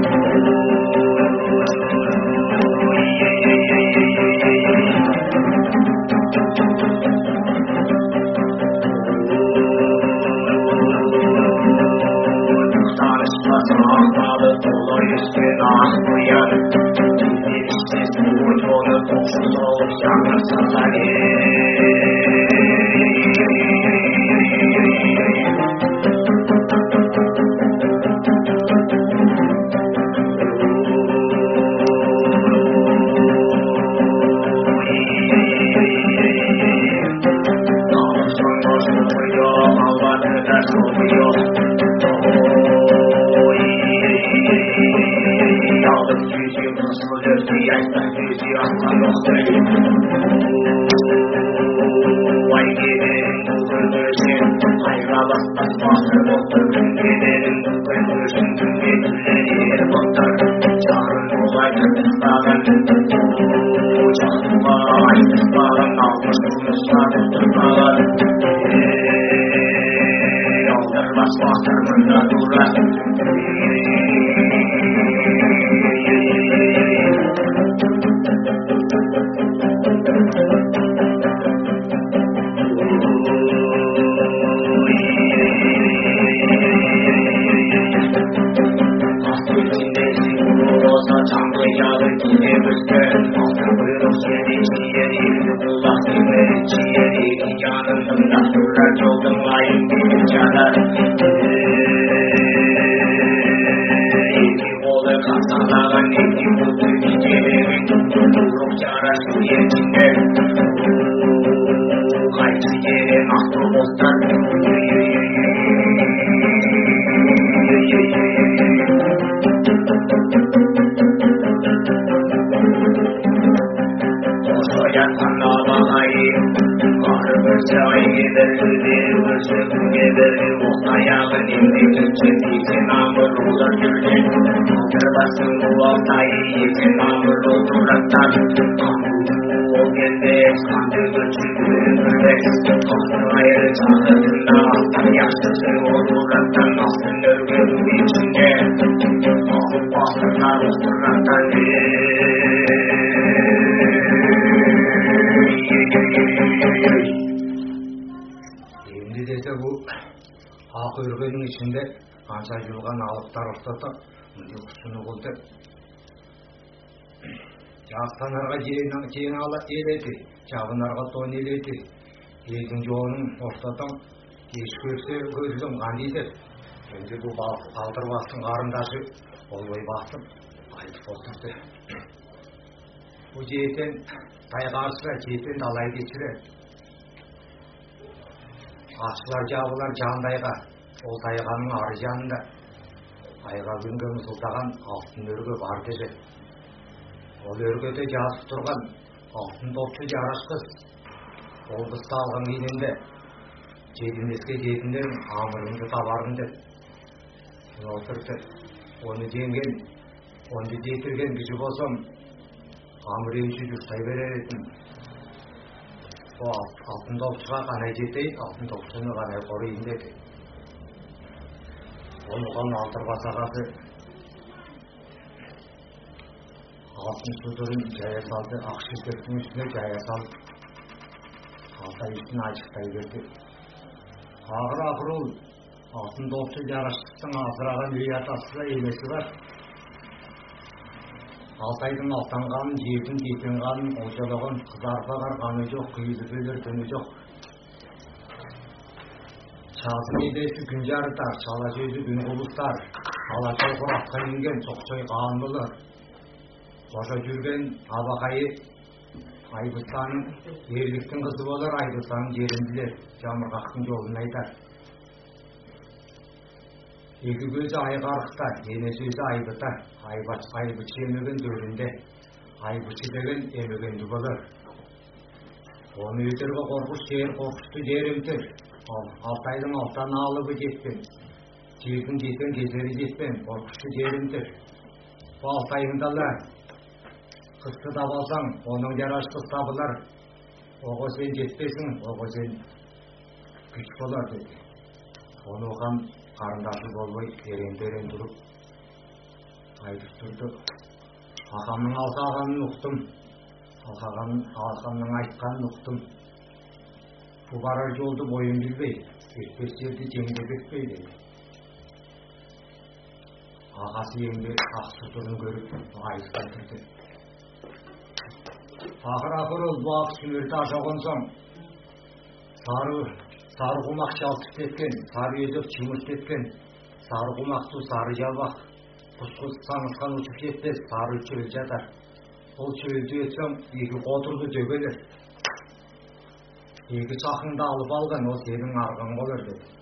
J: Жақтанарға жең ала еледі, жабынарға тон еледі. Елдің жолын ортадан еш көрсе көздің қандейді. Енді бұл алдырбастың қарындашы олбай бақтым, айтып отырды. Бұл жетін тайғарсыра, жетін далай кечірі. Ашылар жабылар жандайға, ол тайғаның ары жанында. Айға күнге мұсылдаған алтын өрге бар деді. Ол өргөде жазып тұрған алтын топшы жараш қыз. Ол қысқа алған кейненде жетімеске жетінден амырымды табарым деп. Отырды. Оны жеңген, оны жетірген кіші болсам, амыр емші жүрсай берер едім. Ол алтын топшыға қанай жетей, алтын топшыны қанай қорайын деді. Оныған алтырбас ағасы алтын судырын жая салды, ақшекеттің үстіне жая салды. Алтай үстіне ашықтай берді. Ақыр ақыр ол алтын топшы жарашқыстың асыраған үй атасы емесі бар. Алтайдың алтанғанын, жетін кетенғанын, олжалаған қызарпа қарғаны жоқ, қиылы бөлер түні жоқ. Шалсын едесі күн жарытар, шала сөзі күн құлыстар, алашай құратқа енген соқсой қаған болар. Қоша жүрген абақайы Айбыстаның ерліктің қызы болар, Айбыстаның жерінділер, жамырғақтың жолын айтар. Екі көзі айғарықта, ене сөзі айбыта, айбыт емеген дөрінде, айбытшы деген емегенді болар. Оны өтерге қорқыш жер қорқышты жерімтір, Алтайдың алтан алыбы жетпен, жердің жетен кезері жетпен, қорқышты жерімтір. Алтайыңдала, қысты табалсаң, оның жарашқыз табылар, оғы сен жетпесің, оғы сен күш болар деді. Оны оған қарындашы болбай, ерен-берен тұрып, айтып тұрды. Ақамның алқағанын ұқтым, алқамның айтқанын ұқтым. Бұл барар жолды бойын білбей, кетпес жерді жеңдеп етпей деді. Ағасы енді ақсұртырын көріп, айызға тұрды. Ақыр-ақыр ол бұл ақ сүмерді аша қонсам, сары құмақ шалқып кеткен, сары өзек чымырт кеткен, сары құмақты сары жалбақ, құс-құс саңысқан ұшып кетпес, сары чөл жатар. Ол чөлді өтсем, екі қотырды төгелер. Екі шақыңды алып алған, ол сенің арғын болар деді.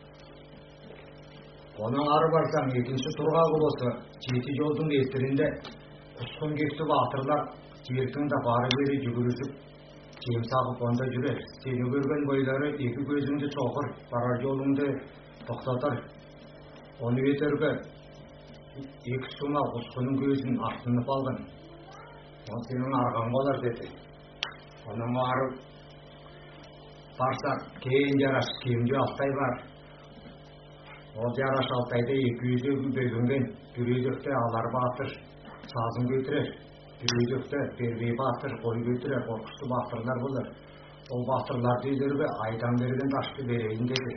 J: Оның ары барсам, екінші тұрғағы болса, жеті жолдың естірінде құсқын кекті батырлар, жертіңді бары бері жүгірісіп, кем сағып онда жүрер. Сені көрген бойлары екі көзіңді соқыр, барар жолыңды тоқтатар. Оны өтергі екі сума құсқының көзін артынып алған. Ол сенің арған болар деді. Оның ары барса, кейін жараш, кемде алтай бар. Ол жараш алтайда екі өзегі бөлінген, бір өзекте алар батыр, сазын көтірер. Bir өзекте бербей батыр, қой көтірер, қорқысты батырлар болар. Ол батырларды өздерге айдан берген ташты берейін деді.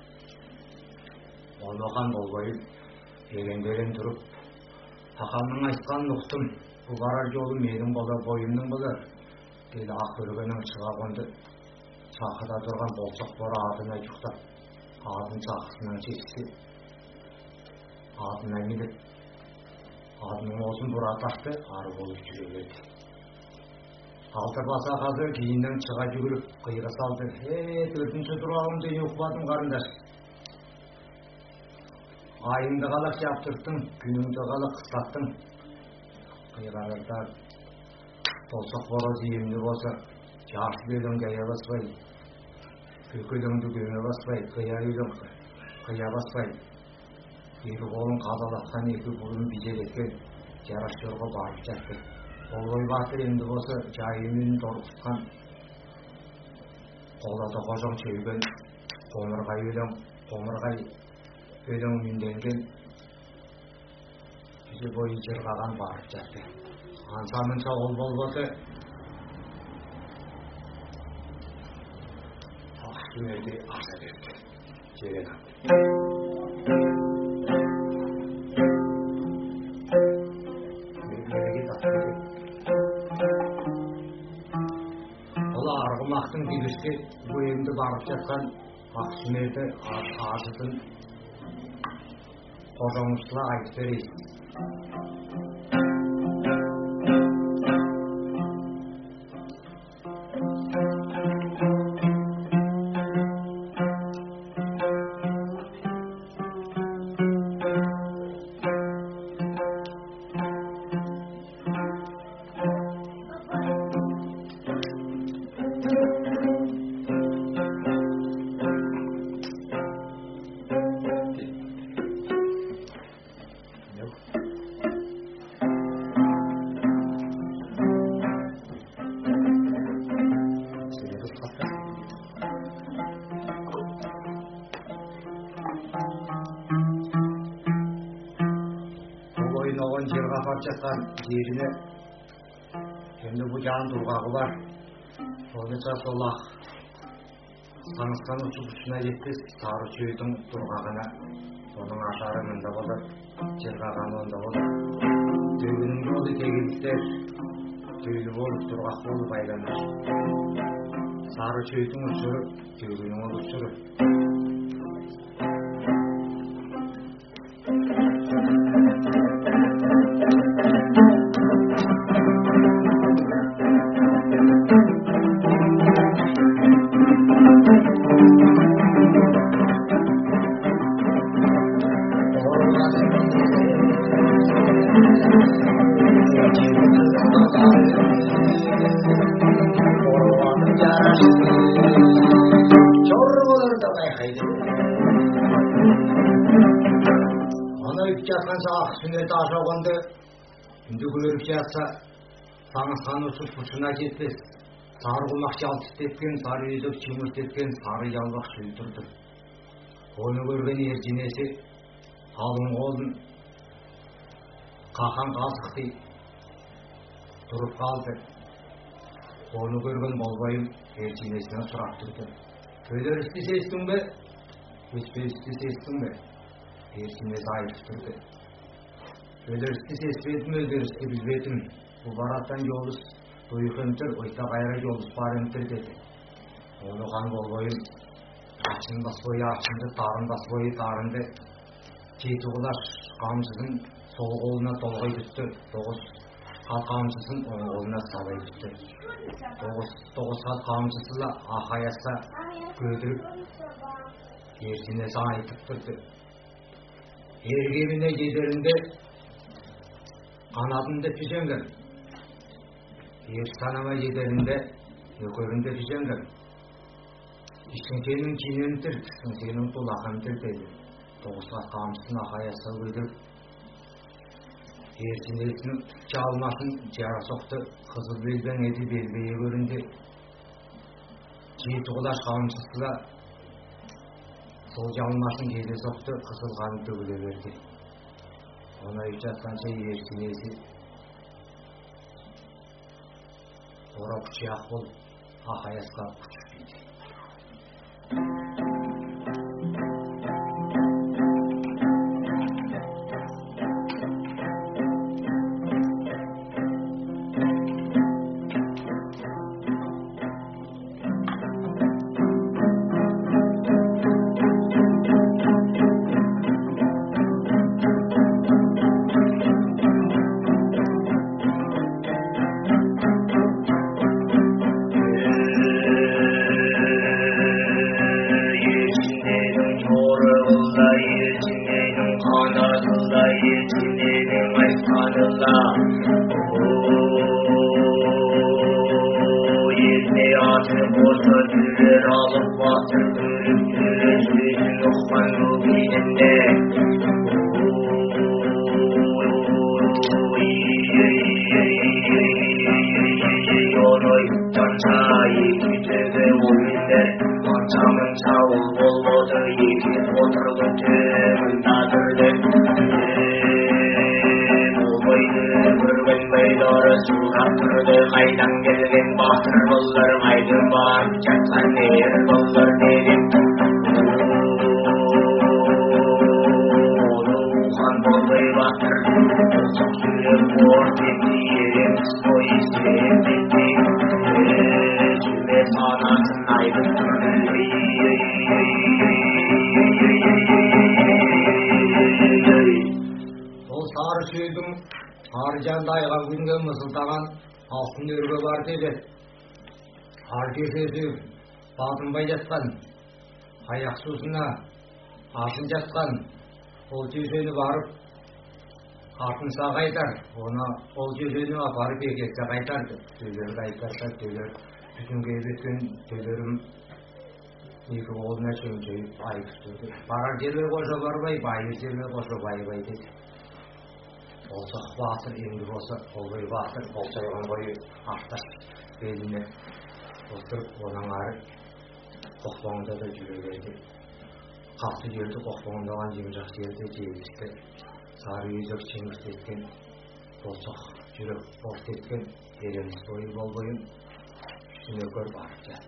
J: Ол оған бол бойып, берен-берен тұрып, Ақамның айтқанын ұқтым, бұл барар жолы менің болар, бойымның болар. Деді ақ өргенің шыға қонды, шақыда тұрған болсақ бора адына жұқтап, адын шақысынан шешсе, адына келіп, адының осын бұра тақты, ары болып жүре берді. Алтыр баса қазір кейіннен шыға жүгіріп, қиға салды. Е, төртінші тұрағымды ұқпадым қарындаш. Айыңды қалақ жаптырттың, күніңді қалақ қыстаттың. Қиғаларда болсақ бороз емді болса, жарты бөлің қия баспай, көкеліңді көме баспай, қия үйлің қия баспай. Екі қолын қазалатқан, екі қолын бизер еткен, жараш жорға барып жатты. Ол ой батыр енді болса, жайымен торқысқан, қолада қожың шөйген, қоңырғай өлең, қоңырғай өлең мінденген, жүзі бойы жырғаған барып жатты. Ансамынша ол болбады, Ақсүмерді аса берді, жерен алды. Арғымақтың биліске бойымды барып жатқан Ақсүмерді азытын қожаңызға айтып берейін. Жатқан жеріне енді бұл жан тұрғағы бар. Сонысы солақ саңысқан ұшып-ұшына жетпес сары шөйдің тұрғағына оның ашары мында болар, жерғаған онда болар. Төгінің жолы тегіліктер, төйлі болып тұрғақ болып айланар. Сары шөйдің ұшыры, төгінің ол ұшыры. Ақсүмерді аша қонды, үнді көріп жатса, саңысқан ұшып ұшына жетпес, сары құмақ жалтып тепкен, сары өзек чымырт еткен, сары жалбақ шөл тұрды. Оны көрген ерженесі, қалың қолын Қақан қасықтай тұрып қалды. Оны көрген болбайым елшінесінен сұрап тұрды. Өлерісті сестің бе? Өспесті сестің бе? Елшінесі айтып тұрды. Өлерісті сеспедім, өлерісті білбедім. Бұл бараттан жолыс ойықымтыр, ойта қайра жолыс барымтыр деді. Оны қан болбайым ашын бас бойы ашынды, тарын бас бойы тарынды. Жеті құлаш қамшысын сол қолына толғай түсті. Тоғыз қат қамшысын оң қолына салай түсті. Тоғыз қат қамшысыла ақаяса көдіріп ерсінесі айтып тұрды. Ергеміне жедерінде қанатында пішеңгір. Ерстанама жедерінде өкөрінде пішеңгір. Ішін сенің кейнен түр, ішін сенің тұлақын түр деді. Тоғыз қат қамшысын ақаяса көдіріп ерсінесінің жалмасын жара соқты. Қызыл белбен еді белбeye көрінді. Жеті құлаш қамшысыла сол жалмасын келе соқты. Қызыл қаны төгіле берді. Оны айтып жатқанша ерсінесі ора күші ақ болып ақаясқа күшіп дейді.
K: Қайдан келген батыр болар, қайды барып жатқан ер болар деген. Оны уған болбай батыр, болсақ жүрек бор кетті, ереміз той естен кетті. Жүме санасын айтып тұрды.
J: Ол сары сөйдің сары жанды айға күнге мысылтаған алтын өрге бар деді. Ар кешесі батынбай жатқан, аяқ сусына ашын жатқан, ол жесені барып артынса қайтар. Оны ол жесені апарып екетсе қайтарды. Төлерді айтарса төлер бүтінге беткен төлерім екі қолына шөңкейіп айтып тұрды. Барар жерге қоша барбай, байыр жерге қоша байбай деді. Болса батыр енді болса қолбай батыр болсайған бойы ақташ беліне отырып оның ары қоқпағында да жүре берді. Қатты жерді қоқпағындаған жемжақ жерді жегісті сары үйзек шеңгіс еткен болсақ жүрек борт еткен ереміз бойы бол бойын үстіне көр барып жатты.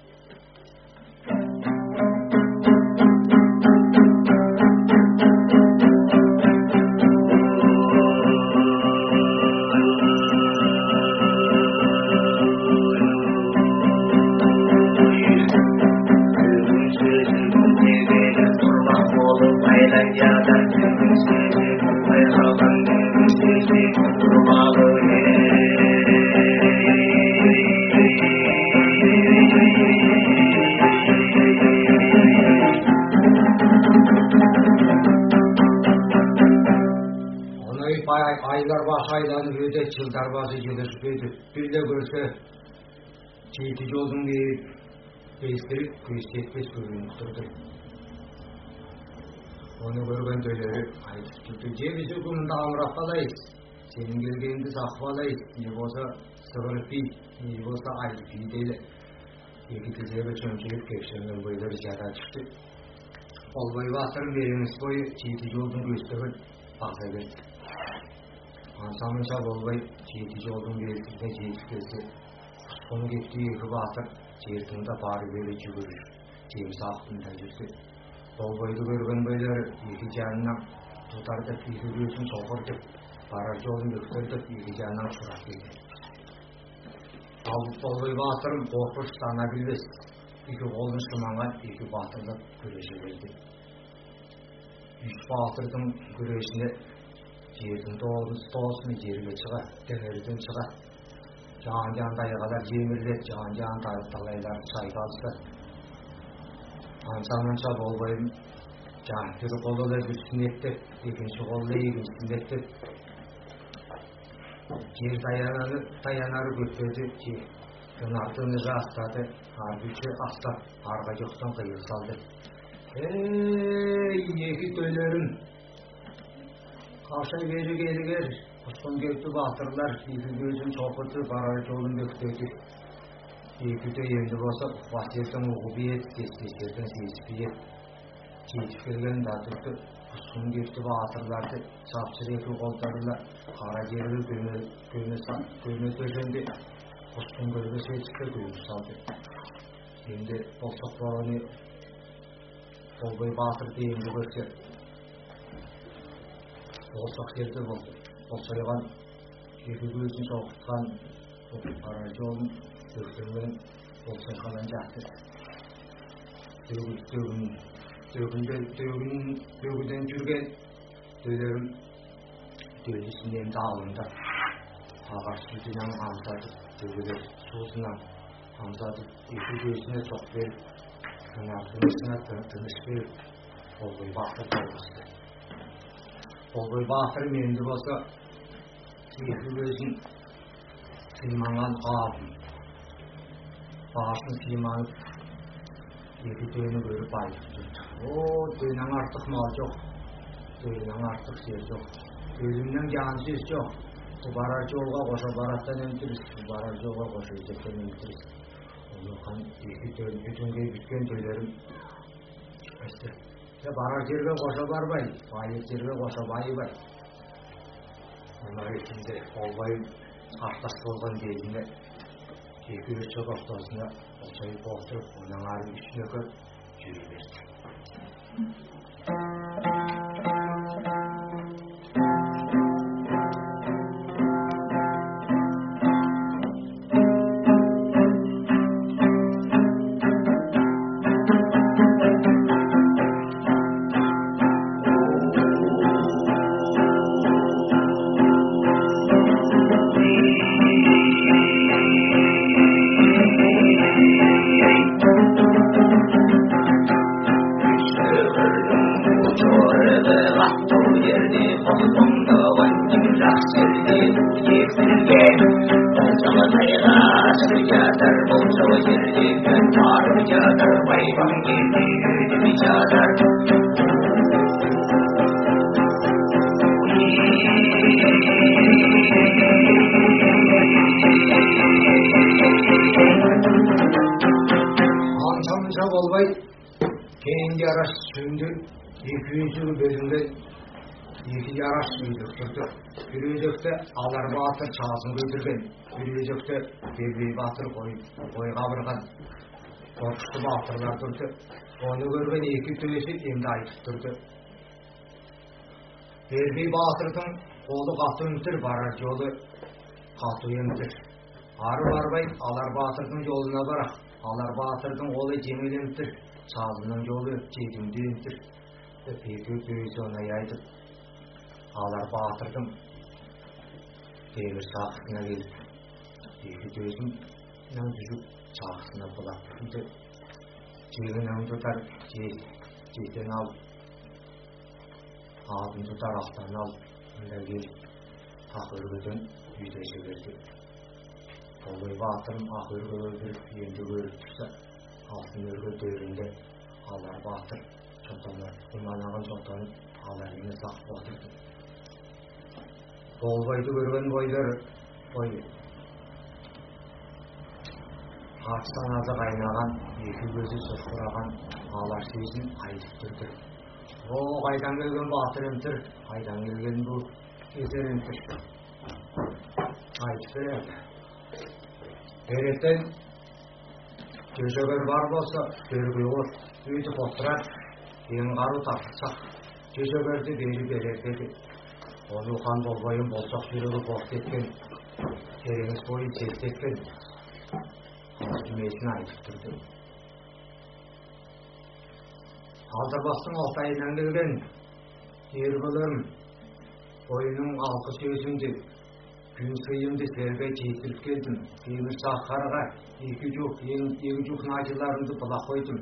J: Aylar başı aylanıp öde, çılдар başı gelişip öde. Bir de görse çeyti yolun deyip değiştirip gösterip görünüp durdu. Onu görgen töyleri aytıp tuttu. Cebisi kumunda amrap balayız. Senin gelgeninde sak balayız. Ne olsa sığırıp bil, ne olsa aytıp bil deyli. Eki tezebe çömçelip kekşenden boyları jada çıktı. Olbay batırın veriniz boyu çeyti yolun gösterip baksa verdi. Ансамынша болбай жеті жолдың белгісіне жетіп келсе, құсқын кетті екі батыр жертіңді бары бері жүгірір, жеміс ақтында жүрсе. Болбайды көрген байлар екі жанынан тұтардып, екі көзін соғырдып, барар жолын өктірдіп, екі жанынан сұрап келді. Ал болбай батырым қорқыш сана білбес, екі қолын шыманған екі батырды күресе келді. Үш батырдың күресіне жердің тоғысын жерге шыға, дәңерден шыға. Жан-жан дайғалар жемірлер, жан-жан талайлар сайғалыстар. Ансамынша болбайым жартыры қолы бүрсін еттіп, екінші қолы егінсін еттіп. Жер таянары көтпеді, жонартыны жастады, арбүші астап, арға жоқтан қиыл салды. Ей, екі төлерім! Қаша бері келігер, құсқын көтті батырлар, екі көзін соқырды, барар жолын бөктеді. Екі төй енді болса, басердің ұғы ет, тестестердің сезіпі ет. Жетіп келген датырды, құсқын көтті батырларды, сапсыр екі қолдарына, қара жерлі көме төшенде, құсқын көме сетіпті көмі салды. Енді болсақ бараны, болбай батырды енді көрсе, болсақ жерді болды. Болсайған, екі көзін соқыртқан, қара жолын өктірген болсайғадан жатты. Төгінден жүрген төлерім төлісінен дағылында. Ағар сүтінен амзады, төгілер суызынан амзады, екі көзіне соқ беріп, қанартынысына тыныш беріп, болбай батыр болғысты. Болбай батыр менді болса, екі көзін сыйманған қабым. Басын сыйманып, екі түйіні көріп айтып жүрді. О, түйінен артық мал жоқ, түйінен артық жер жоқ, түйіннен жан сөз жоқ. Барар жолға қоша бараттан өндіріс, барар жолға қоша өтектен өндіріс. Онымен екі түйін бүтінге бүткен түйілерім өсті. Барар жерге қоша барбай, байып жерге қоша байы бай. Онар етінде олбайым ақтас болған дейінде екі өтші қоштасына олшайып отырып, оның арын үшіне көр жүре берді. Ансамынша болбай, кейін яраш сүнді, екі үйсігі бөлінген, екі яраш үйдіктірді. Bir özekte alar batır çağsın götürgen, bir özekte Berbey batır koy kabırgan, korkuştu batırlar durdu. Onu görgen iki tülesi emdi aytıp durdu. Berbey batırдың kolu katı ümtür, barar yolu katı ümtür. Arı barbay alar batırдың yoluna barak, alar batırдың kolu cemil ümtür, çağsının yolu cedimdi ümtür. Peki tülesi ona yaydıp, alar batırдың demir sağısına gelip, iki gözüm nan düzüp sağısına bulaktırdı. Ceğinden tutar, ceğden al, ağzını tutar, alttan al, onda gelip, ak örgüden yüzleşe verdi. Oluy batırım ak örgü öldürüp, yendi görüp tursa, altın örgü döründe alar batır, çotanlar, imanağın çotanıp, alar yine sakıp batırdı. Bolbaydı görgen boylar boyu. Atsan azı kaynagan, iki gözü sırkıragan, alar sezin aytıp durdu. O kaydan gelgen batır emtir, kaydan gelgen bu keser emtir. айтып береді. Беретін жөжөгөр бар болса, төргі от, өйтіп отырады, ең қару тапсақ, жөжөгөрді бері берер деді. Оны қан болбайын болсақ жүрегі боқ еткен, тереңіз бойы селт еткен, дүмесін айтып тұрды. Алдырбастың Алтайынан келген, ербілім, бойының алқы сөзімді, күн сыйымды сәрге жетіліп келдім. Темір саққарға екі жүк, екі жүк нажыларымды бұла қойдым.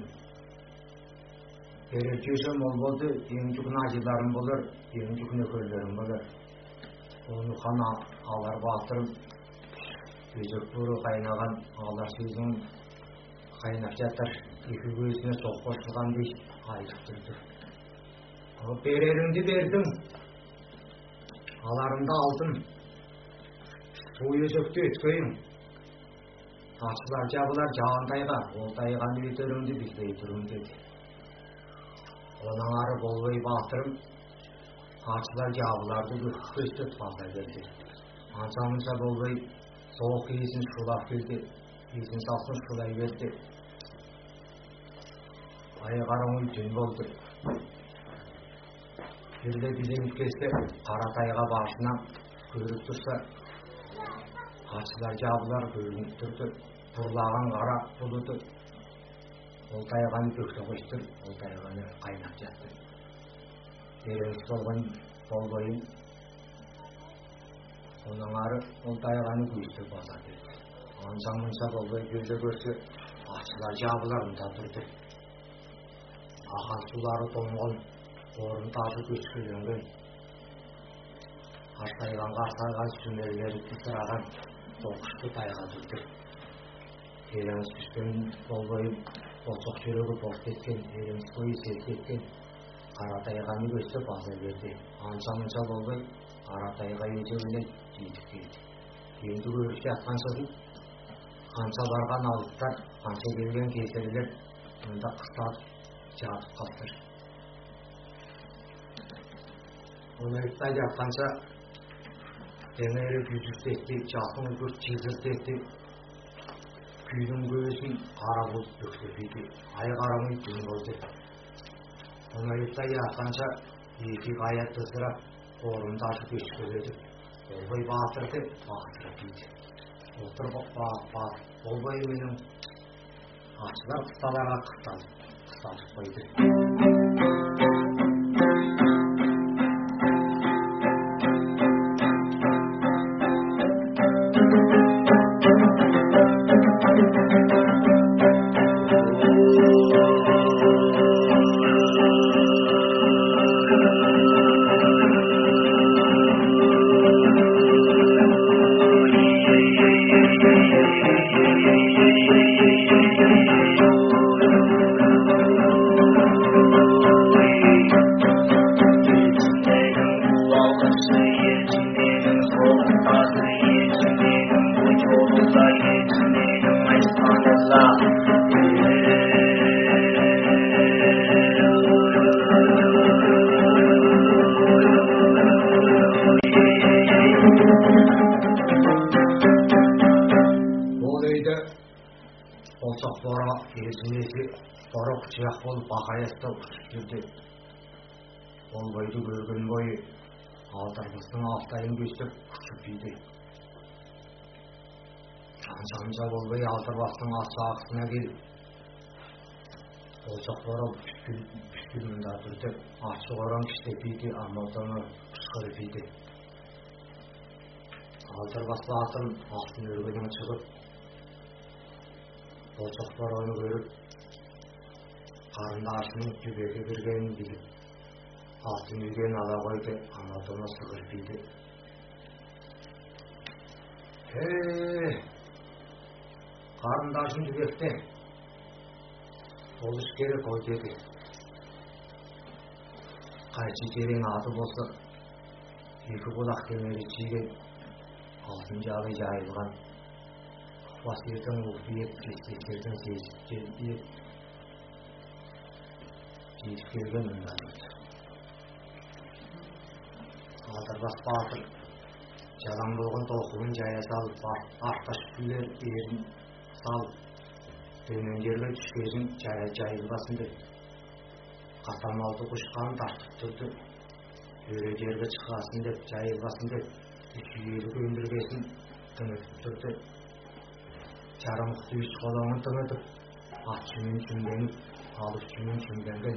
J: Берер жөшем ол болды, ең жүк нажыларым болыр, ең жүк нөкерлерім болыр. Оны қан алар батырым, өзек бұры қайнаған алар сөзің қайнап жатыр. Екі көзіне соқ қосылған дей айтып тұрды. Береріңді бердім, аларымды алдым. Бұл өзекті өткейім. Ташылар жабылар жағандайға, ол тайған өтерімді біздей тұрым деді. Оның ары болбай батырым, ташылар жабыларды көстіп баса берді. Ансамынша болбай, соғық есін шулап келді, есін салсын шулай берді. Айғарың түн болды. Жүрді бізден кесті, Қаратайға башына көріп тұрса, Қашылар жабылар көрініп тұрды, бұрлаған қара бұлыды. Ол тайғаны көкті қойыстыр, ол тайғаны қайнап жатты. Береңіз болған болбайын, оның ары ол тайғаны көзді баса берді. Ансаң-мұнса болбай көзді көрсе, қашылар жабылар ұнда тұрды. Ақан сулары тоңғын, орын ташы көшкеленген. Қартайған қартайған сүмерлері тысыраған. Тоқышты тайға тұрды. Тереңіз пішкен болбайым, болсақ жүрегі боқ еткен, тереңіз бойы селт еткен, Қаратайғаны көсті баса берді. Анша-мұнша болбай, Қаратайға етеуіне жетіп келді. Енді көріп жатқан сосын, қанша барған алыптар, қанша келген кесерлер, мұнда қыстап жатып қалдыр. Оны айттай жатқанша, Теңері күйдіртекті, жақын көрт чезіртекті, күйдің көзін қара бұлт бүктірпейді, ай қарамай түн болды. Оны айттай жатқанша, екі қаят тұсыра, орынды ашып өшкеледі. Болбай батырды, бақтырып дейді. Отыр болбай менің ашылар қысталарға қысталып қойды. Қорық болып бақаяста ұшып жүрді. Болбайды көрген бойы алдырмыстың алтайын көстіп ұшып үйді. Анша-анша болбай алдырбастың асы-ақысына келіп, болсақ қорық пүшкіл мұнда тұрды. Асы қоран кіштеп үйді, амалтаны ұшқырып үйді. Алдырбасты атын алтын өргенің шығып, болсақ қораны көріп, қарындашының түбеге кіргенін біліп, алтын үйген ала қойды, аматына сығыр бейді. Хей, қарындашын түбекте, ол іш керек ол деді. Қайшы терең аты болса, екі бұлақ кемері чиген, алтын жалы жайылған, басердің ұқпиет, кестектердің сезіп келді. Жетіп келген ұнда тұрды. Алдырбас батыр жалаңдоғын толқуын жая салып, артқа шүпілер ерін салып, төмендерге түшкесін жая жайылбасын деп. Қатамалды құшқан тартып тұрды, өредерге шығасын деп, жайылбасын деп, үшүйелік өндіргесін тыңытып тұрды. Жарымықты үш қолауын тыңытып, ат жүмен жүмбеніп, алып жүмен жүмбенген.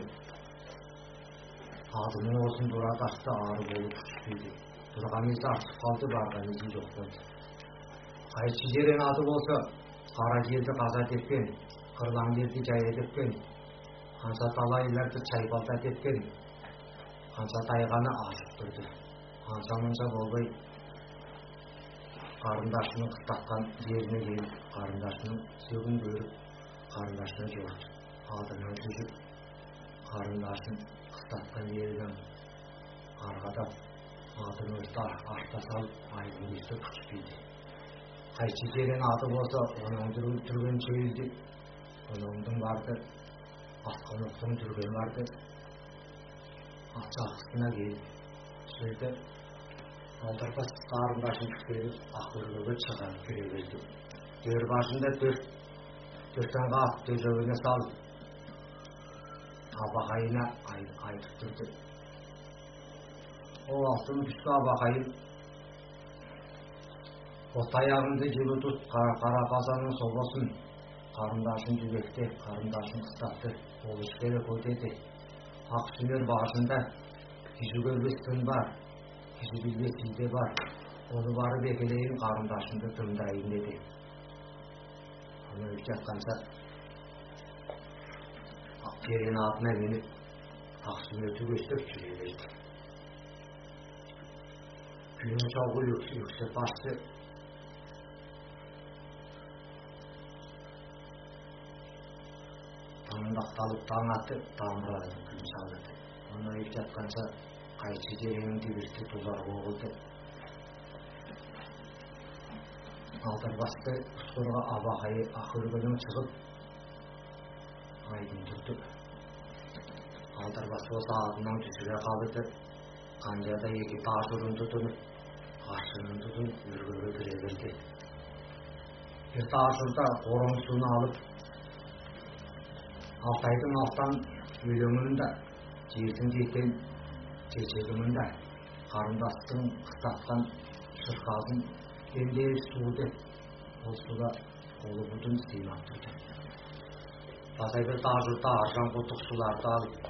J: Адының осын дуратақты ары болып күшпейді. Тұрған есі артып қалды, барған есі жоқ болды. Қайшы жерен аты болса, қара жерді қаза тепкен, қырлан жерді жая тепкен, қанша талайларды чайпалта тепкен, қанша тайғаны ашып тұрды. Қанша-мұнша болбай, қарындашының қыстаққан жеріне келіп, қарындашының сөгін көріп, қарындашының жорт, адынан түзіп, қарындашын қыстаққан жерінен арғадап, адын өрті арта салып, айдың өсті күшпейді. Қайшы жерен аты болса, оның түрген сөйлді, оның барды, атқан оқтың түрген барды, атшақысына келіп, сөйді, алдырбас қарындашын күшпейді, ақырғығы шығарып көре берді. Дөр башында төрт, төрттен қап төжөуіне салып, абақайына айтып тұрды. О, алтын күшті абақайын, отаяғымды жібі тұт, қара қазаның собасын, қарындашын жүбекте, қарындашын қыстапты, ол ішкері көтеді. Ақ сүмер башында, күйі көрбес түн бар, күйі білбес үйде бар, оны бары бекелейін, қарындашынды тыңдайын деді. Оны өп жатқанша, керен атына меніп, ақ сүмерді көстіп жүре берді. Күйін шауғы өксіп башты, таңдақталып таң атты, тамырады күн салды. Оны өп жатқанша, қайшы жеренің дебірті тұлар оғылды. Алдырбасты ұсқырға абақайы ақырғының шығып, айдын тұрды. Алдырбас болса адынан түсіре қалыды, қанжада екі ташырын тұтынып, қашырын тұтынып, өргөге кіре берді. Бір ташырда қорың суын алып, Алтайдың алтан өлеңінде, жердің жеткен кешегімінде, қарындастың қыстатқан шырқасын кендейіп суды, ол суда қолы бұтын сыймақ тұрды. Батайды тажырда аржан құлтық суларды алып,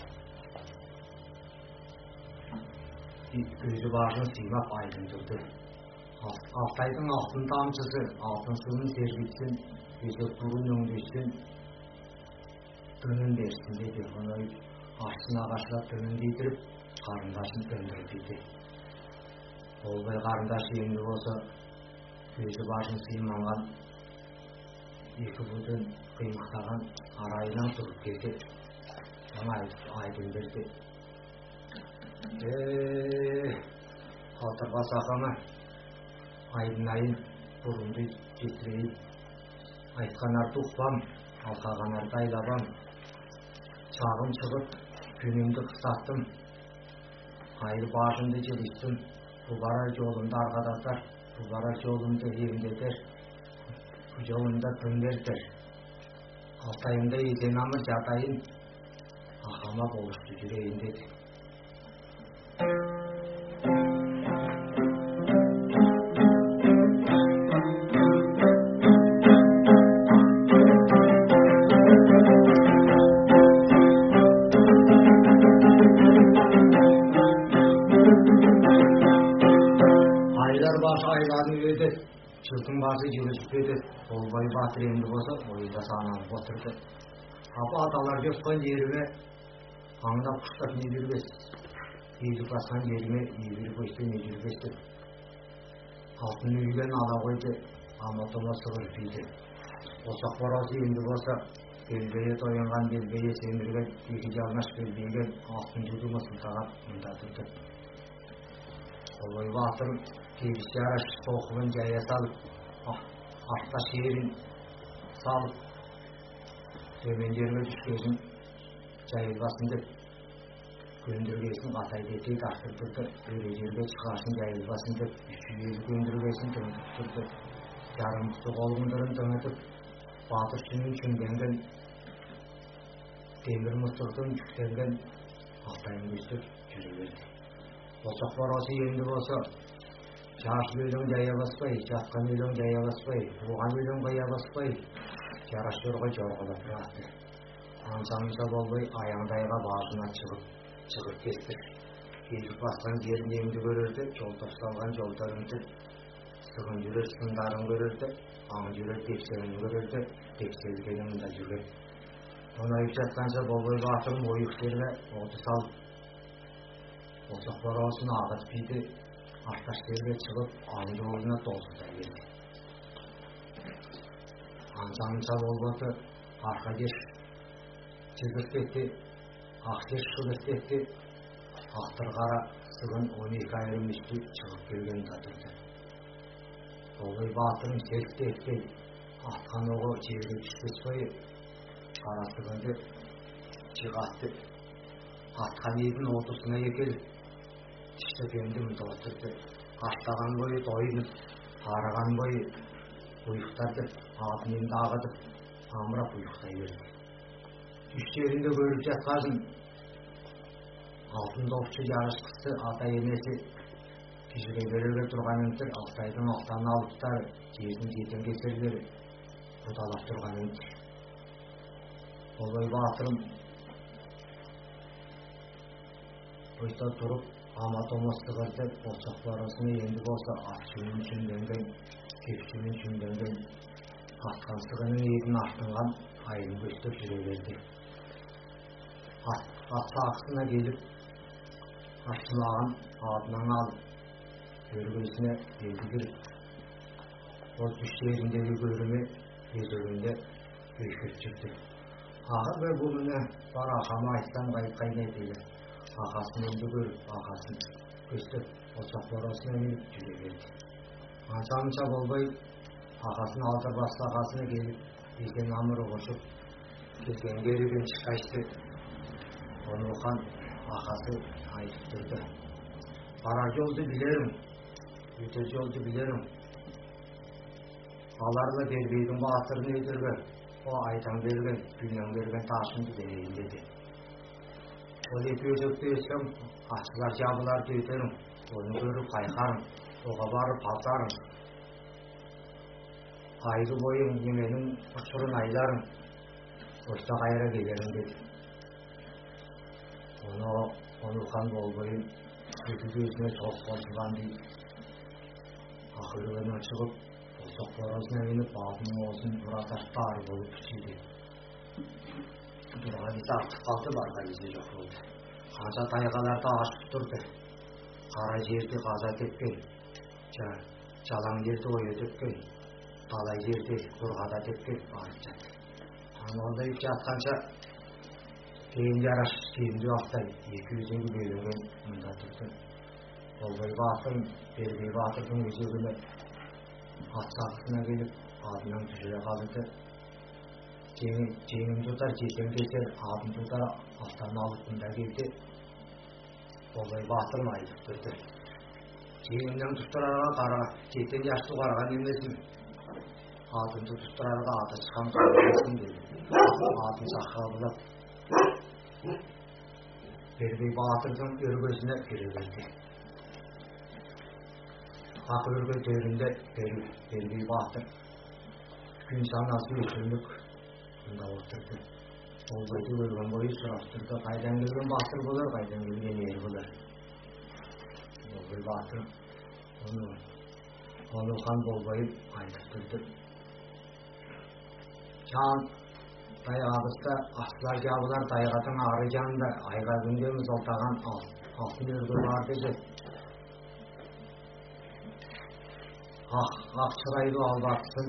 J: өзі башын сыймақ айдын тұрды. Алтайдың алтын тамшысы, алтын суын сергітсін, өсек бұрын өңдесін, түнін берсін деді. Оны ашсын ағашыға түнін дейдіріп, қарындашын өндіріп еді. Олбай қарындашы енді болса, өзі башын сыйманған, екі бұдын қимықтаған арайынан тұрып келді. Оны айдын берді. Эээ, Алдырбас ақама, айдын айын бұрынды жетірейін. Айтқан арты ұқпам, алқаған арты айлабам. Çağım çıkıp, günümde kısattım. Ayrı başımda geliştim. Bu baraj yolunda arkadaşlar, bu baraj yolunda yerindedir. Bu yolunda tümlerdir. Altayımda yetenamı jatayın, akama boluştu yüreğin dedi. Çıltın bazı yürüsüpedi, olbay batır endi bolsa, oyunda sananıp oturdu. Apa atalar göçkan yerime, аңдап құштап не жүрбес. Елік басқан жеріме, ебір көшті не жүрбесті. Алтын үйген ала қойды, аматыма сығыр дейді. Осақ барасы енді болса, белбeye тоянған белбeye семірген, екі жалмаш белбейген алтын жүдімі сылтаған мұнда тұрды. Олай батыр кебісі араш тоқығын жая салып, артта шерін салып, төмендерге түскесін жайылбасын деп, көндіргесін қатайды етек ақтырып тұрды, өре жерге шығасын жайылбасын деп, үшүйелі көндіргесін тыңдып тұрды, жарымықты қолғындырын тыңытып, батыр шынын шүнгенген, темір мұстырдың жүктенген ақтайын көстіп жүре берді. Босақ барасы енді болса, жашыл өлең жая баспай, жатқан өлең жая баспай, туған өлең қая баспай, жараш жорға жорғалап тұрады. Аңсаңса болбай аяңдайға басына шығып, шығып кетті. Келіп басқан жерін емді көрерді, жол тасталған жолдарымды, сығын жүрер сындарын көрерді, аң жүрер тепсеңін көрерді, тепселгенімді жүрер. Онайып жатқанша болбай батырым ойық жерге оты салып, босақ барасын ағыт бейді, арташ жерге шығып, аңды орнына толқыта берді. Аңсаңса болбады, арқа кеш, жігіртекте, ақтер шылыртекте, ақтыр қара сығын он екі айрым үсті шығып келген жатырды. Олай батырым селтті етпей, атқан оғы жерге түспес бойы, қара сығынды жиғатты, атқан ебін отысына екеліп, түштекенді ұмтылтырды, аттаған бойы тойынып, арыған бойы ұйықтарды, атын енді ағытып, амырап ұйықтай берді. Үштерінде көріп жатқасын, алтын допшы жарышқысы ата енесі кішіге берерге тұрған өңтір, Алтайдың ақтан алыптары, жердің жетін кесерлері құдалап тұрған өңтір. Олай батырым ойта тұрып, ама-тома сығырды, болсақ барасыны енді болса атшының шүнденген, кепшінің шүнденген, атқан сығының етін артынған айын көстіп жүре берді. Атса ақсына келіп, ашсылаған адынан алып, өргесіне елді кіріп, ол түштеріндегі көріме езігінде өшкіріп жүрді. Аға бе бұлыны бар ақама айтсам қайт-қайнай дейді. Ақасын енді көріп, ақасын көстіп, болсақ барасына келіп жүре берді. Ансамынша болбай, ақасын алдыр басты ақасына келіп, екен амыры қошып, келген кереген шыққашты. Оны оқан ақасы айтып тұрды. Барар жолды білерім, өтер жолды білерім. Аларлы бербейдің батырын өтерге, о айтан берген, күнен берген ташымды берейін деді. Ол екі өзекті өтсем, ақсылар жабыларды өтерім, оны көріп қайқарым, оға барып алтарым. Айды бойың еменің ұшырын айларым, оста қайра келерім деді. Оны онылған болбайын, екі көзіне соқ қосылған дейді. Ақырғынан шығып, болсақ барасына еніп, атының осын бұраташтары болып үшейді. Тұрған есі артық қалды, барға есі жоқ болды. Қанша тайғаларды ашып тұрды. Қара жерді қаза тепкен, жалаң жерді ойы тепкен, талай жерді құрғада тепкен барып жатты. Анолдай жатқанша, кейін жараш кейінді уақыттай екі өзегі бөлінген мұнда тұрды. Болбай батырым, бербей батырдың өзегіне ат сақысына келіп, адынан түжіре қалды. Жеңін тұтар, жесен кесер, адын тұтар, алтан алытында келді. Болбай батырым айтып тұрды. Жеңіннен тұттырарға қара, жесен яшты қараған емесін. Адынды тұттырарға аты шыққан қарағасын деді. Адын саққа бұлап. Бербей батырдың өргөзіне кіре берді. Ақ өргө төрінде бербей батыр күн санасы өсірмік мұнда отырды. Болбайды көрген бойы сұрастырды. Қайдан келген батыр болар, қайдан келген ер болар. Болбай батыр оны хан болбайып айтып тұрды. Жан тайғабыста ақсылар жабылар тайғатын ары жанында айға күндеміз алтаған алтын өргі бар деді. Ақ шырайлы албатысын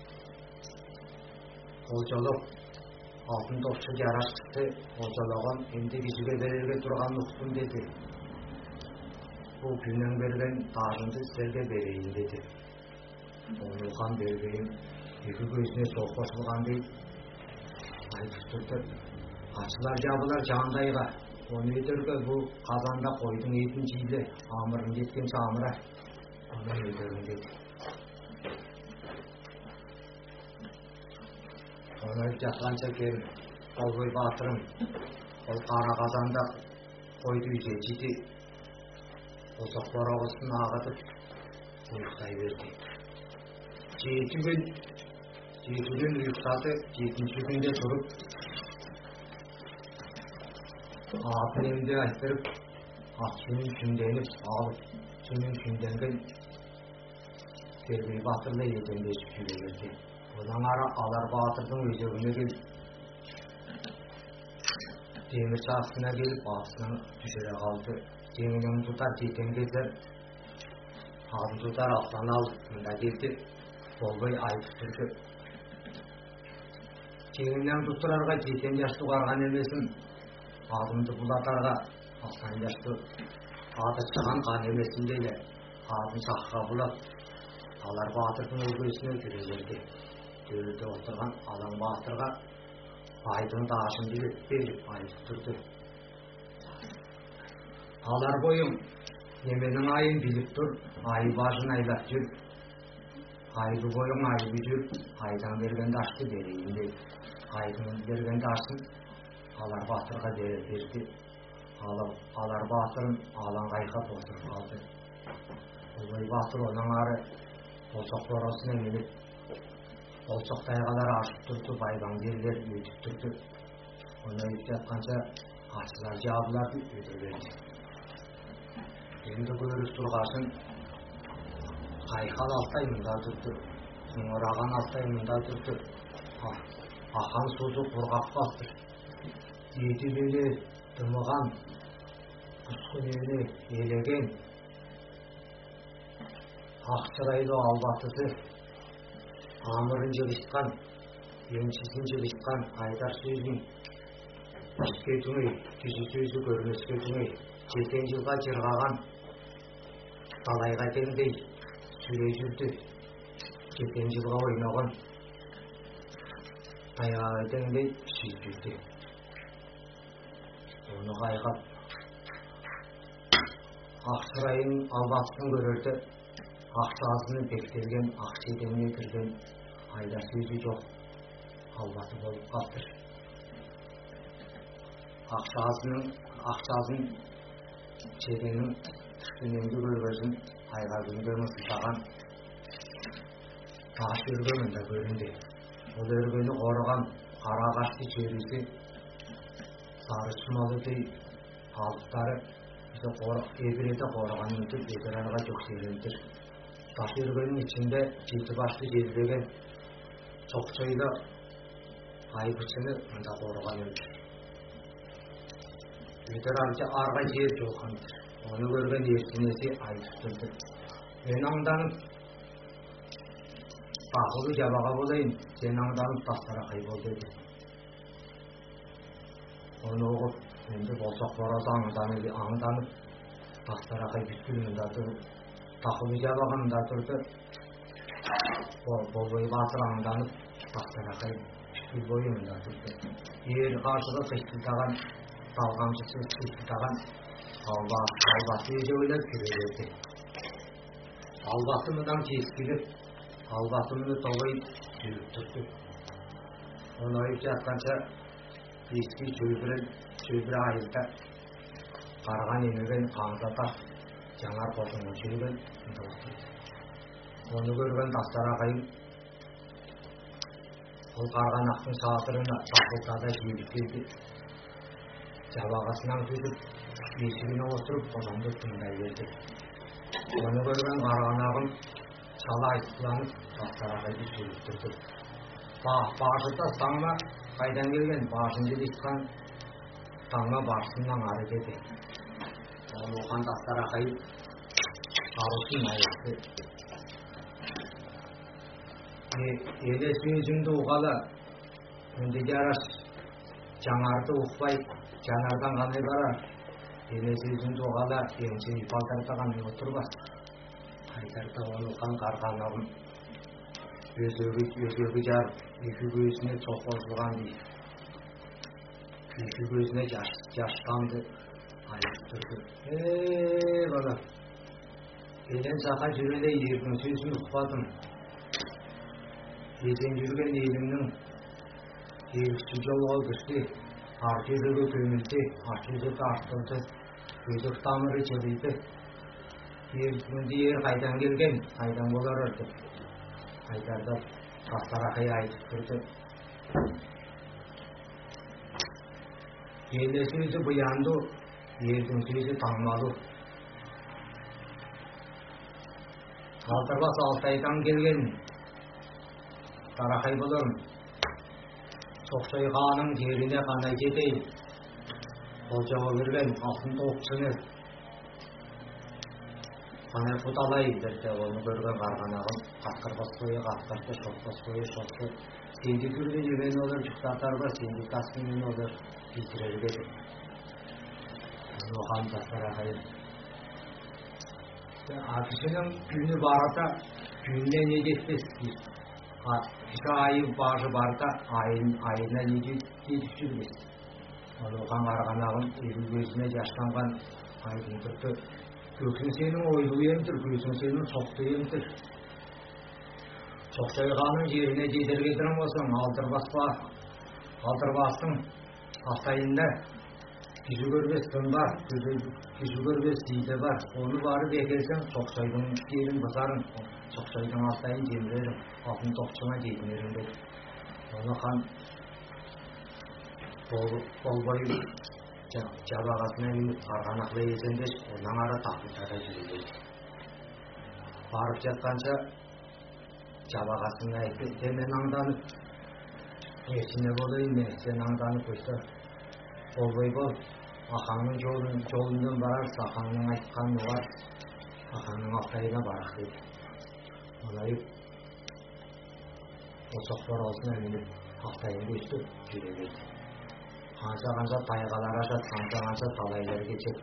J: олжалып, алтын топшы жарашқысы олжалаған енді кешіге берерге тұрған ұқтым деді. Бұл күннен берген тажынды сіздерге берейін деді. Оңылған бергейін екі көзіне сол қосылған дейді. Айтып тұрды. Атшылар жабылар жандайға, Оны өтерге бұл қазанда қойдың етін жейлі, амырын кеткен самыра. Оны өтерін деді. Оны жатқанша келіп, Қолбай батырым, ол қара қазанда қойды үйде жете, ұзақ борағысын ағытып, ұйықтай берді. Жеті күн, жеті күн ұйықтады, жетінші күнде тұрып, атын емде айттырып, ат жүнін күнденіп алып, жүнін күнденген Кербей батырлы едендесіп жүре берді. Одан ара Алар батырдың өзегіне келіп, темір шахтына келіп, атысынан түсіре қалды. Жеңінен тұтар жетен кездер, атын тұтар аттан алып, мұнда келді, Қолбай айтып тұрды. Жеңінен тұттырарға жетен жашты қарған емесін, адымды бұлатарға астан жашты аты шыған қан емесін дейлі, атын саққа бұлат, Алар батырдың өлгесіне жүре берді. Төрде отырған Алан батырға айдың дашын билеп беріп айтып тұрды. Алар бойым, неменің айын биліп тұр, ай бажын айлап жүр. Айды бойым айбы жүр, айдан бергенді ашты берейін деп. Айдың бергенді ашын Алар батырға берді. Алар батырын алан қайқап отырып қалды. Қолбай батыр оның ары Олсақ борасына келіп, олсақ тайғалар ашып тұрды, байбан жерлер өтіп тұрды. Оны өтіп жатқанша ашылар жабыларды өте берді. Енді көріс тұрғасын қайқал алтай мұнда тұрды, құңыраған алтай мұнда тұрды. Ақан суды құрғақ бastыр. Еті беле дымыған, құсқынені елеген, Ақсырайды албатысы, амырын жылышқан, еншісін жылышқан айдар сөзін түске түңей, түсі сөзі көрмеске түңей, жетен жылға жырғаған, талайға теңдей сүре жүрді, жетен жылға ойнаған, таяға теңдей сүйіп жүрді. Оны қайғап, Ақсырайын албатысын көрерді, Ақшасының бектелген, ақшеденге кірген айдар сөзі жоқ, албаты болып қаптыр. Ақшасын шеденің түшкененді көргізін айға күнге мысылдаған таш өргенінде көрінді. Ол өргені қорған қара ағашты жересі, сары шымалыдай алыптары ебіреті қорған үмітіп ебірарға жүкселендір. Таш өргенің içinde жеті башты желдеген çoqçayla айбычыны мұнда қорған өмір. Өтер арғы арға жер жоқанды. Оны көрген ертінесі айтып тұрды. Мен аңданып, бақылы жабаға болайын, сен аңданып тастарақай бол деді. Оны оғып, енді болсақ борасы аңданып, тастарақай бүткіл мұнда тұрды. Тақылы жабағында тұрды. Қолбай батыр аңданып, тастарақай бүткіл бойы мұнда тұрды. Ер қаршығы қиштылдаған, талғамшысы қиштылдаған, албасы ежеулер күре берді. Албасы мұндан кескіліп, албасы мұны толай жүріп тұрды. Оны ойып жатқанша, ескі жөбірі айылда, қарған емеген қаңзата, жаңар қосыңы жүрген ұндалып тұрды. Оны көрген тастарақайым, ол қарған ақтың сатырына тақылтада жүйіліп келді. Жабағасынан түсіп, есігіне отырып, қожамды тыңдай берді. Оны көрген қарған ағым, шала айтқыланып, тастарақайды сөйлеп тұрды. Башы тастаңма, қайдан келген, башын желесқан, таңма башысынан ары деді. Оны оған тастарақайым, арысын айықты. Еле сөзімді ұғала, үнді жарас, жаңарды ұқпай, жанардан ғанай барар. Еле сөзімді ұғала, енші ипалдарды ғанай отырбас. Қайтарда оны ұқан қарған ағым, өзегі жарып, екі көзіне тоқ қосылған дейді. Kүйші көзіне жаштанды айтып тұрды. Е бала, елен сақа жүреле ердің сөзін ұқпадым. Езен жүрген елімнің еріксіз жолға кірсе, арт жүрегі көмілсе, арт жүрегі артылды, көзік тамыры жылиды. Еркінді ер қайдан келген, қайдан болар ұрды. Айтарда Тастарақай айтып тұрды. Елі сөзі бұянды, ердің сөзі таңмалы. Алтырбас Алтайдан келген Тарақай болырым. Соқсай қаның жеріне қана кетейін. Қолжаға берген алтын тоқсыны қана құталай дірді. Оны көрген қарғанағым қатқырбас қойы қатқырды, шоқпас қойы шоқты. Сенді күрді емен олар жүқтатар бар, сенді таскымен олар битірер кеді. Оған Тастарақай. Кішінің күні барата, күніне не детпес. Кіші айы бағы барда, айына не детіп жүрмес. Оған қарғанағым елі көзіне жаштанған айдың тұрды. Көксің сенің ойлы емдір, көзің сенің соқты емдір. Соқсайғаның жеріне жетергедірім болсың, алдырбастың астайында күйші көрбес тын бар, күйші көрбес дейді бар. Оны барып екелсің, соқсайдың жерін бұзарың, соқсайдың астайын жемдерің, алтын тоқшыңа жетінерің деді. Оны қан болбай жабағасына еміп қарғанақлы есендеш, онан ара тақылтада жүреді. Барып жатқанша жабағасына айтты, демен аңданып, есіне болайын, мен сен аңданып өсті. Болбай бол, ақаңның жолынан барар, ақаңның айтқаны бар, ақаңның ақтайына барақ деді. Олайып, осақ боралысына мініп ақтайын өсті, жүре берді. Қанша-қанша тайғалар ашат, қанша-қанша талайлар кечет.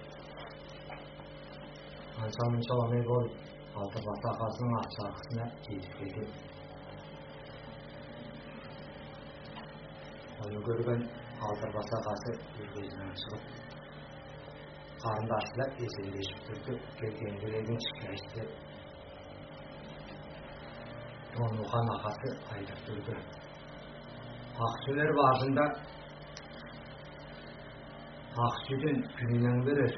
J: Қанша-мұнша оңай болып, Алтырбас ағасының ақсақысына жетіп келді. Оны көрген Алтырбас ағасы өзінен шығып, қарындашыла есендешіп тұрды, келгендердің шықайшты. Тонуған ағасы айтып тұрды. Ақсүлер бажында Ақсүйден күнінен берер.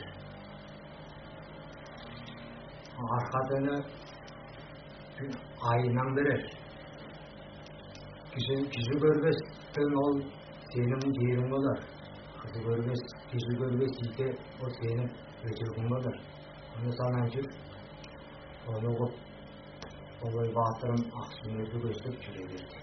J: Арқатыны айынан берер. Күйші көрбес түн ол сенің жерің болар. Күйші көрбес ете ол сенің өтіргің болар. Оны санан жүр. Оны ғып, олай батырым Ақсүйнерді көздіп жүре берді.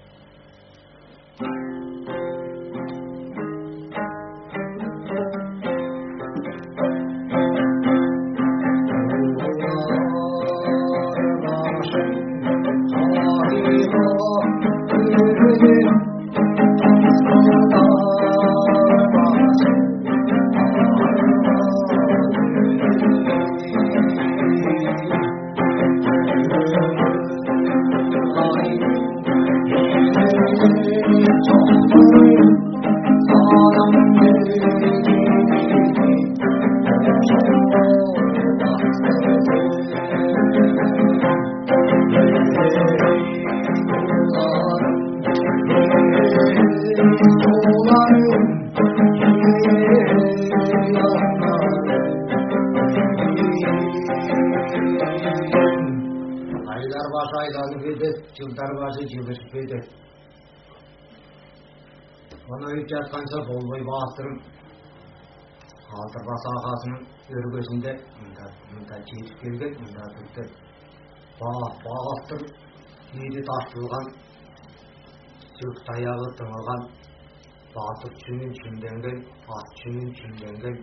J: Жылдар басы жылышып еді. Оны өйт жатқанша болбай бастырым. Алтырбас ағасының өргесінде мұнда жетіп келген, мұнда тұрды. Бағаттыр, еді тартылған, сөк таяғы тыңылған, батыр жүнін жүнденген, ат жүнін жүнденген,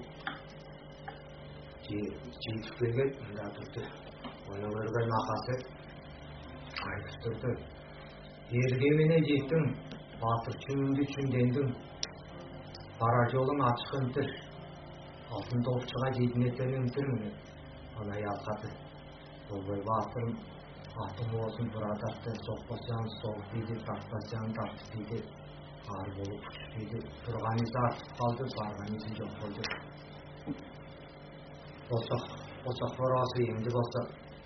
J: жетіп келген, мұнда тұрды. Оны өрген ағасы айтып тұрды. Ергемене жеттің, батыр жүнінді жүндендің, бара жолың атышқынтыр, алтын тоқшыға жетінеттен үмтірмін. Она ялқады. Болбай батырым, атым болсын бұра тартты, соқпасаң соқ дейді, тартпасаң тартты дейді. ар болып күшпейді. Тұрған есі артып қалды, барған есі жоқ болды. Босақ борасы емді болса,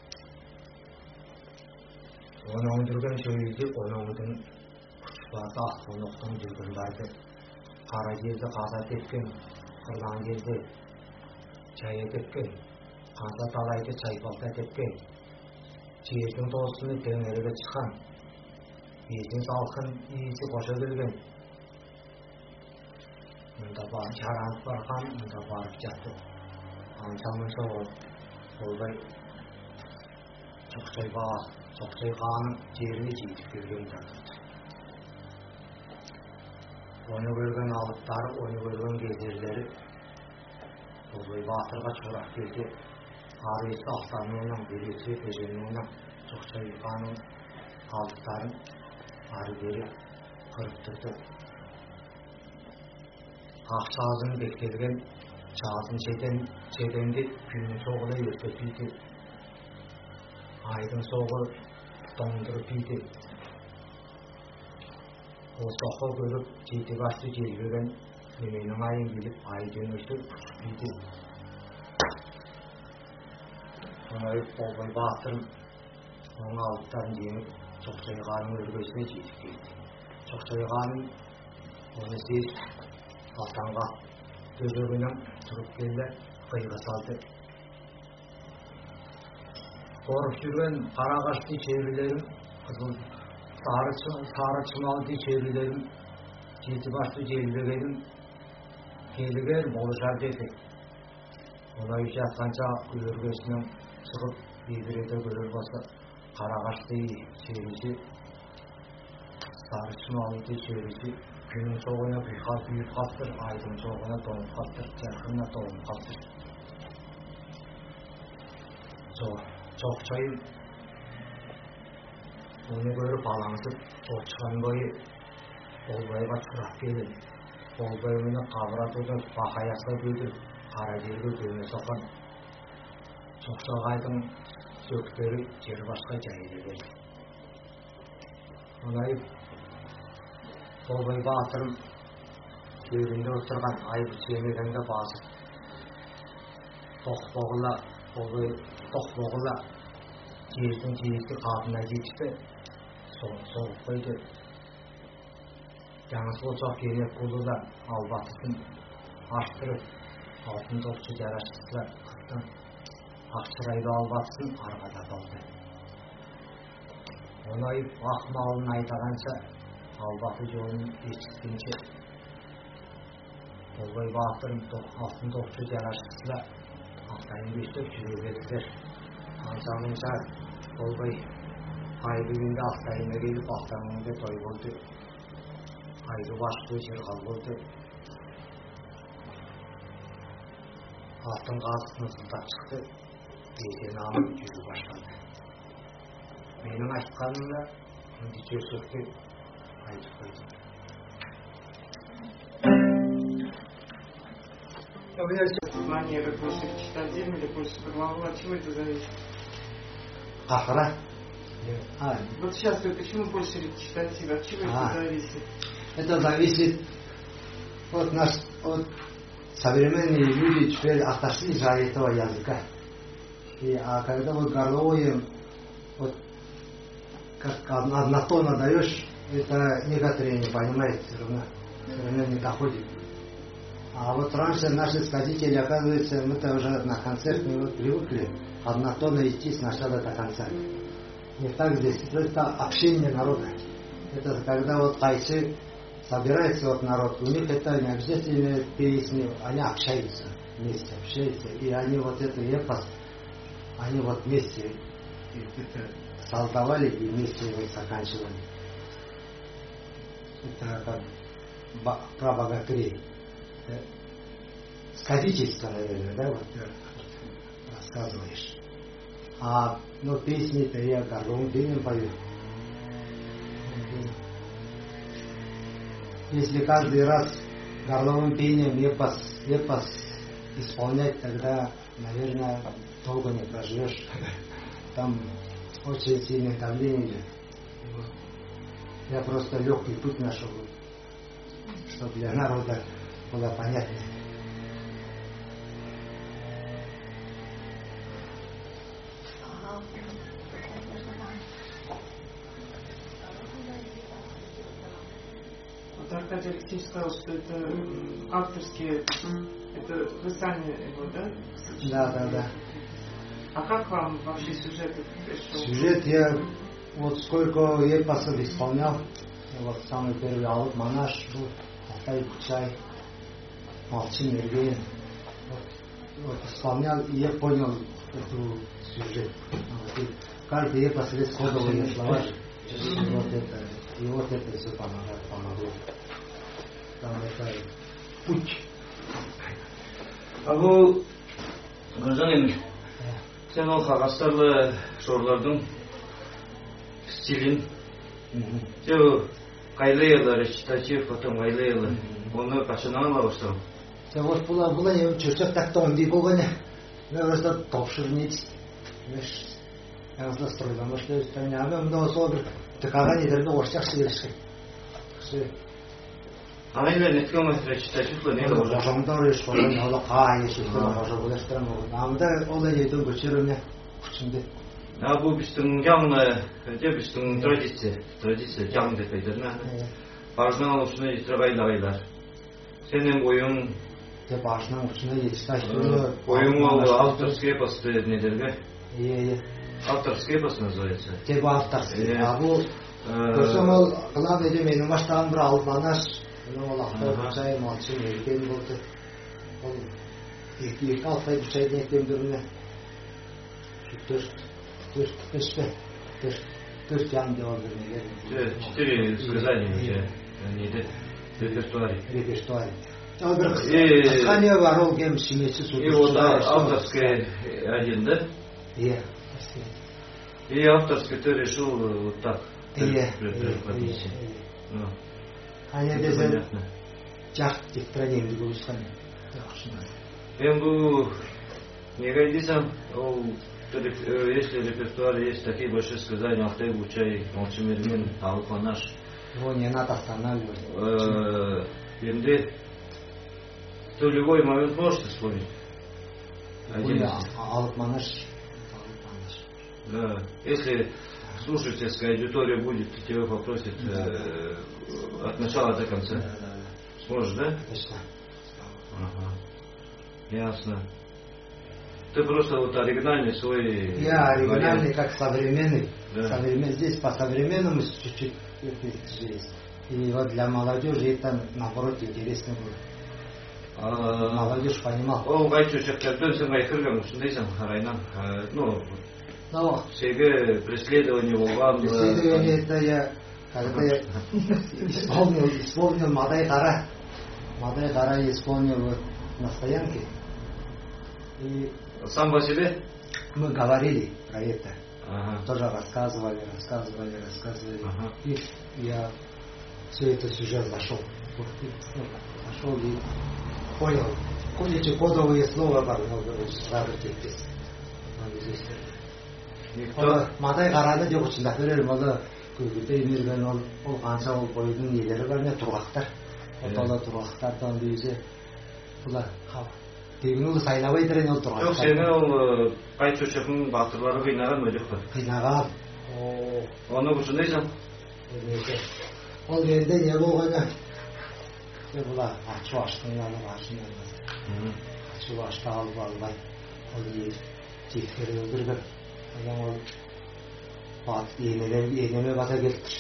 J: оны өндірген сөйлейді, оны өндірген күшпаты ақпын оқтың жүрген барды. Қара жерді қазат еткен, қырған жерді жайет еткен, қанса талайды чайпалтат еткен, жердің досыны теңерге шыққан, елдің салқын иісі қоша келген. Мұнда жаранып барған, мұнда барып жатты. Ансамын соғыл, олбай Çoqçay bağ, Çoqçay қаның жеріне жетіп келген жатырды. Оны көрген алыптары, оны көрген кезерлері олбай батырға чорап келді. Арысы ақтануынан, бересі пеженуынан Çoqçay қаның алыптарын ары бері қырып тұрды. Ақсазын бектелген Çağızın çedende günün soğuğuna yürütüydü. Aydın soğuğu dondurup iydi. O soğuğu görüp cedi başlı gelgören nemenin ayın gelip aydın üstü küçüklüydü. Onayıp olbay batırım, onun alıptan yenip Çoqçay Kağan'ın örgüsüne cedip geldi. Çoqçay Kağan'ın onu siz altanға Gözöründen turup geldi, kıyıga saldı. Korup жүрген Қарағашты çevrilerim, Sarı Çımaldı çevrilerim, Жетібашты желбегенім, келігер болышар деді. Олай жатқанша өргесінің шығып, ебіреді көрер болса, Қарағашты çevrisi, Sarı Çımalды çevrisi, Günün soğuğuna büyük büyük kaptır, aydın soğuğuna doğum kaptır, yakınına doğum kaptır. Çoqçay onu görüp alansıp, o çıkan boyu Olbayga çıraq gelin. Olbay onu қабыратуды бақаясқа көдір, қара жерге көне соқан. Çoqçayдың сөктері жер басқа жайылы берді. Онайып Olbay batırım yerinde oturgan ayıp çiğnemekende basıp Toqboğula, Olbay Toqboğula yerдің жиесі қабына жетіпті, соғып қойды. Жаңыз болсақ керек болды да албатысын аштырып, алтын топшы жарашқысыла қырттан ақшырайды албатысын арғада болды. Онайып ақ малын айтағанша Албаты жолын ешіткенше Olbay batırım altın topçu jarашқысыла ақтайын көштеп жүре берділер. Ансамын шар Olbay айды күнде ақтайына келіп ақтаңында той болды. Айды башты жырғал болды. Алтын қазықны сылтап шықты. Бетен алып жүру баштады. Менің айтқанымда үнді жөсөкті айтып қойды.
D: Знание, как больше читать или больше по главу, от чего это зависит?
J: Ахра?
D: А, вот сейчас вы почему больше читать, от чего это зависит?
J: Это зависит от нас, от современные люди теперь отошли за этого языка. И, а когда вот горловые, вот как однотонно даешь, это некоторые не понимают, все равно, все равно не доходит. А вот раньше наши сказители, оказывается, мы-то уже на концерт мы вот привыкли однотонно идти с начала до конца. Не так здесь, это общение народа. Это когда вот кайсы собирается вот народ, у них это не обязательно песни, они общаются вместе, общаются, и они вот это эпос, они вот вместе создавали и вместе его заканчивали. Это как про богатырей. Сказительство, наверное, да, вот рассказываешь. А, ну, песни-то я горловым пением пою. Если каждый раз горловым пением эпос, эпос исполнять, тогда, наверное, долго не проживешь. Там очень сильное давление. Я просто легкий путь нашел. что для народа было понятно.
D: Вот Аркадий Алексеевич сказал, что это м, авторские, это вы сами его, да?
J: Да, да, да.
D: А как вам вообще сюжет пришел?
J: Сюжет я вот сколько эпосов исполнял. Вот самый первый Алып Манаш был, Алтай Бучай, Молчин Мергеин. Вот, вот исполнял, и я понял эту сюжет. Вот, и каждый эпос есть кодовые слова. И вот это, и вот это все помогает, помогло. Там это путь.
L: А бұл Гүлжан Еміл, сен ол қағастарлы шорлардың стилін, сен қайлы елі, речитатив, потом қайлы елі, оны қашынан ала бастау?
J: Сен вот бұла, бұла не чөшек тақта он бей болғаны, мен просто топшыр нейді. Мен ұзла стройдан башлай үстәне, а мен мұнда осы бір тұқаған едерді оршақшы келешкі.
L: Ағайлар неткен ма речитативлы не
J: болды? Ожамдар ешқорын, ола қай ешқорын, ожа бұлаштырам оғын. Амда ола еден көшеріне күшінде.
L: А бұл біздің жаңы, біздің традиция, традиция жаңы деп айтырына. Бажынан ұшына жетір қайлағайлар. Сенің ойың...
J: Бажынан ұшына жетір
L: ойың ол авторский эпосты недерге?
J: Е-е.
L: Авторский эпос называется?
J: Теп авторский. А бұл... Көрсем ол, қылам еді менің баштаған бір Албанаш, ол Алтай Бучай, Молчин Мергеин болды. Ол екі Алтай Бучайдың екен біріне. Төрт, төрт, үш пе? Төрт яң деп ол біріне.
L: Четыре сказания уже. Нейді? Репертуаре.
J: Репертуаре. Ол бір қысқания бар, ол кем шимесі суды.
L: И вот авторский один, да?
J: Е.
L: И авторский ты решил вот так.
J: Е. Ане дезен жақ тектіранемді көріскен.
L: Мен бұл неге дейсам, если репертуар есть такие большие сказания, Алтай Бучай, Молчин Мергеин, Алып Манаш.
J: Его не надо останавливать.
L: Енді ты в любой момент можешь вспомнить?
J: Алып Манаш.
L: Да. Если слушательская аудитория будет, тебя попросит э, от начала до конца. Да, да, да. Сможешь, да?
J: Точно.
L: Ага. Ясно. Ты просто вот оригинальный свой...
J: Я оригинальный, как современный.
L: Да.
J: Современ... Здесь по-современному чуть-чуть есть. И вот для молодежи это, наоборот, интересно было. А... Молодежь понимала.
L: О, гайчучектерден сен гайкырган ушундайсың арайнан. Ну,
J: Ну,
L: Сега преследование болған.
J: Преследование это я, когда я исполнил, исполнил Мадай Гара. Мадай Гара я исполнил вот на стоянке. И
L: сам по себе?
J: Мы говорили про это.
L: Ага.
J: Тоже рассказывали, рассказывали, рассказывали.
L: Ага.
J: И я все это сюжет зашел. Вот, ну, зашел и понял. Кое-что кодовые слова порнул, сразу терпеть. Мадай Гараны деп ұшында көрер молы көкірді емерген ол, ол қанша ол бойдың нелері бар не тұрғақтар. Оталы тұрғақтардан бейізі бұла қап. Деген ол сайлабай дірен ол тұрғақтар.
L: Жоқ, сені ол қай чөшектің батырлары қинаған өдек бар?
J: Қинаған.
L: Оны ұшындайсың?
J: Ол енді не болғаны? Бұла ачу аштың алып ашын алып. Ачу ашты алып албай. Ол ел тектері өндіргір. Адам ол бат енеме бата келтір.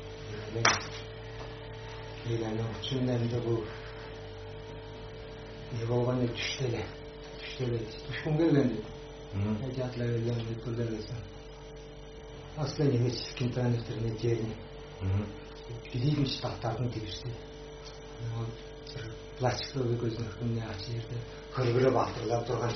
J: Енеме үшін әмді бұл не болғаны түштелі. Түштелі. Түшкін келгенде. Әдетлі өлген өткілдер келсін. Аслы немес кентраневтеріне теріне. Физикін штаттардың тегішті. Пластикті өбек өзінің күніне ачы жерді. Көргірі бақтырылап тұрған.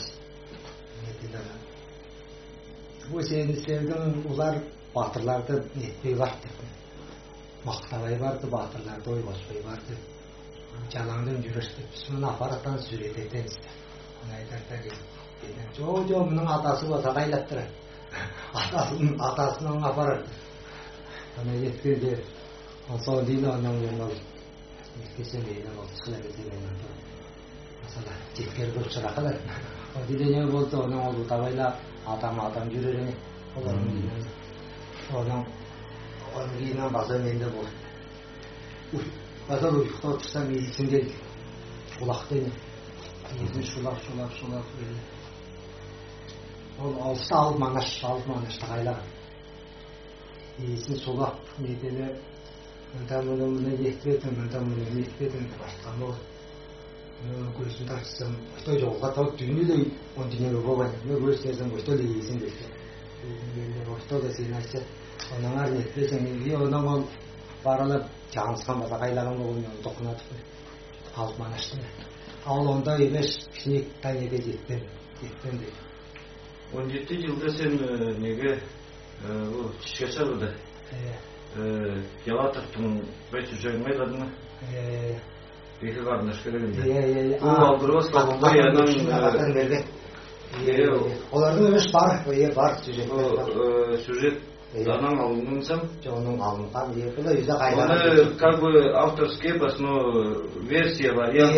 J: Осы ендістердің олар батырларды нетпей барды. Мақтабай барды, батырларды ойбаспай барды. Жалаңдың жүрісті. Мұны аппараттан сурет етенсіз. Оны айтарда келді. Жо-жо, мұның атасы болса қайлаттыры. Атасының аппараты. Оны еткенде, он соң дейін оның eskisi meydan oluşuyla getirmeyen de. Mesela cetkeri çok çıraklar. O dilene bolsa onun oldu tabayla adam adam yürürene olanın dilene. Onun onun yine bazı mende bu. Uy, bazı uyku otursam iyisin geldi. Kulak değil. İyisin şulak şulak şulak böyle. Ol alsa almanaş almanaş taylar. İyisin şulak nedeni. Ben bunu bunu yetmedim, ben bunu yetmedim başlamı. Onu gözünde açsam, işte yolda tabii düğünü de on dinle baba, ne göstersen işte de iyisin dedi. Yani işte de sen açsa, ona var yetmesen iyi, ona mal paralı cansam da kaylarım olduğunu dokunadı. Alman açtı. Al onda beş kişi tane de gittim, gittim dedi.
L: on yetti yılda sen nege bu çişke çaldı. Yalatıktın beş yüz ayladın. Peki kardeş görevinde. Bu aldırmaz kalınca yandan.
J: Olardan ömüş var, o var süjet.
L: O süjet dandan alınmışsam.
J: Onun alınған епілі үйде қайдан.
L: Оны как бы авторский но версия вариант.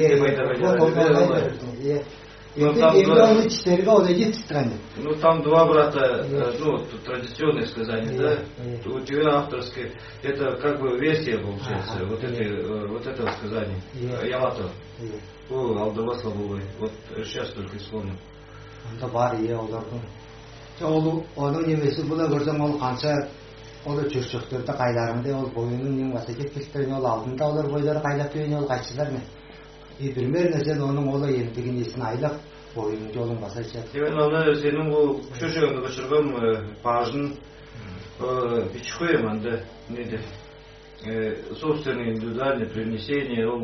J: Ну
L: там два брата, ну традиционные сказания, да. У тебя авторское, это как бы версия получается, вот это вот этого сказания. Ялатов. О, Алдабас Лобовой. Вот сейчас только вспомнил.
J: Onda бар ие олардың. Ол оның немесі бұла көрсем ол қанша ол жүршөктөрдө кайларында ол боюнун нең баса кеткендерин ол алдында олар бойлары кайлап келген ол кайсылар не? И примерно сен оның олы ендигин есин айлап боюнун жолун баса чат.
L: Мен аны сенин бул чөчөгүндө кычырган пажын бичкоем анда неде? Собственное индивидуальное привнесение ол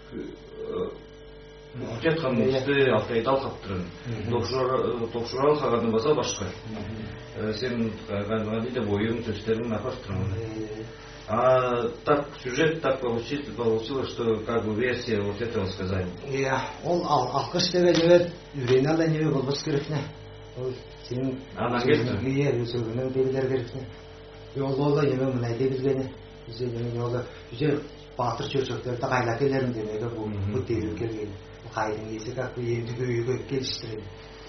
L: Жетқан мұсты Алтайдал қаптырын. Тоқшырал қағадың баса башқа. Сен қағадыңа дейді бойың, төстерің нақаштырын. А так сюжет так получилось, что как бы версия вот этого сказания.
J: Иә, ол алқыш деп әжебет, үрейін алда неме болбас керекне. Ол сенің сөзінің өсігінің белгілер керекне. Ол олда неме мұнайды білгені. Жүзе батыр чөчөктерді қайла келерін демегі бұл дейіліп келгені. Қайдың есі как бы ендігі үйге келіштіреді.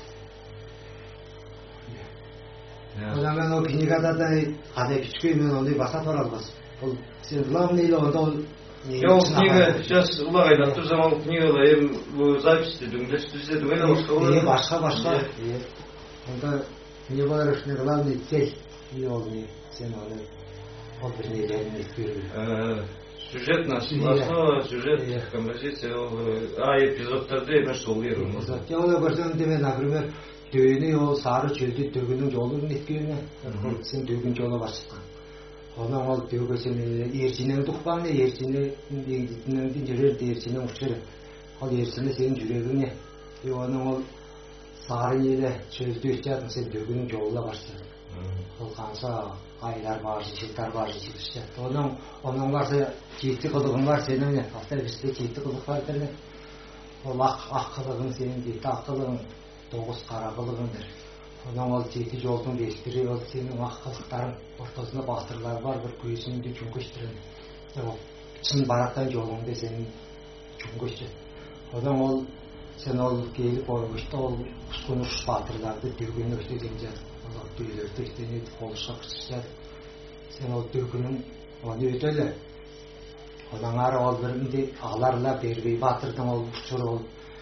J: Одан мен ол книгада да қадай күшке мен ондай баса тұралбас. Ол сен главный онда ол...
L: Я книга, сейчас ұлақ айдап тұрсам ол книгада ем запись дедім, лестірседім, әлі башқа олар?
J: Е, башқа, башқа. Онда не болар үшін главный цель. И ол не, сен оны ол бір нелерін ескеру.
L: Сюжет на основа, сюжет, композиция, а эпизодтарды емес сол беру.
J: Эпизод. Я оны көрсем деме, например, дөйіні ол сары чөлді дөгінің жолын еткені, сен дөйін жолы басқан. Онан ол дөйгі сен ерсінен тұқпаңны, ерсінен жүрерді, ерсінен ұшыры. Ол ерсіні сенің жүрегіңне. Оның ол сары елі чөлді өтчатын, сен дөйінің жолына басқан. Ол қанша айлар бар, жылдар бар, жылдар. Оның оның барса жеті қылығың бар сенің, автобусте жеті қылық бар дерлер. Ол ақ қылығың сенің, жеті ақ қылығың, тоғыз қара қылығыңдыр. Оның ол жеті жолдың бестірі ол сенің ақ қылықтарың, ортасында бастырлар бар, бір көзіңді жүнгөштірін. Шын бараттан жолыңды сенің жүнгөштір. Одан ол сен ол келіп ойғышты ол ұшқын ұш батырларды дөген өштеген жат. Ол дөйлерді үштен етіп қолышқа күшісер. Сен ол дөгінің оны өтелі. Одан ары ол бірінде ағларла бербей батырдың ол ұшыр ол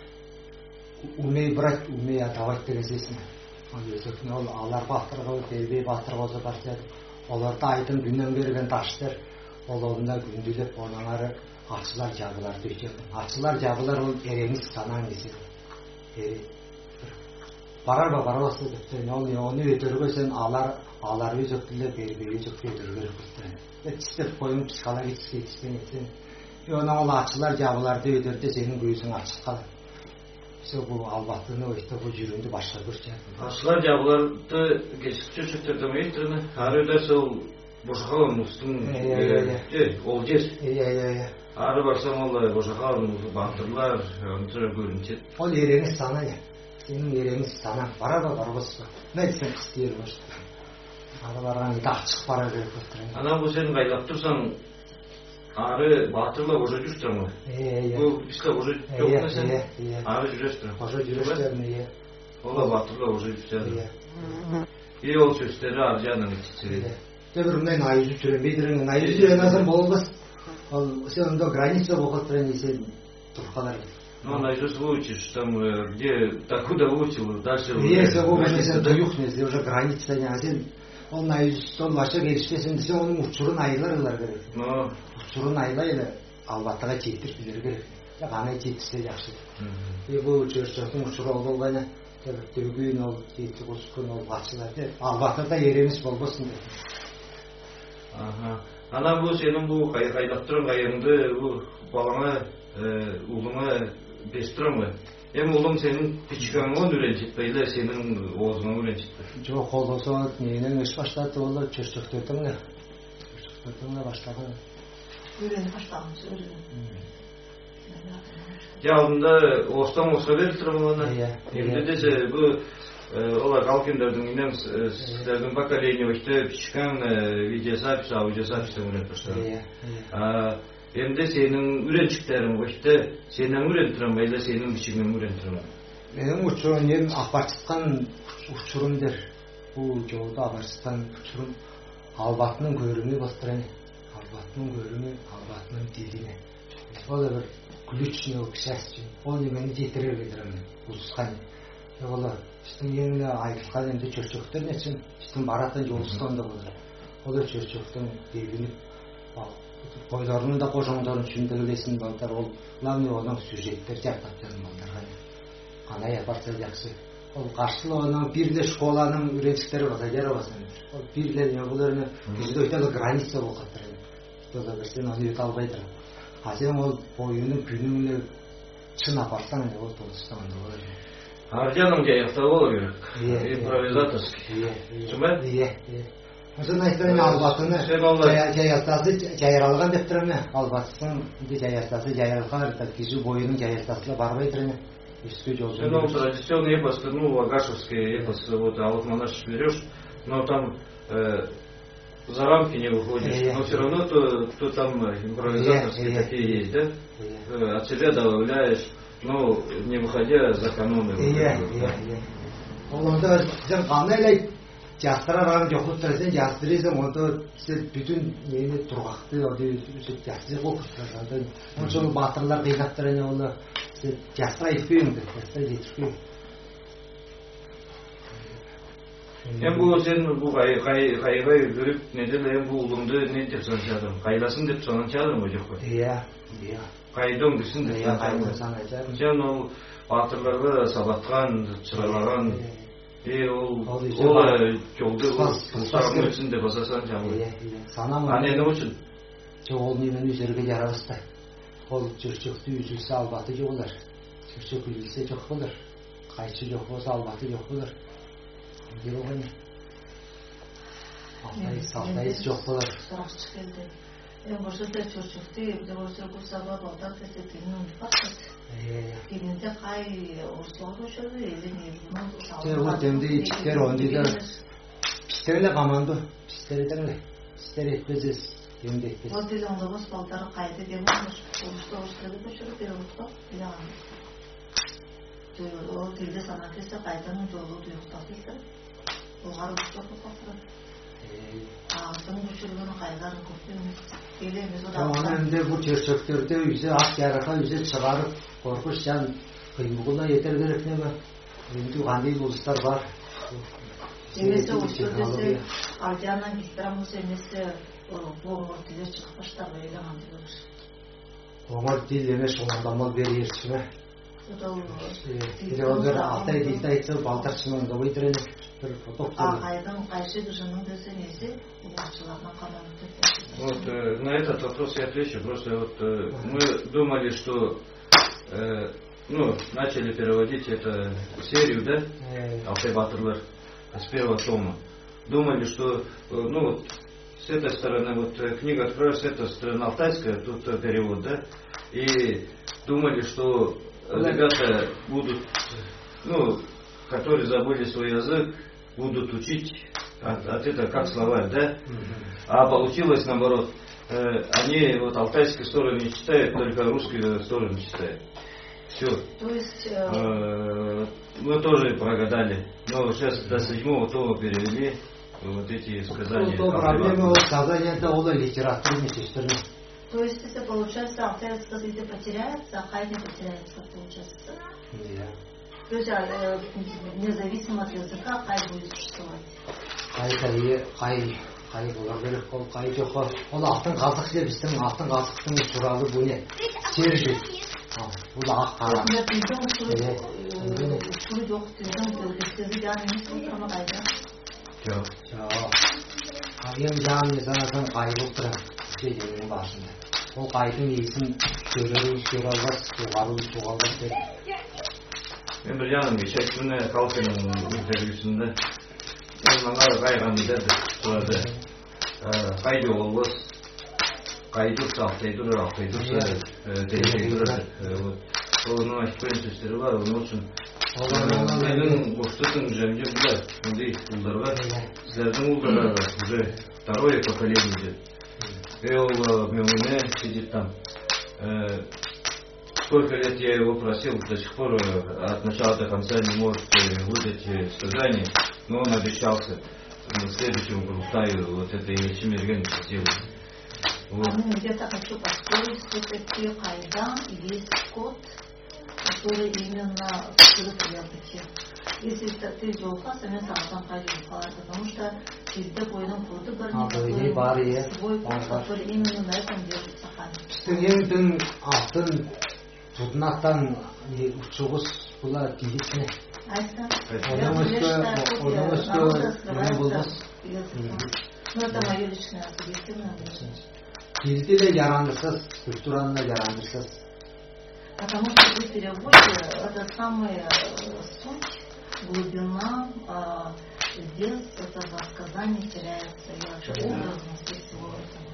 J: умей брать, умей атавать деген сесін. Ол ағлар батырға бербей батырға олы бастады. Оларды айдың күннен берген таштыр. Ол орында күнділіп, одан ары Açılar cavılar döşüyordu. Açılar cavılar o ereniz sanan gesi. Barar ba barar olsa da ne oluyor? Onu ötürü sen ağlar ağlar yüzükle beri yüzükle ötürü ve işte koyun çıkala gitsin gitsin gitsin. Ona o açılar cavılar da ötürü senin göğsün açık kalır. İşte bu albattığını işte bu cüründü başlar göster.
L: Açılar cavılar da geçtikçe çöktürdü mü yittirini? Harı derse o boşakalım üstün ol cer. Arı barsam olay boşakalım batırlar, onlara görünecek.
J: O yeriniz sana ya. Senin yeriniz sana. Bara da bara basma. Ne desen kıstıyor baş. Arı baran da açık para verip götürün.
L: Ana bu sen gaylap dursan ары батырлар уже жүрсің ғой. Бұл бізге уже жоқ нәрсен. Ары жүресің.
J: Уже жүресің, иә.
L: Ола батырлар уже жүрсің. И ол сөздері ар жағынан етседі.
J: Бір мынай найызып жүрен бейдірің, найызып жүрен азыр болмас. Ал сен онда граница болғаттырын есен тұрқалар.
L: Ну, найдешь выучишь, там, где, докуда выучил, дальше...
J: Если вы уже сен тұйық, если уже граница не азен, ол найыз, ол ваша келіспесін десе, оның ұшырын айылар керек. Ұшырын айылайды, албаттыға жетір білер керек. Ғанай жетірсе жақсы. И бұл жүршіқтің ұшыры ол болғаны, түргейін ол, жеті қос күн ол батшылар деп, албаттыда ереміз болбасын деп.
L: Ана бұл сенің бұл қайдақтырын қайыңды, бұл балаңа, ұлыңа бестірім ғой. Ем ұлың сенің пичкаңын үйреншітпейлі, сенің оғызыңын үйреншітпейлі.
J: Жоқ, ол осы ненің үш баштады, олар чөршіктөрдің де. Чөршіктөрдің де баштаған.
I: Үйрені баштағымыз, үйрені.
L: Жалында остан осқа берілтірім оны. Емді десе, бұл олар қалкендердің инем сіздердің поколение өшті пичкаң видеозапис, аудиозаписті үйреніп баштады. Емде сенің үйреншіктерің өшті, сенің үйрентірім бәйлі, сенің бішігін үйрентірім.
J: Менің ұшырын ем апарчытқан ұшырымдер. Бұл жолда апарчытқан ұшырым албатының көрімі бастыраны. Албатының көрімі, албатының дедіне. Ол да бір ключіне, ол кішәсі. Ол емені жетірер бедірімді, ұлысқан. Ол үстің еміне айтылған емді чөрчөктерін етсін, үстің баратын жолыстан да болар. Ол да чөрчөктің дедіне Qoylarının da qoşanların içində biləsin baltar ol. Lan onun süjetlər cəhtətlərin baltarğan. Qana yaparsa yaxşı. Ol qarşılı onun birlə şkolanın üreticiləri var, yarabasın. Ol birlə bunların bizdə ötəli granitsa bolqatır. Toda birsin onu yutalbaydır. Hazır ol boyunu gününü çın aparsan o tolustan da olur.
L: Arjanın jayaqta olur керек. Импровизаторский. Чумай?
J: Иә, иә. Осыны айтырын албатыны жайыртасы жайыралған деп тұрыны. Албатысын жайыртасы жайыралған, кежу бойының жайыртасыла барбай тұрыны.
L: Сен ол традиционный эпос, ну, вагашевский эпос, вот, а вот монаш берешь, но там за рамки не выходишь, но все равно то, то там импровизаторские такие есть, да? От себя добавляешь, но не выходя за каноны.
J: Иә, иә, иә. Оларда сен қандай жастырарам жоқлық тұрасен жастыресің, онда сен бүтін нені тұрғақты жастыры қоқыстырасың. Оның жолы батырлар қиғаттырын, оны жастыра етпеймді, жастыра жетірпеймді.
L: Мен бұл сен бұл қайға көріп, недел ең бұл ұлымды не деп санчадым? Қайласын деп санчадым ғой жоқ қой?
J: Иә, иә.
L: Қайдың кісін деп санчадым. Сен ол батырларды сабатқан, чыралаған, и ол жолды ұлсағын өтсін деп асасан жаңғы. А нені үшін?
J: Ол немен өзерге жарабысты. Ол жүршекті үзілсе албаты жоқ олар. Жүршек үзілсе жоқ болыр. Қайшы жоқ болса албаты жоқ болыр. Деп оғайны. Алтайыз жоқ болыр.
I: Сұрақ шықелді. Мен бұршыда жүршекті, ебді бұршы бұл саба балдар кәсе тілін ұмытпақсыз. Келінде қай орсуға көшірді, елін елін ұсауы.
J: Ол темді ечіктер ондайда пістерлі қаманды, пістері тәңілі. Пістері етпезіз, емді етпез.
I: Ол тілі оңда бос балдары қайды деп олмыш. Олышты орсуға көшірді, бері ұтпақ, білі ғаны. Ол тілді санатысы қайданың жолы дұйықтасысы. Олғар ұшты ұқпақтырады. Ағыздың көшіргені қайдарын көптеміз.
J: Оның әмді бұл жершөктерді үйзе ақ ярыға үйзе шығарып, қорқыш жан қимығына етер керек неме. Енді ғандай ұлыстар бар.
I: Емесі ұшырдесі ардианан кестірамыз емесі оңыр тілер шығып баштар бәйлі ғанды көріш.
J: Оңыр тіл емес оңырдамал бері ершіме. Бір алтай дейді айтса балтаршының да өйдірені бір фотоп тұрды.
I: Ағайдың қайшы күжінің дөсі несі ұлақшылардан қадамы түрді.
L: Вот на этот вопрос я отвечу. Просто вот мы думали, что ну, начали переводить эту серию, да, Алтай Батырлар с первого тома. Думали, что ну, с этой стороны вот книга откроешь, с этой стороны алтайская, тут перевод, да, и думали, что ребята будут, ну, которые забыли свой язык, будут учить от, от этого как словарь, да? А получилось наоборот. э, они вот алтайскую сторону не читают, только русскую сторону читают. Все.
I: То есть... Э...
L: Э, мы тоже прогадали. Но сейчас до седьмого тома перевели вот эти сказания.
J: То проблема вот сказания это ола литературы не.
I: То есть это получается, алтайская язык потеряется, а хай не потеряется, получается.
J: Нет.
I: То есть э, независимо от языка, хай будет существовать.
J: Хай хай хай хай булар ол хай жоқ. Ол алтын қазық деп біздің алтын қазықтың туралы bu ne? Сержит. Bu da ақ қара.
I: Суы жоқ, сіздің көлдестегі жағын тұрма қайда?
J: Жоқ. Жоқ. Қайын жағын санасың қай болып тұрам. Сейденің басында. Ол қайдың есін көрерін көре албас, суғару суғалбас деп.
L: Мен бір жағын кешекшіні қалқының интервьюсында маңар қайғаны деді, тұрады. Қайды олбас, қайдұрса, ақтайдыр, ақтайдұрса, дәрекейдір. Оның ашпайын сөздері бар, оның үшін менің ұштытың жәмде бұлар, ондай ұлдарға, сіздердің ұлдарға уже второе поколение деді. И он мне сидит там. Э, сколько лет я его просил, до сих пор от начала до конца не может выдать сказание, но он обещался на следующем Курултаю вот это и Чемерген сделать. Вот.
I: А ну где-то хочу поспорить, все-таки Хайдан есть код, который именно скрыт в языке. Если ты жолға, сәмен сағадан қайдың қалар, потому что бізді бойының коды бар не свой код, который именно на этом держится ханин.
J: Студенттің алтын тұтынақтан ұшығыз бұла кейдесіне.
I: Айса?
J: Оның үсті не болмас.
I: Ну это мое личное субъективное мнение.
J: Кейді де яранысыз, культураны яранысыз.
I: Потому что при переводе это самая суть, глубина, э, вес этого сказания теряется. Я же образность всего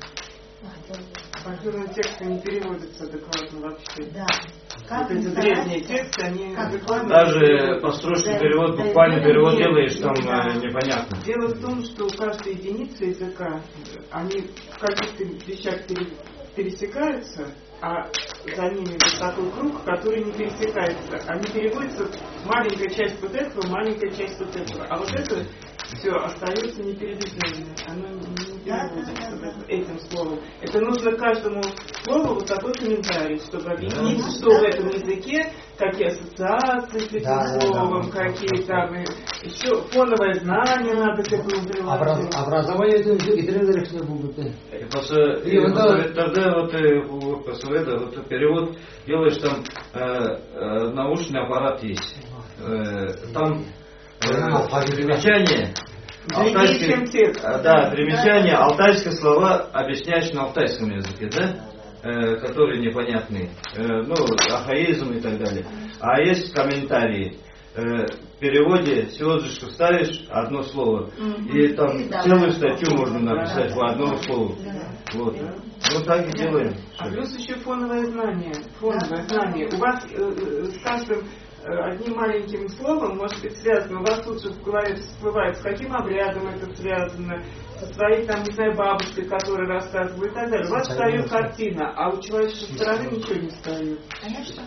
I: этого.
D: Культурные тексты не переводятся адекватно вообще.
I: Да.
D: Вот эти древние тексты, они адекватно...
L: Даже построчный перевод, буквально перевод делаешь, там да. непонятно.
D: Дело в том, что каждая единица языка, они в каких-то вещах пересекаются, а за ними вот такой круг, который не пересекается. Они переводятся, маленькая часть вот этого, маленькая часть вот этого. А вот это все остается непередвижным. Оно не переводится да, этим словом. Это нужно каждому слову вот такой комментарий, чтобы объяснить, да. что в этом языке, какие ассоциации с этим да, словом, да, да, какие да. там еще фоновое знание надо к этому приложить.
J: Образование это уже гидрозречное будет.
L: И после тогда вот после этого вот перевод делаешь там э, э, научный аппарат есть, э, там э, примечание, алтайские, да, примечание, алтайские слова объясняешь на алтайском языке, да, э, которые непонятные, э, ну архаизм и так далее. А есть комментарии. В переводе сегодняшку ставишь одно слово, mm-hmm. и там да, целую статью можно написать по одному слову. Вот. Вот так и делаем.
D: А плюс еще фоновое знание. Фоновое знание. У вас э, с каждым э, одним маленьким словом может быть связано. У вас тут же в голове всплывает, с каким обрядом это связано, со своей, там, не знаю, бабушкой, которая рассказывает и так далее. У вас встает картина, а у человека со стороны ничего не встает.
I: Конечно.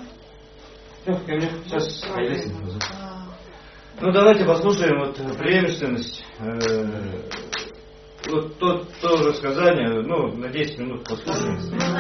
L: Сейчас ну давайте послушаем вот преемственность. Вот то, то же сказание, ну на десять минут послушаем.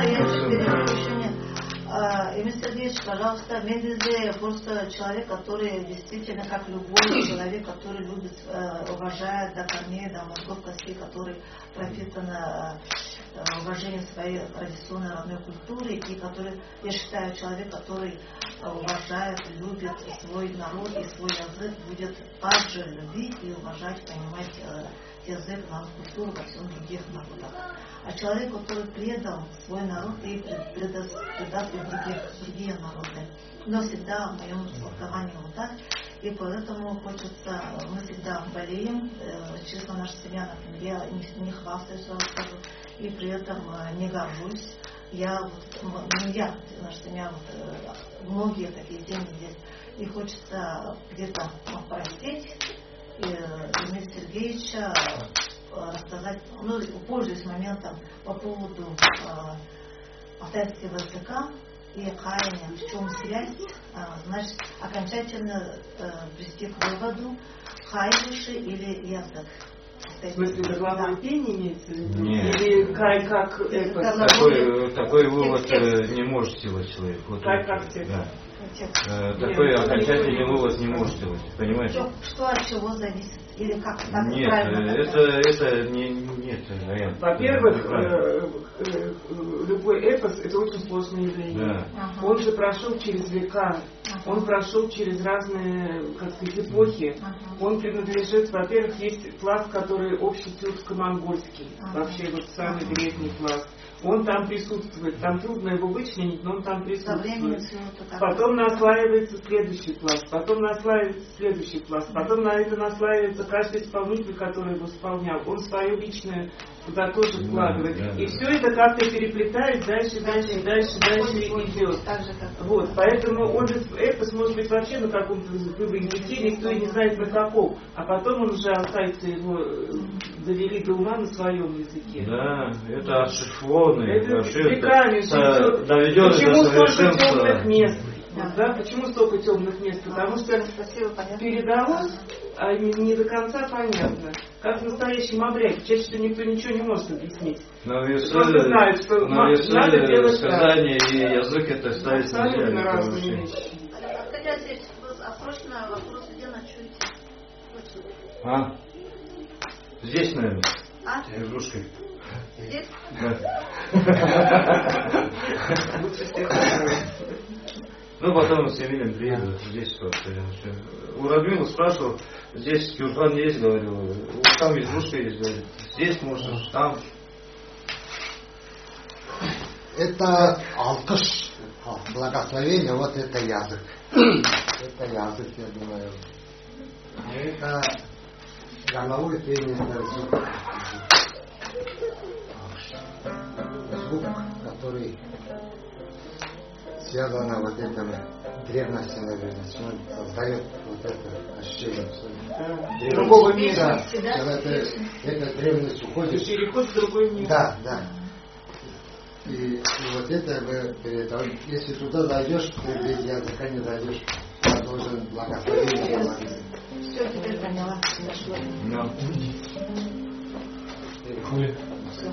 I: Эмиль Сергеевич, пожалуйста, Медведе просто человек, который действительно, как любой человек, который любит, уважает до корней, до мозгов костей, который пропитан уважением своей традиционной родной культуры, и который, я считаю, человек, который уважает, любит свой народ и свой язык, будет также любить и уважать, понимать язык, нашу культуру во всем других народах. А человек, который предал свой народ и предаст, предаст и других, другие народы. Но всегда в моем толковании вот так. И поэтому хочется, мы всегда болеем, честно, наша семья, например, я не, не хвастаюсь, скажу, и при этом не горжусь. Я, вот, не я, наша семья, вот, многие такие семьи здесь. И хочется где-то простить Эмиля Сергеевича, рассказать, ну, пользуясь моментом по поводу э, алтайского языка и каяния, в чем связь, э, значит, окончательно э, прийти к выводу, кай выше или язык.
D: В смысле, горловое пение имеется в виду?
L: Нет.
D: Или кай как эпос?
L: Такой, такой вывод не может сделать человек. Вот
D: кай
L: вот,
D: как текст.
L: Да. Э, такой
D: Нет,
L: окончательный вывод не может делать, понимаешь?
I: Что, что от чего зависит? Или как? как
L: Нет,
I: правильно
L: это, это не, нет, наверное.
D: Во-первых, э, э, любой эпос это очень сложное явление.
L: Да.
I: Ага.
D: Он же прошел через века,
I: ага.
D: он прошел через разные, как сказать, эпохи.
I: Ага.
D: Он принадлежит, во-первых, есть пласт, который общий тюркско-монгольский,
I: Ага.
D: вообще вот самый
I: Ага.
D: древний пласт. Он там присутствует, там трудно его вычленить, но он там
I: Со
D: присутствует.
I: временем все это так.
D: Потом наслаивается следующий пласт, потом наслаивается следующий пласт, потом на это наслаивается каждый исполнитель, который его исполнял. Он свое личное туда тоже вкладывает.
L: Да, да,
D: и
L: да.
D: все это как-то переплетает дальше, дальше, дальше, дальше идет.
I: Так же, как...
D: Вот, поэтому он же эпос может быть вообще на каком-то языке, никто и не знает на каком. А потом он уже, алтайцы его довели до ума на своем языке.
L: Да, это отшифрованный,
D: Это
L: вообще
D: веками
L: это доведенный
D: Почему
L: до
D: столько темных
L: совершенства.
D: мест?
I: Да.
D: Да, почему столько темных мест? Потому что
I: Спасибо, понятно.
D: передалось, а не, не до конца понятно. Как в настоящем обряде. Чаще всего никто ничего не может объяснить.
L: Но весы,
D: Просто знают, что
L: но весы,
D: надо делать
L: сказание и язык это ставить нельзя.
D: абсолютно
L: это
D: разные
L: вообще.
D: вещи.
I: Хотя здесь срочно вопрос, где ночуете?
L: А? Здесь, наверное,
I: А?
L: игрушкой.
I: Здесь?
L: Да.
D: Лучше всех.
L: Ну, потом с Эмилем приеду, здесь вот. У Радмила спрашивал, здесь Кюрхан есть, говорил, там игрушка есть, говорит, здесь можно, там.
M: Это алкаш, благословение, вот это язык. Это язык, я думаю. А это горловое пение, это звук. Звук, который связан вот этом древности, наверное, он создает вот это ощущение.
D: Да. Другого мира.
M: Когда это, эта древность уходит.
D: Переход в другой мир.
M: Да, да. И, и вот это, вы, если туда зайдешь, ты без языка не зайдешь, я должен благословение говорить.
I: Все, теперь поняла.
L: No.
I: Все.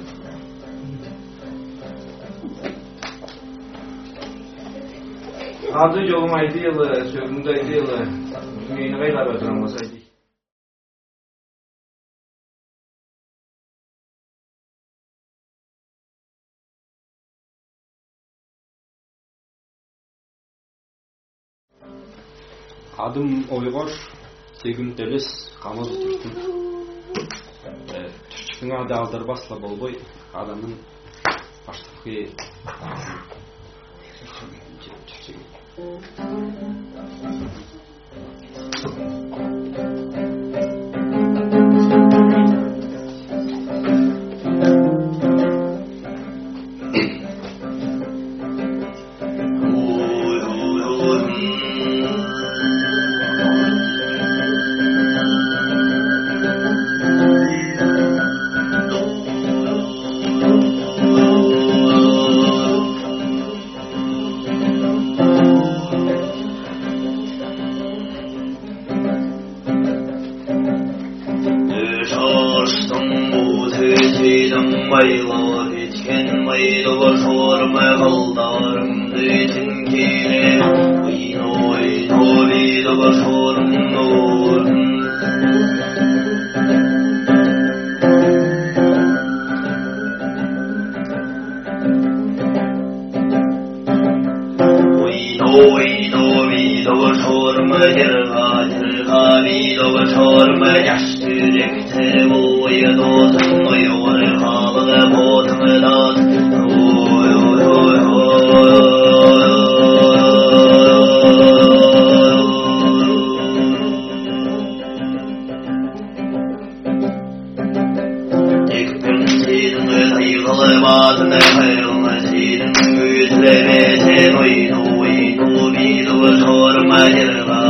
L: Adı yolmaydı yılı, sözündeydi yılı, meyini gaylar ödüramazaydı.
N: Адым ойғош, сегім төлес, қамыз түртін. Түрчіктің ады алдырбасла болбой, адамның баштықы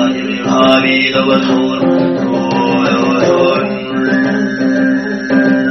K: Oh,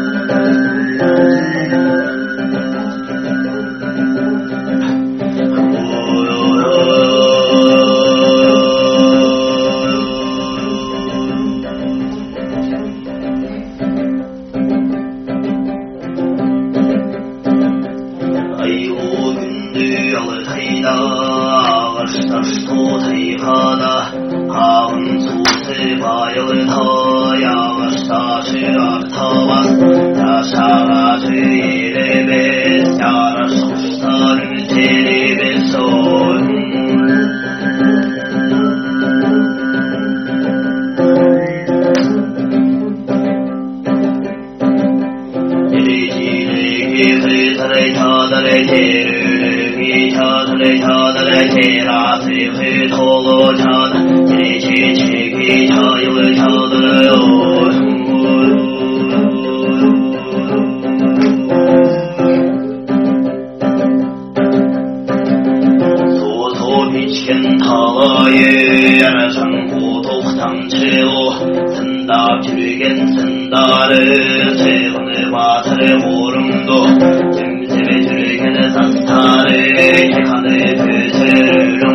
K: 的ağaçlar tutayhada Ağın tutu bayılı ta yağışta çırar tavas Yaşağa tüyeli biz yarış kuşlar üteri biz son Tadare tadare terülü tadare tadare terası hıtolu tad çeçe çeki çayılı tadare Soğutu biçken talayı yaratan kutuktan çığı Sındap çürügen sındarı çığını batırı vurumdu Cimsimi çürügen sastarı Kekanı pütürüm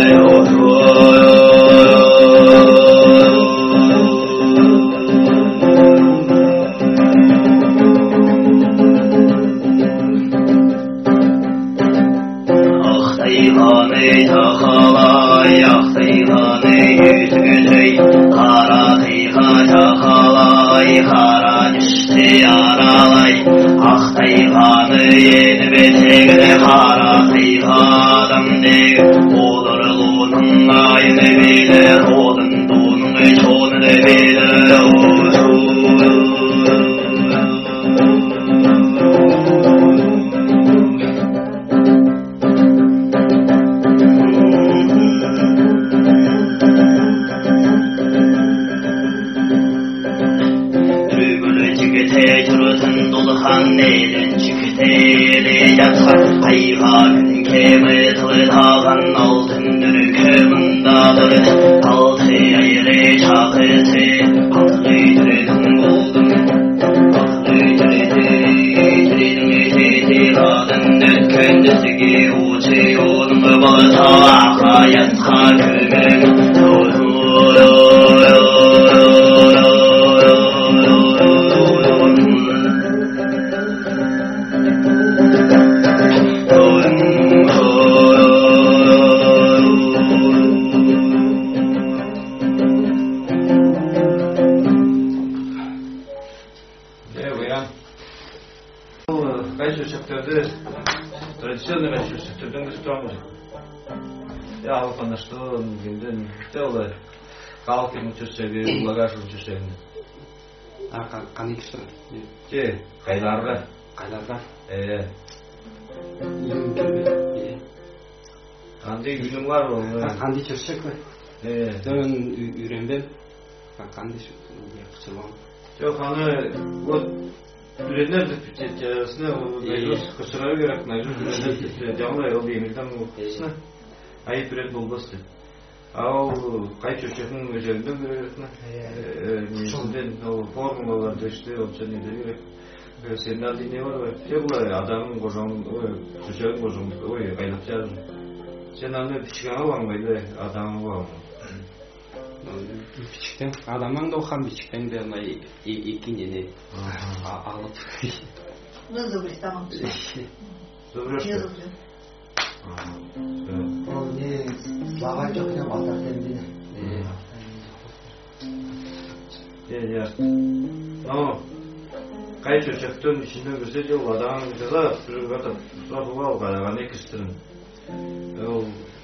K: Ahtayhanı tahalay Ahtayhanı yüzgütüy Kara tıyha tahalay Kara düştü yaralay Ahtayhanı yeni betegre Kara tıyhadan deg Olurluğunun ayını bilir Odun donunu çoğunu bilir Neden çıktı yatar hayvan kemi tağın altın dürkümündadır altı ayrı çakısı altı türün buldum altı türün türün kadın dökkündüsü ki uçuyor bata hayat hakımın
L: Традиционный расчет, тюрден стромы. Я алфана что генден теле калки мучшеги лагаш мучшеги.
N: А каны кишер?
L: Те, кайларга.
N: Кайларга?
L: Э.
N: Юм келбе.
L: Кандай günüm var o.
N: Кандай чөшек бе?
L: Э.
N: Дөн үйренбем. Кандай кычылам.
L: Жоқ, аны вот Ürünler de pütçesine meclis kısıraya gerek meclis ürünler devamlı yol değmekten kısına ayıp üret bulbastı. Ал кай чөчөктүн өзөгүндө көрөтүн мисалден формулаларды иште болчу неде керек сенал дине бар тегла адамдын кожоң чөчөгүн кожоң ой кайлап жазым сен аны бичиген албаңбайбы адамың бар
N: бичиктен адамың да окам бичиктен де мына эки нене алып
I: ну зубристамын
L: зубрёшка
M: Ол не слова жоқ не батыр демдіне.
L: Е, ясно. Но кай чөчөктөн ичинде көрсө же ал адам жаза сүрүп атат, сурап алган эки кыштырын. Ол